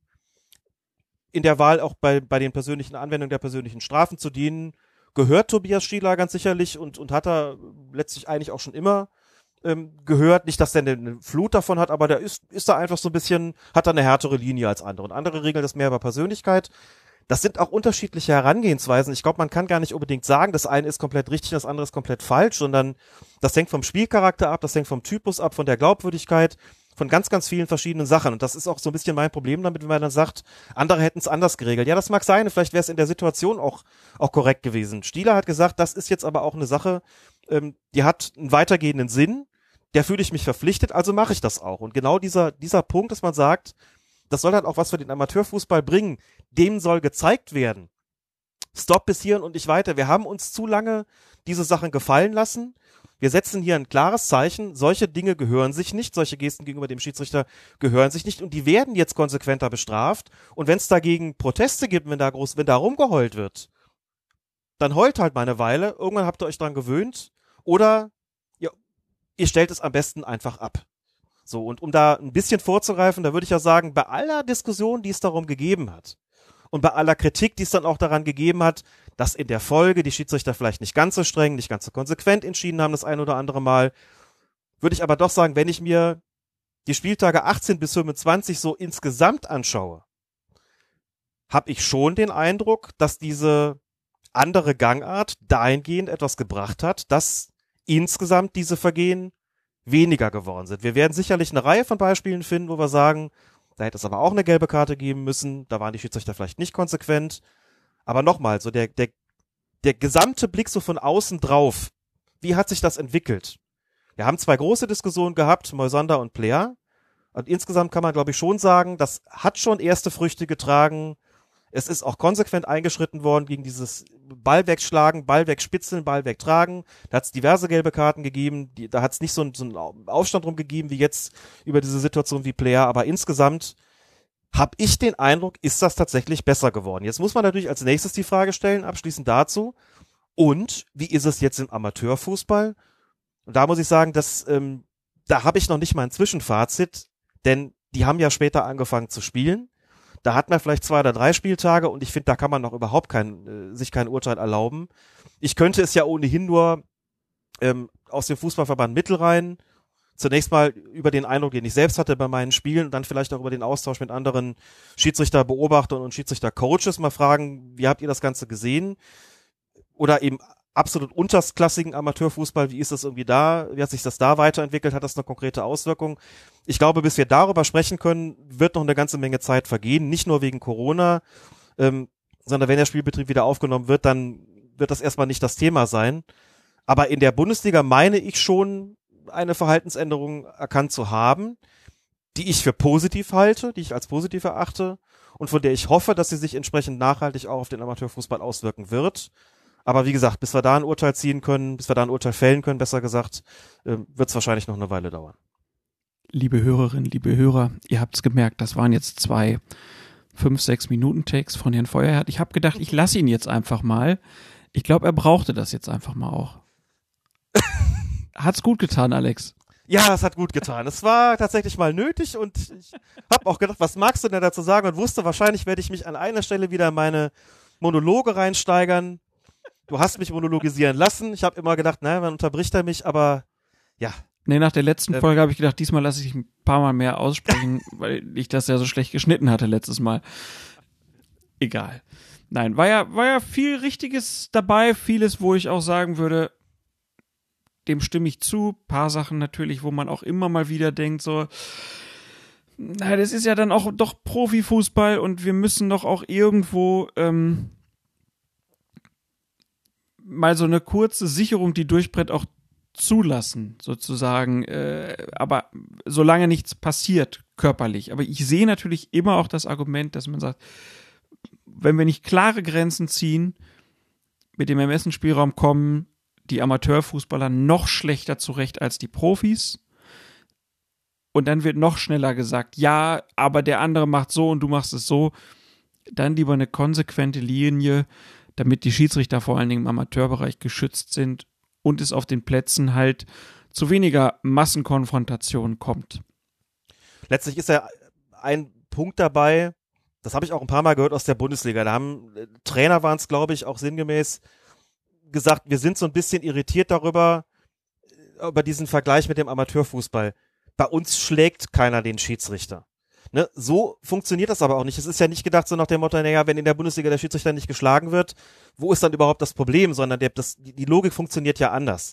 in der Wahl, auch bei den persönlichen Anwendungen der persönlichen Strafen zu dienen, gehört Tobias Scheler ganz sicherlich und hat er letztlich eigentlich auch schon immer gehört. Nicht, dass der eine Flut davon hat, aber der ist da einfach so ein bisschen, hat da eine härtere Linie als andere. Und andere regeln das mehr über Persönlichkeit. Das sind auch unterschiedliche Herangehensweisen. Ich glaube, man kann gar nicht unbedingt sagen, das eine ist komplett richtig, das andere ist komplett falsch, sondern das hängt vom Spielcharakter ab, das hängt vom Typus ab, von der Glaubwürdigkeit, von ganz, ganz vielen verschiedenen Sachen. Und das ist auch so ein bisschen mein Problem damit, wenn man dann sagt, andere hätten es anders geregelt. Ja, das mag sein, vielleicht wäre es in der Situation auch korrekt gewesen. Stieler hat gesagt, das ist jetzt aber auch eine Sache, die hat einen weitergehenden Sinn, der fühle ich mich verpflichtet, also mache ich das auch. Und genau dieser Punkt, dass man sagt, das soll halt auch was für den Amateurfußball bringen, dem soll gezeigt werden. Stopp bis hierhin und nicht weiter. Wir haben uns zu lange diese Sachen gefallen lassen. Wir setzen hier ein klares Zeichen, solche Dinge gehören sich nicht, solche Gesten gegenüber dem Schiedsrichter gehören sich nicht und die werden jetzt konsequenter bestraft. Und wenn es dagegen Proteste gibt, wenn da rumgeheult wird, dann heult halt mal eine Weile, irgendwann habt ihr euch dran gewöhnt oder ihr stellt es am besten einfach ab. So, und um da ein bisschen vorzugreifen, da würde ich ja sagen, bei aller Diskussion, die es darum gegeben hat und bei aller Kritik, die es dann auch daran gegeben hat, dass in der Folge die Schiedsrichter vielleicht nicht ganz so streng, nicht ganz so konsequent entschieden haben das ein oder andere Mal, würde ich aber doch sagen, wenn ich mir die Spieltage 18 bis 25 so insgesamt anschaue, habe ich schon den Eindruck, dass diese andere Gangart dahingehend etwas gebracht hat, dass insgesamt diese Vergehen weniger geworden sind. Wir werden sicherlich eine Reihe von Beispielen finden, wo wir sagen, da hätte es aber auch eine gelbe Karte geben müssen, da waren die Schiedsrichter vielleicht nicht konsequent. Aber nochmal, so der gesamte Blick so von außen drauf, wie hat sich das entwickelt? Wir haben 2 große Diskussionen gehabt, Moisander und Plea. Und insgesamt kann man, glaube ich, schon sagen, das hat schon erste Früchte getragen. Es ist auch konsequent eingeschritten worden gegen dieses Ball wegschlagen, Ball wegspitzeln, Ball wegtragen. Da hat es diverse gelbe Karten gegeben. Da hat es nicht so einen Aufstand drum gegeben wie jetzt über diese Situation wie Plea. Aber insgesamt habe ich den Eindruck, ist das tatsächlich besser geworden. Jetzt muss man natürlich als nächstes die Frage stellen, abschließend dazu. Und wie ist es jetzt im Amateurfußball? Und da muss ich sagen, da habe ich noch nicht mal ein Zwischenfazit, denn die haben ja später angefangen zu spielen. Da hat man vielleicht 2 oder 3 Spieltage und ich finde, da kann man noch überhaupt sich kein Urteil erlauben. Ich könnte es ja ohnehin nur aus dem Fußballverband Mittelrhein zunächst mal über den Eindruck, den ich selbst hatte bei meinen Spielen und dann vielleicht auch über den Austausch mit anderen Schiedsrichterbeobachtern und Schiedsrichtercoaches mal fragen, wie habt ihr das Ganze gesehen? Oder eben absolut unterklassigen Amateurfußball, wie ist das irgendwie da? Wie hat sich das da weiterentwickelt? Hat das eine konkrete Auswirkung? Ich glaube, bis wir darüber sprechen können, wird noch eine ganze Menge Zeit vergehen. Nicht nur wegen Corona, sondern wenn der Spielbetrieb wieder aufgenommen wird, dann wird das erstmal nicht das Thema sein. Aber in der Bundesliga meine ich schon, eine Verhaltensänderung erkannt zu haben, die ich für positiv halte, die ich als positiv erachte und von der ich hoffe, dass sie sich entsprechend nachhaltig auch auf den Amateurfußball auswirken wird. Aber wie gesagt, bis wir da ein Urteil ziehen können, bis wir da ein Urteil fällen können, besser gesagt, wird es wahrscheinlich noch eine Weile dauern. Liebe Hörerinnen, liebe Hörer, ihr habt's gemerkt, das waren jetzt 2 5-6 Minuten Takes von Herrn Feuerherd. Ich habe gedacht, ich lasse ihn jetzt einfach mal. Ich glaube, er brauchte das jetzt einfach mal auch. Hat's gut getan, Alex? Ja, es hat gut getan. Es war tatsächlich mal nötig und ich habe auch gedacht, was magst du denn dazu sagen? Und wusste, wahrscheinlich werde ich mich an einer Stelle wieder in meine Monologe reinsteigern. Du hast mich monologisieren lassen. Ich habe immer gedacht, naja, man unterbricht er mich, aber ja. Nee, nach der letzten Folge habe ich gedacht, diesmal lasse ich ein paar Mal mehr aussprechen, weil ich das ja so schlecht geschnitten hatte letztes Mal. Egal. Nein, war ja viel Richtiges dabei, vieles, wo ich auch sagen würde, dem stimme ich zu. Paar Sachen natürlich, wo man auch immer mal wieder denkt, so, na, das ist ja dann auch doch Profifußball und wir müssen doch auch irgendwo mal so eine kurze Sicherung, die durchbrennt, auch zulassen, sozusagen, aber solange nichts passiert, körperlich. Aber ich sehe natürlich immer auch das Argument, dass man sagt, wenn wir nicht klare Grenzen ziehen, mit dem Ermessensspielraum kommen die Amateurfußballer noch schlechter zurecht als die Profis. Und dann wird noch schneller gesagt, ja, aber der andere macht so und du machst es so. Dann lieber eine konsequente Linie, damit die Schiedsrichter vor allen Dingen im Amateurbereich geschützt sind und es auf den Plätzen halt zu weniger Massenkonfrontationen kommt. Letztlich ist ja ein Punkt dabei, das habe ich auch ein paar Mal gehört aus der Bundesliga, da haben Trainer waren es, glaube ich, auch sinngemäß gesagt, wir sind so ein bisschen irritiert darüber, über diesen Vergleich mit dem Amateurfußball. Bei uns schlägt keiner den Schiedsrichter. Ne? So funktioniert das aber auch nicht. Es ist ja nicht gedacht so nach dem Motto, naja, wenn in der Bundesliga der Schiedsrichter nicht geschlagen wird, wo ist dann überhaupt das Problem? Sondern die Logik funktioniert ja anders.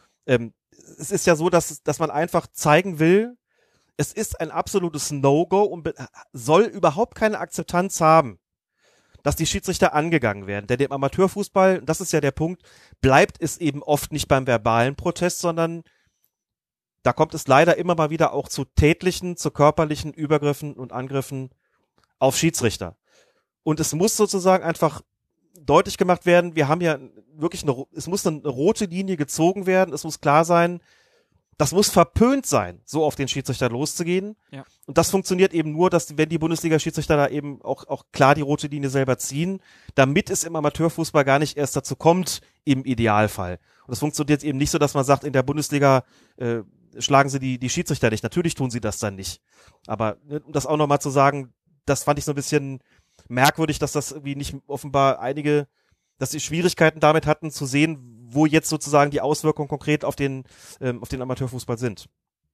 Es ist ja so, dass man einfach zeigen will, es ist ein absolutes No-Go und soll überhaupt keine Akzeptanz haben, dass die Schiedsrichter angegangen werden. Denn im Amateurfußball, das ist ja der Punkt, bleibt es eben oft nicht beim verbalen Protest, sondern da kommt es leider immer mal wieder auch zu tätlichen, zu körperlichen Übergriffen und Angriffen auf Schiedsrichter. Und es muss sozusagen einfach deutlich gemacht werden, wir haben ja wirklich es muss eine rote Linie gezogen werden, es muss klar sein, das muss verpönt sein, so auf den Schiedsrichter loszugehen. Ja. Und das funktioniert eben nur, dass wenn die Bundesliga-Schiedsrichter da eben auch klar die rote Linie selber ziehen, damit es im Amateurfußball gar nicht erst dazu kommt, im Idealfall. Und das funktioniert eben nicht so, dass man sagt, in der Bundesliga schlagen sie die Schiedsrichter nicht. Natürlich tun sie das dann nicht. Aber um das auch nochmal zu sagen, das fand ich so ein bisschen merkwürdig, dass das irgendwie nicht offenbar dass sie Schwierigkeiten damit hatten zu sehen, wo jetzt sozusagen die Auswirkungen konkret auf den Amateurfußball sind.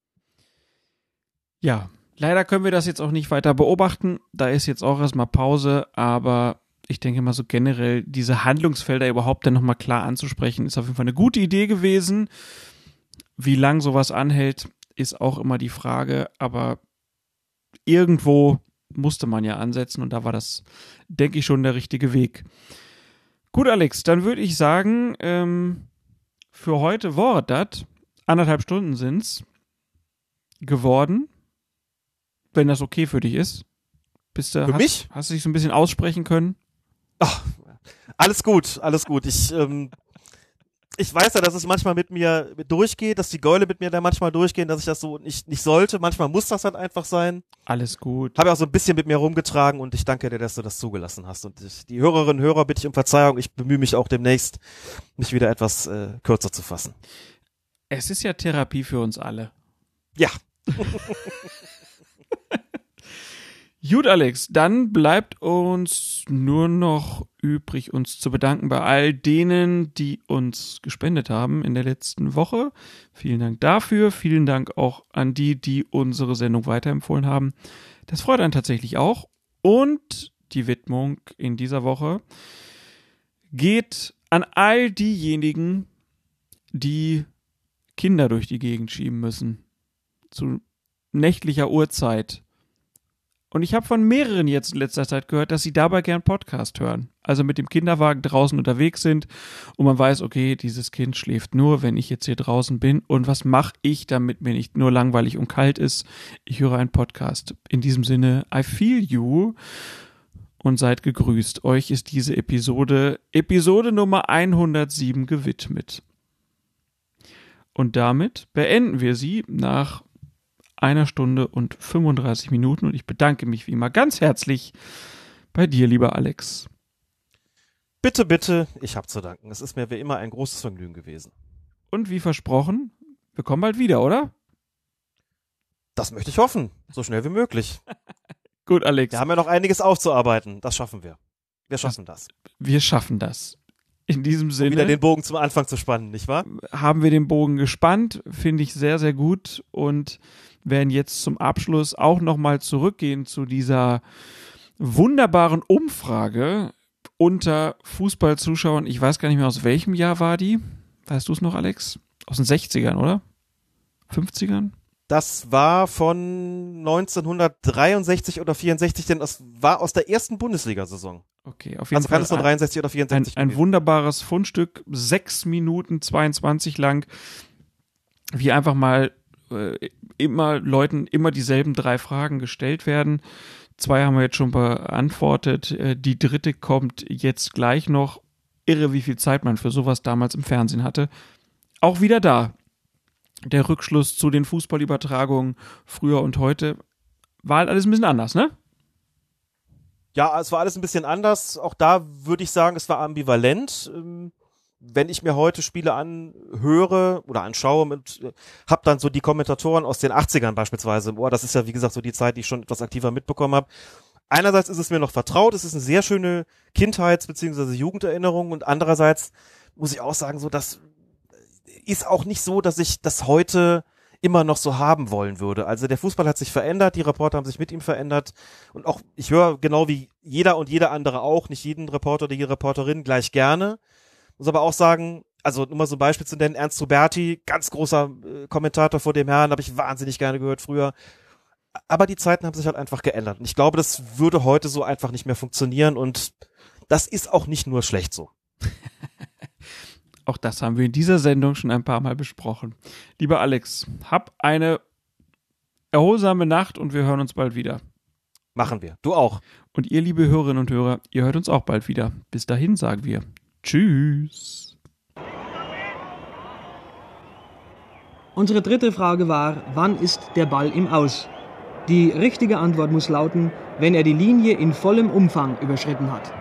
Ja, leider können wir das jetzt auch nicht weiter beobachten. Da ist jetzt auch erstmal Pause, aber ich denke mal so generell, diese Handlungsfelder überhaupt dann nochmal klar anzusprechen, ist auf jeden Fall eine gute Idee gewesen. Wie lang sowas anhält, ist auch immer die Frage, aber irgendwo musste man ja ansetzen und da war das, denke ich, schon der richtige Weg. Gut, Alex, dann würde ich sagen, für heute war das 1,5 Stunden sind's geworden, wenn das okay für dich ist. Für mich? Hast du dich so ein bisschen aussprechen können? Ach, alles gut. Ich weiß ja, dass es manchmal mit mir durchgeht, dass die Gäule mit mir da manchmal durchgehen, dass ich das so nicht sollte. Manchmal muss das halt einfach sein. Alles gut. Habe ja auch so ein bisschen mit mir rumgetragen und ich danke dir, dass du das zugelassen hast. Und die Hörerinnen und Hörer bitte ich um Verzeihung. Ich bemühe mich auch demnächst, mich wieder etwas kürzer zu fassen. Es ist ja Therapie für uns alle. Ja. Gut, Alex, dann bleibt uns nur noch übrig, uns zu bedanken bei all denen, die uns gespendet haben in der letzten Woche. Vielen Dank dafür. Vielen Dank auch an die unsere Sendung weiterempfohlen haben. Das freut einen tatsächlich auch. Und die Widmung in dieser Woche geht an all diejenigen, die Kinder durch die Gegend schieben müssen. Zu nächtlicher Uhrzeit. Und ich habe von mehreren jetzt in letzter Zeit gehört, dass sie dabei gern Podcast hören. Also mit dem Kinderwagen draußen unterwegs sind und man weiß, okay, dieses Kind schläft nur, wenn ich jetzt hier draußen bin. Und was mache ich, damit mir nicht nur langweilig und kalt ist? Ich höre einen Podcast. In diesem Sinne, I feel you. und seid gegrüßt. Euch ist diese Episode Nummer 107 gewidmet. Und damit beenden wir sie nach 1 Stunde und 35 Minuten und ich bedanke mich wie immer ganz herzlich bei dir, lieber Alex. Bitte, bitte, ich habe zu danken. Es ist mir wie immer ein großes Vergnügen gewesen. Und wie versprochen, wir kommen bald wieder, oder? Das möchte ich hoffen, so schnell wie möglich. Gut, Alex. Wir haben ja noch einiges aufzuarbeiten. Das schaffen wir. Wir schaffen das. Wir schaffen das. In diesem Sinne. Um wieder den Bogen zum Anfang zu spannen, nicht wahr? Haben wir den Bogen gespannt, finde ich sehr, sehr gut und werden jetzt zum Abschluss auch nochmal zurückgehen zu dieser wunderbaren Umfrage unter Fußballzuschauern. Ich weiß gar nicht mehr, aus welchem Jahr war die. Weißt du es noch, Alex? Aus den 60ern, oder? 50ern? Das war von 1963 oder 64, denn das war aus der ersten Bundesliga-Saison. Okay, auf jeden Fall. Also kann es nur 63 oder 64 ein wunderbares Fundstück, 6 Minuten 22 lang, wie einfach mal immer dieselben 3 Fragen gestellt werden. 2 haben wir jetzt schon beantwortet. Die 3. kommt jetzt gleich noch. Irre, wie viel Zeit man für sowas damals im Fernsehen hatte. Auch wieder da. Der Rückschluss zu den Fußballübertragungen früher und heute war halt alles ein bisschen anders, ne? Ja, es war alles ein bisschen anders. Auch da würde ich sagen, es war ambivalent. Wenn ich mir heute Spiele anhöre oder anschaue, hab dann so die Kommentatoren aus den 80ern beispielsweise im Ohr. Das ist ja, wie gesagt, so die Zeit, die ich schon etwas aktiver mitbekommen habe. Einerseits ist es mir noch vertraut, es ist eine sehr schöne Kindheits- bzw. Jugenderinnerung und andererseits muss ich auch sagen, so das ist auch nicht so, dass ich das heute immer noch so haben wollen würde. Also der Fußball hat sich verändert, die Reporter haben sich mit ihm verändert und auch, ich höre genau wie jeder und jeder andere auch, nicht jeden Reporter oder jede Reporterin gleich gerne. Muss aber auch sagen, also nur mal so ein Beispiel zu nennen, Ernst Ruberti, ganz großer Kommentator vor dem Herrn, habe ich wahnsinnig gerne gehört früher. Aber die Zeiten haben sich halt einfach geändert. Und ich glaube, das würde heute so einfach nicht mehr funktionieren und das ist auch nicht nur schlecht so. Auch das haben wir in dieser Sendung schon ein paar Mal besprochen. Lieber Alex, hab eine erholsame Nacht und wir hören uns bald wieder. Machen wir. Du auch. Und ihr, liebe Hörerinnen und Hörer, ihr hört uns auch bald wieder. Bis dahin sagen wir Tschüss. Unsere 3. Frage war, wann ist der Ball im Aus? Die richtige Antwort muss lauten, wenn er die Linie in vollem Umfang überschritten hat.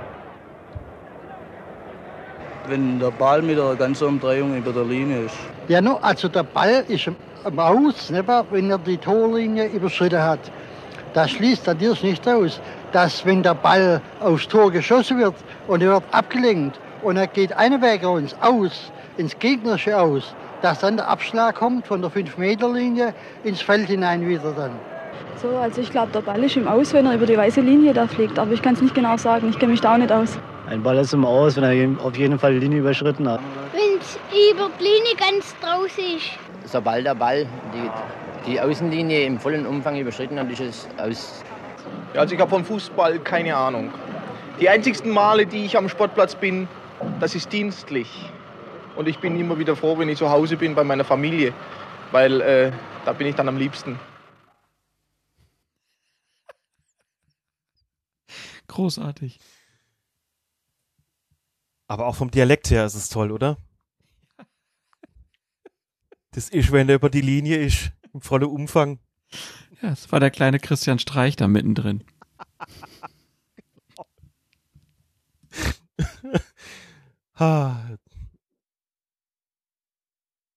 Wenn der Ball mit einer ganzen Umdrehung über der Linie ist. Ja, no, also der Ball ist im Aus, nicht wahr, wenn er die Torlinie überschritten hat. Das schließt natürlich nicht aus, dass wenn der Ball aufs Tor geschossen wird und er wird abgelenkt und er geht einen Weg ins gegnerische Aus, dass dann der Abschlag kommt von der 5-Meter-Linie ins Feld hinein wieder dann. So, also ich glaube, der Ball ist im Aus, wenn er über die weiße Linie da fliegt, aber ich kann es nicht genau sagen, ich kenne mich da auch nicht aus. Ein Ball ist im Aus, wenn er auf jeden Fall die Linie überschritten hat. Wenn es über die Linie ganz draußen ist. Sobald der Ball die Außenlinie im vollen Umfang überschritten hat, ist es aus. Ja, also ich habe vom Fußball keine Ahnung. Die einzigsten Male, die ich am Sportplatz bin, das ist dienstlich. Und ich bin immer wieder froh, wenn ich zu Hause bin bei meiner Familie, weil da bin ich dann am liebsten. Großartig. Aber auch vom Dialekt her ist es toll, oder? Das ist, wenn der über die Linie ist, im vollen Umfang. Ja, es war der kleine Christian Streich da mittendrin. Ah,